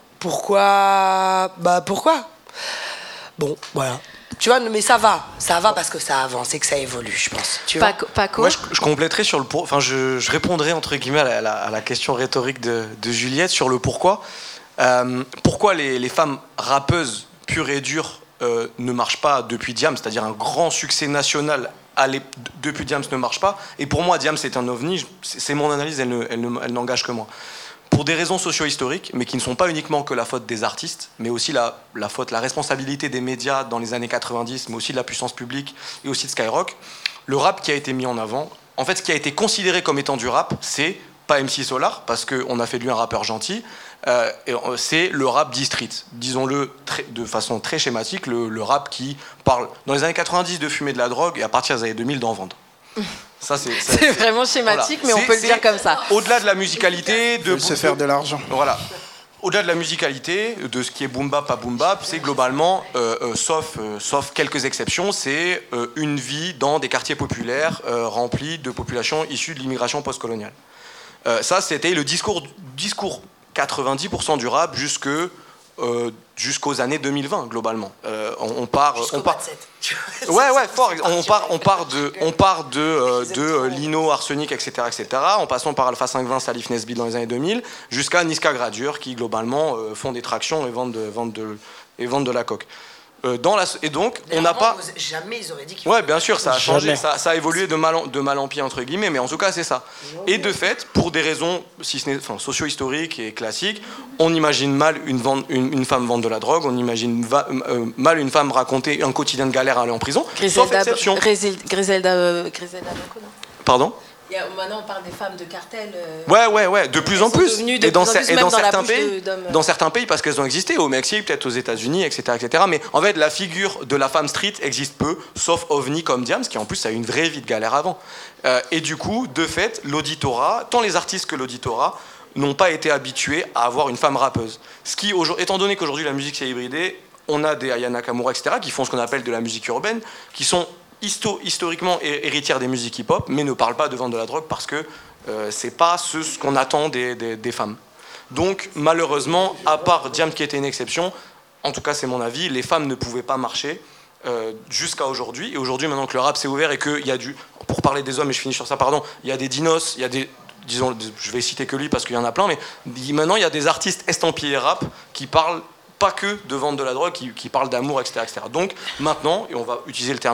S2: pourquoi Bah pourquoi Bon, voilà. Tu vois, mais ça va. Ça va parce que ça avance et que ça évolue, je pense. Tu vois
S1: Paco, Paco
S4: Moi, je, je compléterai sur le pour... enfin, je, je répondrai entre guillemets à la, à la- à la question rhétorique de, de Juliette sur le pourquoi. Euh, pourquoi les, les femmes rappeuses pures et dures euh, ne marchent pas depuis Diams, c'est-à-dire un grand succès national à l'ép- depuis Diams ne marche pas. Et pour moi, Diams est un ovni. C'est c'est mon analyse, elle, ne- elle ne- elle n'engage que moi. Pour des raisons socio-historiques, mais qui ne sont pas uniquement que la faute des artistes, mais aussi la, la faute, la responsabilité des médias dans les années quatre-vingt-dix, mais aussi de la puissance publique et aussi de Skyrock, le rap qui a été mis en avant, en fait, ce qui a été considéré comme étant du rap, c'est pas M C Solar, parce qu'on a fait de lui un rappeur gentil, euh, et, euh, c'est le rap dit street. Disons-le très- de façon très schématique, le, le rap qui parle, dans les années quatre-vingt-dix, de fumer de la drogue, et à partir des années deux mille, d'en vendre. Ça, c'est, ça,
S1: c'est vraiment schématique,
S4: voilà.
S1: mais on
S4: C'est-
S1: peut le
S4: c'est-
S1: dire comme ça.
S4: Au-delà de la musicalité, de
S3: De se faire de l'argent.
S4: Voilà. Au-delà de la musicalité, de ce qui est boom bap, pas boom bap, c'est globalement, euh, euh, sauf, euh, sauf quelques exceptions, c'est euh, une vie dans des quartiers populaires euh, remplis de populations issues de l'immigration postcoloniale. Euh, ça, c'était le discours, discours quatre-vingt-dix pour cent du rap jusque, euh, jusqu'aux années deux mille vingt, globalement. Euh, on, on part...
S2: Jusqu'au
S4: on part
S2: vingt-sept, tu vois.
S4: Ouais, ouais, fort. On part, on part de, on part de, euh, de euh, Lino, Arsenic, et cetera, et cetera, en passant par Alpha cinq vingt, Salif Nesbitt dans les années deux mille, jusqu'à Niska Gradure, qui globalement euh, font des tractions et vendent de, vendent de, et vendent de la coke. Euh, dans la, et donc, on n'a pas...
S2: Jamais ils auraient dit qu'ils...
S4: Ouais, bien sûr, ça a changé,
S3: Jamais.
S4: ça, ça a évolué de mal, en, de mal en pis, entre guillemets, mais en tout cas, c'est ça. Et de fait, pour des raisons si ce n'est, enfin, socio-historiques et classiques, on imagine mal une, vente, une, une femme vendre de la drogue, on imagine va, euh, mal une femme raconter un quotidien de galère à aller en prison, sauf
S1: Griselda,
S4: exception.
S1: Grisel- Griselda, euh, Griselda Blanco, non
S4: Pardon
S1: Il y a- Maintenant, on parle des femmes de cartel. euh,
S4: Ouais, ouais, ouais, de plus
S1: Elles
S4: en
S1: sont
S4: plus.
S1: devenues de
S4: Et dans,
S1: plus en
S4: cer-
S1: plus,
S4: et
S1: même
S4: dans
S1: dans la
S4: certains
S1: bouche
S4: pays,
S1: de- d'hommes.
S4: dans certains pays, parce qu'elles ont existé, au Mexique, peut-être aux États-Unis, et cetera, et cetera. Mais en fait, la figure de la femme street existe peu, sauf OVNI comme Diams, qui en plus a eu une vraie vie de galère avant. Euh, et du coup, de fait, l'auditorat, tant les artistes que l'auditorat, n'ont pas été habitués à avoir une femme rappeuse. Ce qui, aujourd- étant donné qu'aujourd'hui la musique s'est hybridée, on a des Aya Nakamura, et cetera, qui font ce qu'on appelle de la musique urbaine, qui sont histo- historiquement hé- héritières des musiques hip-hop, mais ne parlent pas de vendre de la drogue parce que euh, c'est pas ce, ce qu'on attend des, des, des femmes. Donc, malheureusement, à part Diams qui était une exception, en tout cas c'est mon avis, les femmes ne pouvaient pas marcher euh, jusqu'à aujourd'hui. Et aujourd'hui, maintenant que le rap s'est ouvert et qu'il y a du... Pour parler des hommes, et je finis sur ça, pardon, il y a des dinos, il y a des... Disons, je vais citer que lui parce qu'il y en a plein, mais maintenant il y a des artistes estampillés rap qui parlent pas que de vendre de la drogue, qui, qui parlent d'amour, et cetera, et cetera. Donc maintenant, et on va utiliser le terme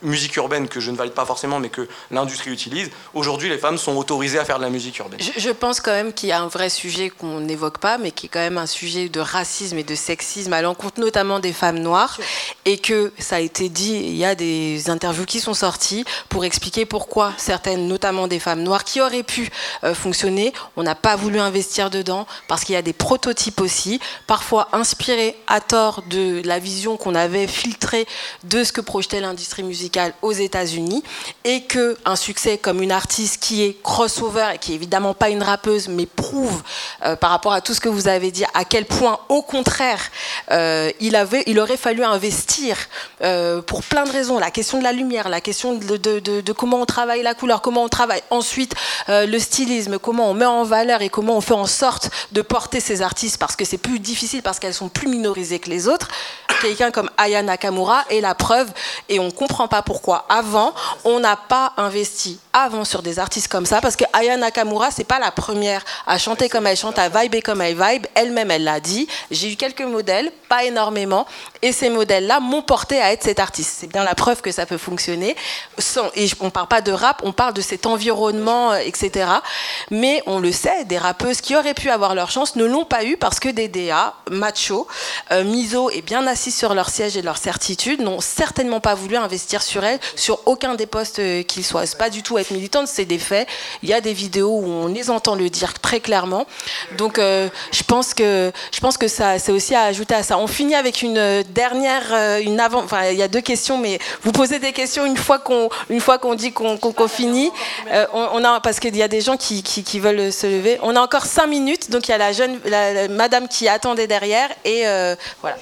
S4: musique urbaine que je ne valide pas forcément, mais que l'industrie utilise, aujourd'hui les femmes sont autorisées à faire de la musique urbaine.
S1: Je, je pense quand même qu'il y a un vrai sujet qu'on n'évoque pas, mais qui est quand même un sujet de racisme et de sexisme à l'encontre notamment des femmes noires, et que ça a été dit, il y a des interviews qui sont sorties pour expliquer pourquoi certaines, notamment des femmes noires, qui auraient pu euh, fonctionner, on n'a pas voulu investir dedans, parce qu'il y a des prototypes aussi, parfois inspirés à tort de la vision qu'on avait filtrée de ce que projetait l'industrie musicale aux États-Unis, et qu'un succès comme une artiste qui est crossover et qui est évidemment pas une rappeuse, mais prouve euh, par rapport à tout ce que vous avez dit à quel point, au contraire, euh, il, avait, il aurait fallu investir euh, pour plein de raisons. La question de la lumière, la question de, de, de, de comment on travaille la couleur, comment on travaille ensuite euh, le stylisme, comment on met en valeur et comment on fait en sorte de porter ces artistes, parce que c'est plus difficile, parce qu'elles sont plus minorisées que les autres. Quelqu'un comme Aya Nakamura est la preuve, et on ne comprend pas pourquoi avant on n'a pas investi avant sur des artistes comme ça, parce que Aya Nakamura, c'est pas la première à chanter comme elle chante, à vibrer comme elle vibe. Elle-même, elle l'a dit. J'ai eu quelques modèles, pas énormément, et ces modèles-là m'ont porté à être cet artiste. C'est bien la preuve que ça peut fonctionner. Sans, et on parle pas de rap, on parle de cet environnement, et cetera. Mais on le sait, des rappeuses qui auraient pu avoir leur chance ne l'ont pas eu parce que des D A, macho, euh, miso et bien assis sur leur siège et leur certitude, n'ont certainement pas voulu investir sur elles, sur aucun des postes euh, qu'ils soient. C'est pas du tout être militante, c'est des faits. Il y a des vidéos où on les entend le dire très clairement. Donc euh, je pense que je pense que ça, c'est aussi à ajouter à ça. On finit avec une dernière, euh, une avant. Enfin, il y a deux questions, mais vous posez des questions une fois qu'on, une fois qu'on dit qu'on, qu'on, qu'on finit. Euh, on, on a parce qu'il y a des gens qui, qui, qui veulent se lever. On a encore cinq minutes, donc il y a la jeune, la, la madame qui attendait derrière et euh, voilà.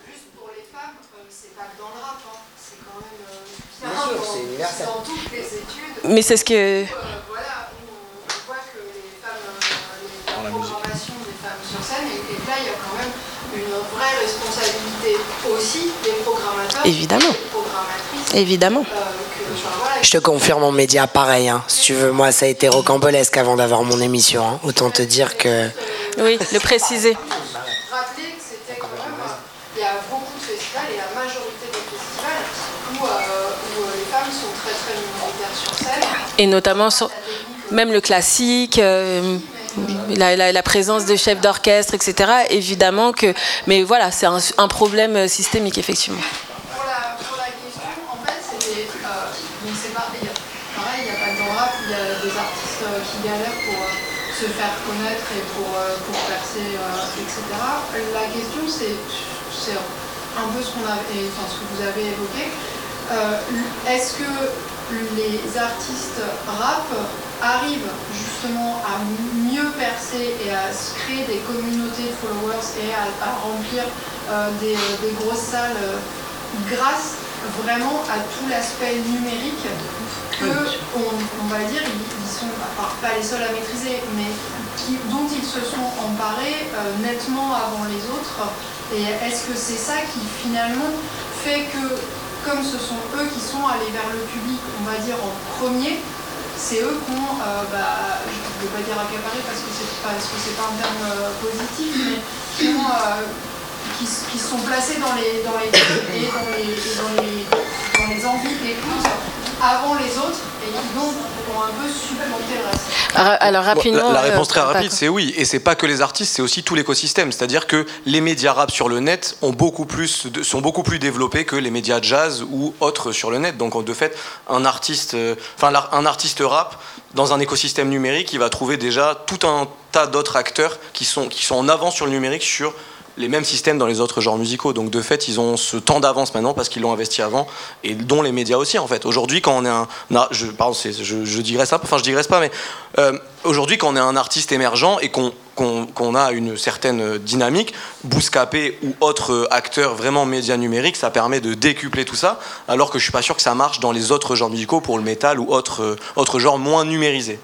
S2: Bien sûr, c'est universel.
S8: Dans toutes les études,
S1: mais c'est ce que...
S8: euh, voilà, où on voit que les femmes, euh, les, la programmation des femmes sur scène, et, et là il y a quand même une vraie responsabilité aussi des programmateurs,
S1: évidemment,
S8: des programmatrices,
S1: évidemment.
S8: Euh, que, enfin, voilà,
S2: Je te confirme, en média, pareil. Hein. Si tu veux, moi, ça a été rocambolesque avant d'avoir mon émission. Hein. Autant te dire que...
S1: Oui, le préciser.
S8: rappeler que c'était quand même, il y a beaucoup de festivals, et la majorité des festivals où, euh, où les femmes sont très très minoritaires sur scène.
S1: Et notamment sur même le classique, euh, la, la, la présence de chefs d'orchestre, et cetera. Évidemment que, mais voilà, c'est un, un problème systémique, effectivement.
S8: Pour la, pour la question, en fait, c'est des, euh, donc c'est pas, il y a, pareil, il n'y a pas que dans le rap, il y a des artistes euh, qui galèrent pour euh, se faire connaître et pour, euh, pour percer, euh, et cetera. La question, c'est, c'est un peu ce qu'on a, et, enfin, ce que vous avez évoqué. Euh, est-ce que les artistes rap arrivent justement à mieux percer et à se créer des communautés de followers et à, à remplir euh, des, des grosses salles euh, grâce vraiment à tout l'aspect numérique que, on, on va dire, ils, ils sont pas, pas les seuls à maîtriser, mais qui, dont ils se sont emparés euh, nettement avant les autres. Et est-ce que c'est ça qui finalement fait que, comme ce sont eux qui sont allés vers le public, on va dire en premier, c'est eux qui ont, euh, bah, je ne veux pas dire accaparé parce que c'est pas, parce que c'est pas un terme euh, positif, mais qui, ont, euh, qui, qui sont placés dans les, dans les, et dans les, et dans les, dans les envies d'écoute avant les autres, et qui donc ont un peu supplanté le reste.
S1: Alors rapidement,
S4: la, la réponse
S1: euh,
S4: très rapide, c'est oui, et c'est pas que les artistes, c'est aussi tout l'écosystème. C'est-à-dire que les médias rap sur le net ont beaucoup plus, de, sont beaucoup plus développés que les médias jazz ou autres sur le net. Donc de fait, un artiste, euh, enfin un artiste rap dans un écosystème numérique, il va trouver déjà tout un tas d'autres acteurs qui sont qui sont en avance sur le numérique sur les mêmes systèmes dans les autres genres musicaux. Donc de fait, ils ont ce temps d'avance maintenant parce qu'ils l'ont investi avant, et dont les médias aussi en fait. Aujourd'hui, quand on est un, non, je, pardon, c'est, je, je digresse un peu, enfin je digresse pas, mais euh, aujourd'hui, quand on est un artiste émergent et qu'on qu'on, qu'on a une certaine dynamique, Bouscapé ou autre acteur vraiment médias numériques, ça permet de décupler tout ça, alors que je suis pas sûr que ça marche dans les autres genres musicaux pour le métal ou autres autres genres moins numérisés.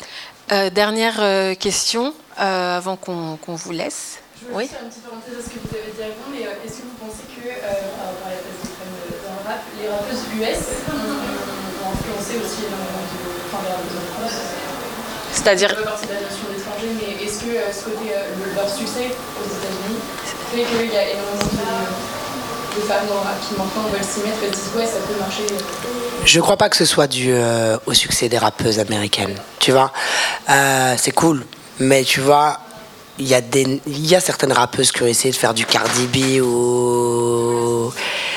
S1: Euh, dernière euh, question euh, avant qu'on, qu'on vous laisse.
S9: Je veux
S1: oui.
S9: juste faire une petite parenthèse à ce que vous avez dit avant, mais euh, est-ce que vous pensez que, euh, par rapport à la place des femmes dans le rap, les rappeuses U S ont, ont influencé aussi énormément de, enfin, les rappeuses en France?
S1: C'est-à-dire.
S9: Je ne sais pas partie de la nation d'étranger, mais est-ce que euh, ce côté, euh, le, leur succès aux États-Unis fait qu'il y a énormément de, de de femmes dans le rap qui maintenant veulent s'y mettre et se disent ouais, ça peut marcher.
S2: Je crois pas que ce soit dû euh, au succès des rappeuses américaines, tu vois. Euh, c'est cool, mais tu vois, il y a des, il y a certaines rappeuses qui ont essayé de faire du Cardi B ou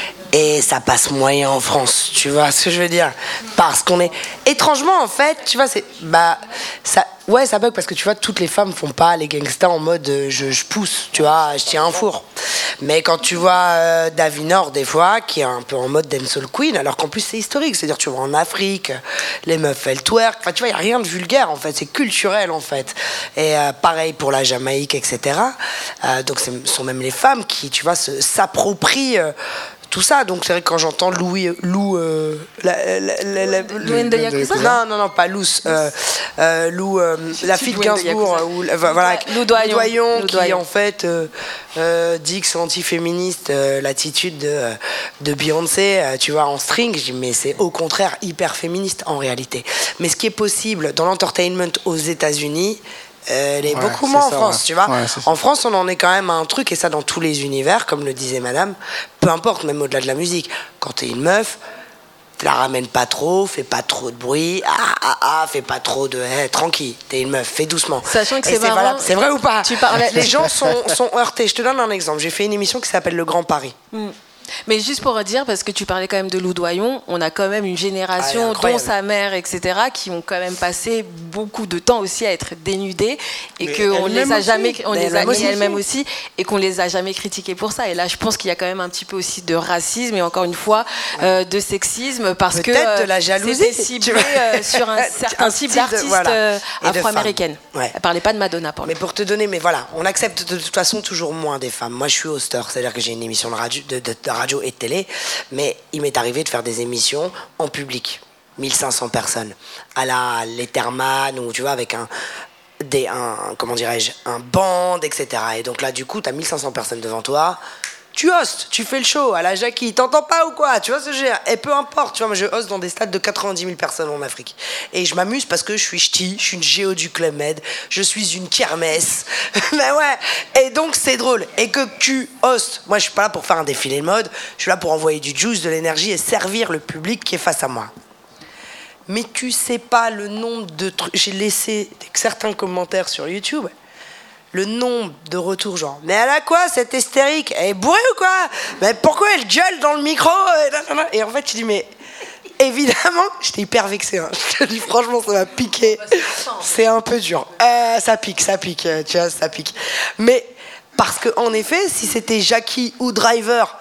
S2: et ça passe moyen en France, tu vois ce que je veux dire? Parce qu'on est étrangement en fait, tu vois, c'est bah ça. Ouais, ça bug parce que tu vois, toutes les femmes font pas les gangsters en mode euh, je, je pousse, tu vois, je tiens un four. Mais quand tu vois euh, Davinor, des fois, qui est un peu en mode dancehall queen, alors qu'en plus c'est historique, c'est-à-dire tu vois en Afrique, les meufs elles twerk, enfin tu vois, il n'y a rien de vulgaire en fait, c'est culturel en fait. Et euh, pareil pour la Jamaïque, et cetera. Euh, donc ce sont même les femmes qui, tu vois, se, s'approprient. Euh, tout ça, donc c'est vrai que quand j'entends Louis, Lou, euh, la, la, la, la,
S1: Louane de Yakuza.
S2: Non, non, non, pas Lou, euh, euh, Lou, euh, la fille de Gainsbourg, ou, euh, voilà,
S1: Lou Doyon,
S2: Doyon,
S1: Lou
S2: qui
S1: Doyon.
S2: en fait euh, euh, dit que c'est anti-féministe, euh, l'attitude de, de Beyoncé, euh, tu vois, en string, je dis mais c'est au contraire hyper féministe en réalité. Mais ce qui est possible dans l'entertainment aux États-Unis, Euh, elle est
S3: Ouais,
S2: beaucoup
S3: c'est
S2: moins en
S3: ça,
S2: France,
S3: ouais.
S2: tu vois.
S3: Ouais, c'est ça.
S2: En France, on en est quand même à un truc, et ça dans tous les univers, comme le disait madame, peu importe, même au-delà de la musique. Quand t'es une meuf, tu la ramènes pas trop, fais pas trop de bruit, ah ah ah, fais pas trop de. Hey, tranquille, t'es une meuf, fais doucement.
S1: Sachant que
S2: Et
S1: c'est marrant,
S2: valable. C'est vrai ou pas?
S1: tu parlais-
S2: Les gens sont, sont heurtés. Je te donne un exemple. J'ai fait une émission qui s'appelle Le Grand Paris.
S1: Mm. Mais juste pour dire, parce que tu parlais quand même de Lou Doyon, on a quand même une
S2: Ah,
S1: génération, dont
S2: incroyable.
S1: sa mère, et cetera, qui ont quand même passé beaucoup de temps aussi à être dénudées et
S2: Mais
S1: qu'on
S2: elle-même
S1: les a
S2: aussi.
S1: jamais, on
S2: Mais
S1: les a
S2: elle-même aussi.
S1: elles-mêmes aussi, et qu'on les a jamais critiquées pour ça. Et là, je pense qu'il y a quand même un petit peu aussi de racisme et encore une fois euh, de sexisme parce que
S2: Peut-être
S1: euh,
S2: de la jalousie,
S1: c'était
S2: tu
S1: ciblé
S2: vois.
S1: euh, sur un certain
S2: Un
S1: type
S2: style de-
S1: d'artiste
S2: voilà.
S1: euh,
S2: Et de
S1: afro-américaine.
S2: femmes. Ouais.
S1: Elle parlait pas de Madonna pour le
S2: Mais pour te donner, mais voilà, on accepte de toute façon toujours moins des femmes. Moi, je suis hoster, c'est-à-dire que j'ai une émission de radio, de, de- de radio et de télé, mais il m'est arrivé de faire des émissions en public, mille cinq cents personnes, à la Letterman, ou tu vois, avec un, des, un comment dirais-je, un band, et cetera. Et donc là, du coup, t'as mille cinq cents personnes devant toi. Tu hostes, tu fais le show à la Jackie, t'entends pas ou quoi? Tu vois ce que je veux dire? Et peu importe, tu vois, moi je hoste dans des stades de quatre-vingt-dix mille personnes en Afrique. Et je m'amuse parce que je suis ch'ti, je suis une géo du Club Med, je suis une kermesse. Mais ouais, et donc c'est drôle. Et que tu hostes, moi je suis pas là pour faire un défilé de mode, je suis là pour envoyer du juice, de l'énergie et servir le public qui est face à moi. Mais tu sais pas le nombre de trucs. J'ai laissé certains commentaires sur YouTube. Le nombre de retours, genre, mais elle a quoi cette hystérique? Elle est bourrée ou quoi? Mais pourquoi elle gueule dans le micro? Et en fait, tu dis, mais évidemment, j'étais hyper vexé. Hein. Je te dis, franchement, ça m'a piqué. C'est un peu dur. Euh, ça pique, ça pique, euh, tu vois, ça pique. Mais parce qu'en effet, si c'était Jackie ou Driver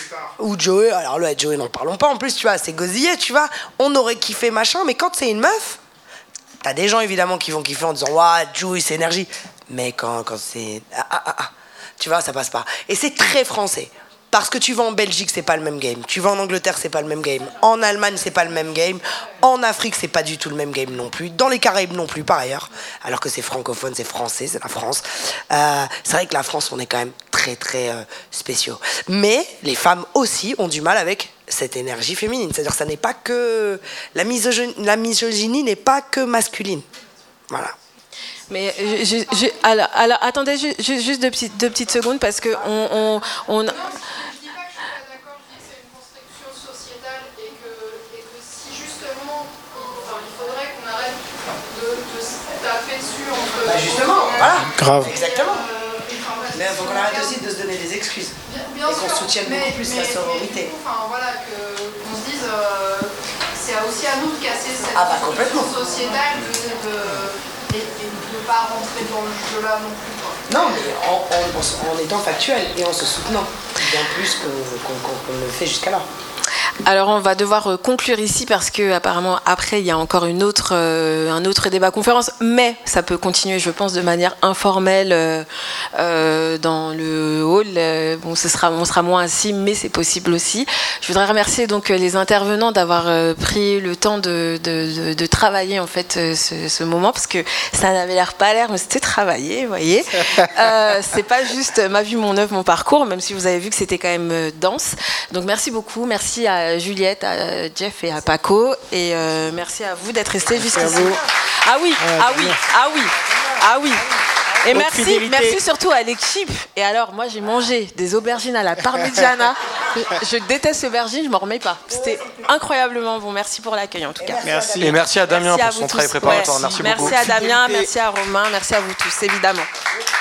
S2: ou Joey, alors là, Joey, n'en parlons pas. En plus, tu vois, c'est gosillé, tu vois, on aurait kiffé machin. Mais quand c'est une meuf, t'as des gens évidemment qui vont kiffer en disant waouh, Joey, c'est énergie. Mais quand, quand c'est. Ah, ah, ah, ah, tu vois, ça passe pas. Et c'est très français. Parce que tu vas en Belgique, c'est pas le même game. Tu vas en Angleterre, c'est pas le même game. En Allemagne, c'est pas le même game. En Afrique, c'est pas du tout le même game non plus. Dans les Caraïbes non plus, par ailleurs. Alors que c'est francophone, c'est français, c'est la France. Euh, c'est vrai que la France, on est quand même très, très euh, spéciaux. Mais les femmes aussi ont du mal avec cette énergie féminine. C'est-à-dire que ça n'est pas que. La misogynie, la misogynie n'est pas que masculine. Voilà.
S1: Mais je, je, je, alors, alors, attendez ju- ju- juste deux petites, deux petites secondes parce que on, on, on...
S8: Je dis pas que je suis pas d'accord, je dis que c'est une construction sociétale et que, et que si justement, il, enfin, il faudrait qu'on arrête de, de se taper dessus entre...
S2: Bah justement, voilà.
S3: Grave.
S2: Exactement.
S8: Euh, enfin, parce
S2: Mais il
S8: que
S2: faut
S8: si
S2: qu'on
S8: on
S2: arrête
S8: regarde-
S2: aussi de se donner des excuses.
S8: Bien, bien
S2: Et qu'on
S8: sûr,
S2: soutienne
S8: mais-
S2: beaucoup plus
S8: mais-
S2: la sororité.
S8: mais du coup, enfin, voilà, que, qu'on se dise, euh, c'est aussi à nous de casser cette
S2: Ah bah, complètement.
S8: construction sociétale de, de, et, et de ne pas rentrer dans le jeu là non plus. Quoi.
S2: Non, mais en, en, en étant factuel et en se soutenant, bien plus que, qu'on, qu'on, qu'on le fait jusqu'à là.
S1: Alors on va devoir euh, conclure ici parce que apparemment après il y a encore une autre, euh, un autre débat conférence, mais ça peut continuer je pense de manière informelle euh, euh, dans le hall. Euh, bon, ce sera, on sera moins assis, mais c'est possible aussi. Je voudrais remercier donc les intervenants d'avoir euh, pris le temps de, de, de, de travailler en fait euh, ce, ce moment parce que ça n'avait l'air pas l'air, mais c'était travaillé, vous voyez. Euh, c'est pas juste ma vie, mon œuvre, mon parcours, même si vous avez vu que c'était quand même euh, dense. Donc merci beaucoup, merci à Juliette, à Jeff et à Paco, et euh, merci à vous d'être restés jusqu'ici. Ah oui, ah oui, ah oui, ah oui. Et merci, merci surtout à l'équipe. Et alors, moi, j'ai mangé des aubergines à la parmigiana. Je déteste l'aubergine, je m'en remets pas. C'était incroyablement bon. Merci pour l'accueil, en tout cas.
S3: Merci.
S4: Et merci à Damien
S1: merci
S4: pour
S1: à
S4: son
S1: tous.
S4: travail préparatoire.
S1: Ouais.
S4: Merci,
S1: merci
S4: beaucoup.
S1: Merci à Damien, merci à Romain, merci à vous tous, évidemment.